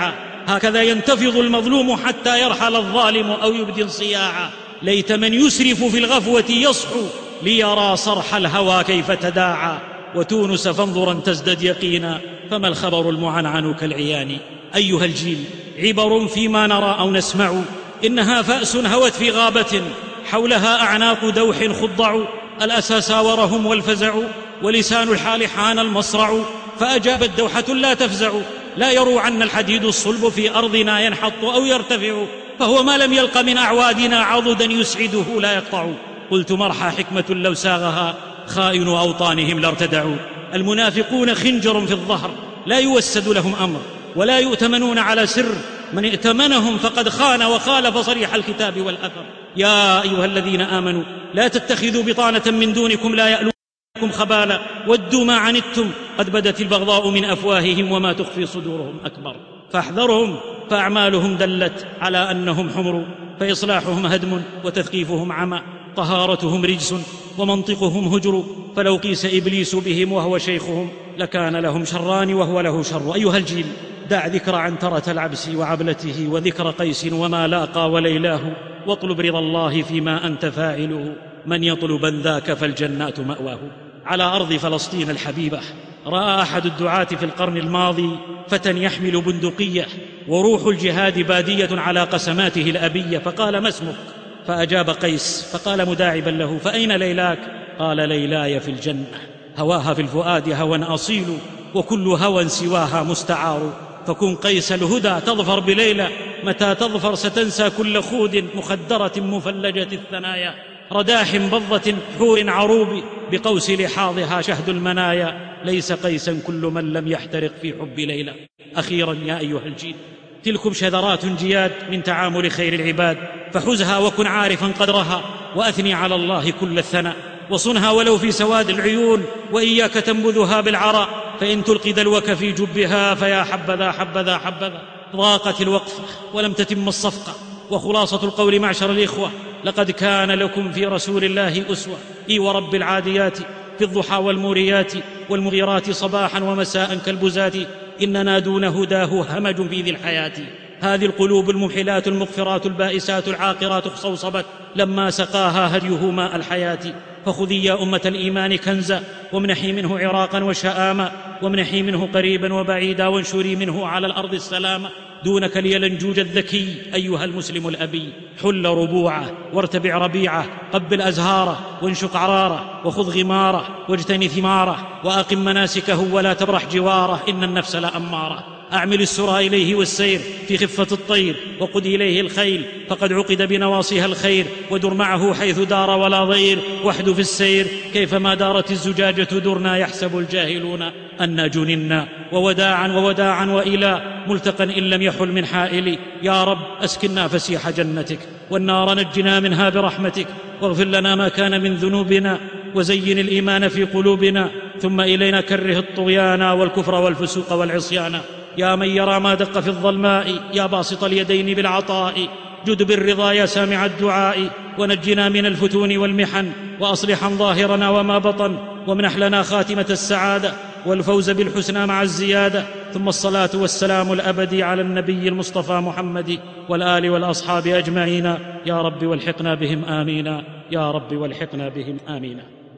هكذا ينتفض المظلوم حتى يرحل الظالم أو يبدي انصياعا. ليت من يسرف في الغفوة يصحو ليرى صرح الهوى كيف تداعى. وتونس فانظرا تزدد يقينا، فما الخبر المعنعن كالعيان. أيها الجيل، عبر فيما نرى أو نسمع، إنها فأس هوت في غابة، حولها أعناق دوح خضع. الأسى ساورهم والفزع، ولسان الحال حان المصرع. فأجابت دوحة لا تفزع، لا يروعن الحديد الصلب في أرضنا ينحط أو يرتفع. فهو ما لم يلق من أعوادنا عضدا يسعده لا يقطع. قلت مرحى حكمة لو ساغها خائن أوطانهم لارتدعوا. المنافقون خنجر في الظهر، لا يوسد لهم أمر ولا يؤتمنون على سر. من ائتمنهم فقد خان وخالف صريح الكتاب والأثر. يا أيها الذين آمنوا لا تتخذوا بطانة من دونكم لا يألونكم خبالا ودوا ما عنتم قد بدت البغضاء من أفواههم وما تخفي صدورهم أكبر. فاحذرهم، فأعمالهم دلت على أنهم حمر، فإصلاحهم هدم وتثقيفهم عمى، طهارتهم رجس ومنطقهم هجر. فلو قيس إبليس بهم وهو شيخهم لكان لهم شران وهو له شر. أيها الجيل، دع ذكر عنترة العبس وعبلته وذكر قيس وما لاقى وليلاه، واطلب رضا الله فيما أنت فاعله، من يطلبا ذاك فالجنات مأواه. على أرض فلسطين الحبيبة رأى أحد الدعاة في القرن الماضي فتى يحمل بندقية وروح الجهاد بادية على قسماته الأبية، فقال: ما اسمك؟ فأجاب قيس، فقال مداعبا له: فأين ليلاك؟ قال: ليلاي في الجنة. هواها في الفؤاد هوى أصيل، وكل هوى سواها مستعار. فكن قيس الهدى تظفر بليلى، متى تظفر ستنسى كل خود مخدرة مفلجة الثنايا. رداح بضة حور عروب، بقوس لحاظها شهد المنايا. ليس قيسا كل من لم يحترق في حب ليلى. أخيرا يا أيها الجيل، تلكم شذرات جياد من تعامل خير العباد، فحزها وكن عارفا قدرها، وأثني على الله كل الثناء، وصنها ولو في سواد العيون، وإياك تنبذها بالعراء، فإن تلقي دلوك في جبها فيا حبذا حبذا حبذا. ضاقت الوقفة ولم تتم الصفقة، وخلاصة القول معشر الإخوة: لقد كان لكم في رسول الله أسوة. إي ورب العاديات في الضحى والموريات، والمغيرات صباحا ومساء كالبزات، إننا دون هداه همج في ذي الحياة. هذه القلوب الممحلات المغفرات البائسات العاقرات اخصوصبت لما سقاها هديه ماء الحياة. فخذي يا أمة الإيمان كنزا، وامنحي منه عراقا وشآما، وامنحي منه قريبا وبعيدا، وانشري منه على الأرض السلام. دونك اليلنجوج الذكي أيها المسلم الأبي، حل ربوعه وارتبع ربيعه، قبل أزهاره وانشق عراره، وخذ غماره واجتني ثماره، وأقم مناسكه ولا تبرح جواره، إن النفس لأماره. أعمل السرى إليه والسير في خفة الطير، وقد إليه الخيل فقد عقد بنواصيها الخير، ودر معه حيث دار ولا ضير، واحدث السير كيفما دارت الزجاجة درنا، يحسب الجاهلون أنا جننا. ووداعا ووداعا وإلى ملتقى إن لم يحل من حائل. يا رب أسكننا فسيح جنتك، والنار نجنا منها برحمتك، واغفر لنا ما كان من ذنوبنا، وزين الإيمان في قلوبنا، ثم إلينا كره الطغيان والكفر والفسوق والعصيان. يا من يرى ما دق في الظلماء، يا باسط اليدين بالعطاء، جد بالرضا يا سامع الدعاء، ونجنا من الفتون والمحن، وأصلحا ظاهرنا وما بطن، وامنح لنا خاتمة السعادة والفوز بالحسنى مع الزيادة. ثم الصلاة والسلام الأبدي على النبي المصطفى محمد والآل والأصحاب أجمعين. يا رب والحقنا بهم آمين، يا رب والحقنا بهم آمين.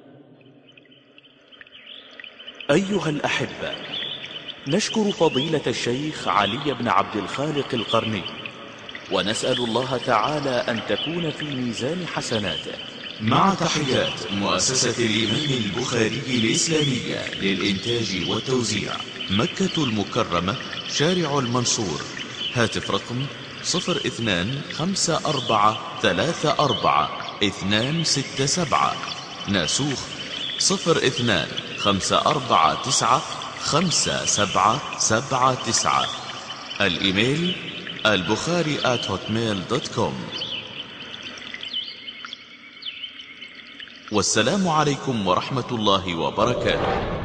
أيها الأحبة، نشكر فضيلة الشيخ علي بن عبد الخالق القرني، ونسأل الله تعالى أن تكون في ميزان حسناته. مع تحيات مؤسسة الإمام البخاري الإسلامية للإنتاج والتوزيع، مكة المكرمة، شارع المنصور. هاتف رقم صفر اثنان خمسة أربعة ثلاثة أربعة اثنان ستة سبعة. ناسوخ صفر اثنان خمسة أربعة تسعة خمسة سبعة سبعة تسعة. الإيميل البخاري آت هوتميل دوت كوم. والسلام عليكم ورحمة الله وبركاته.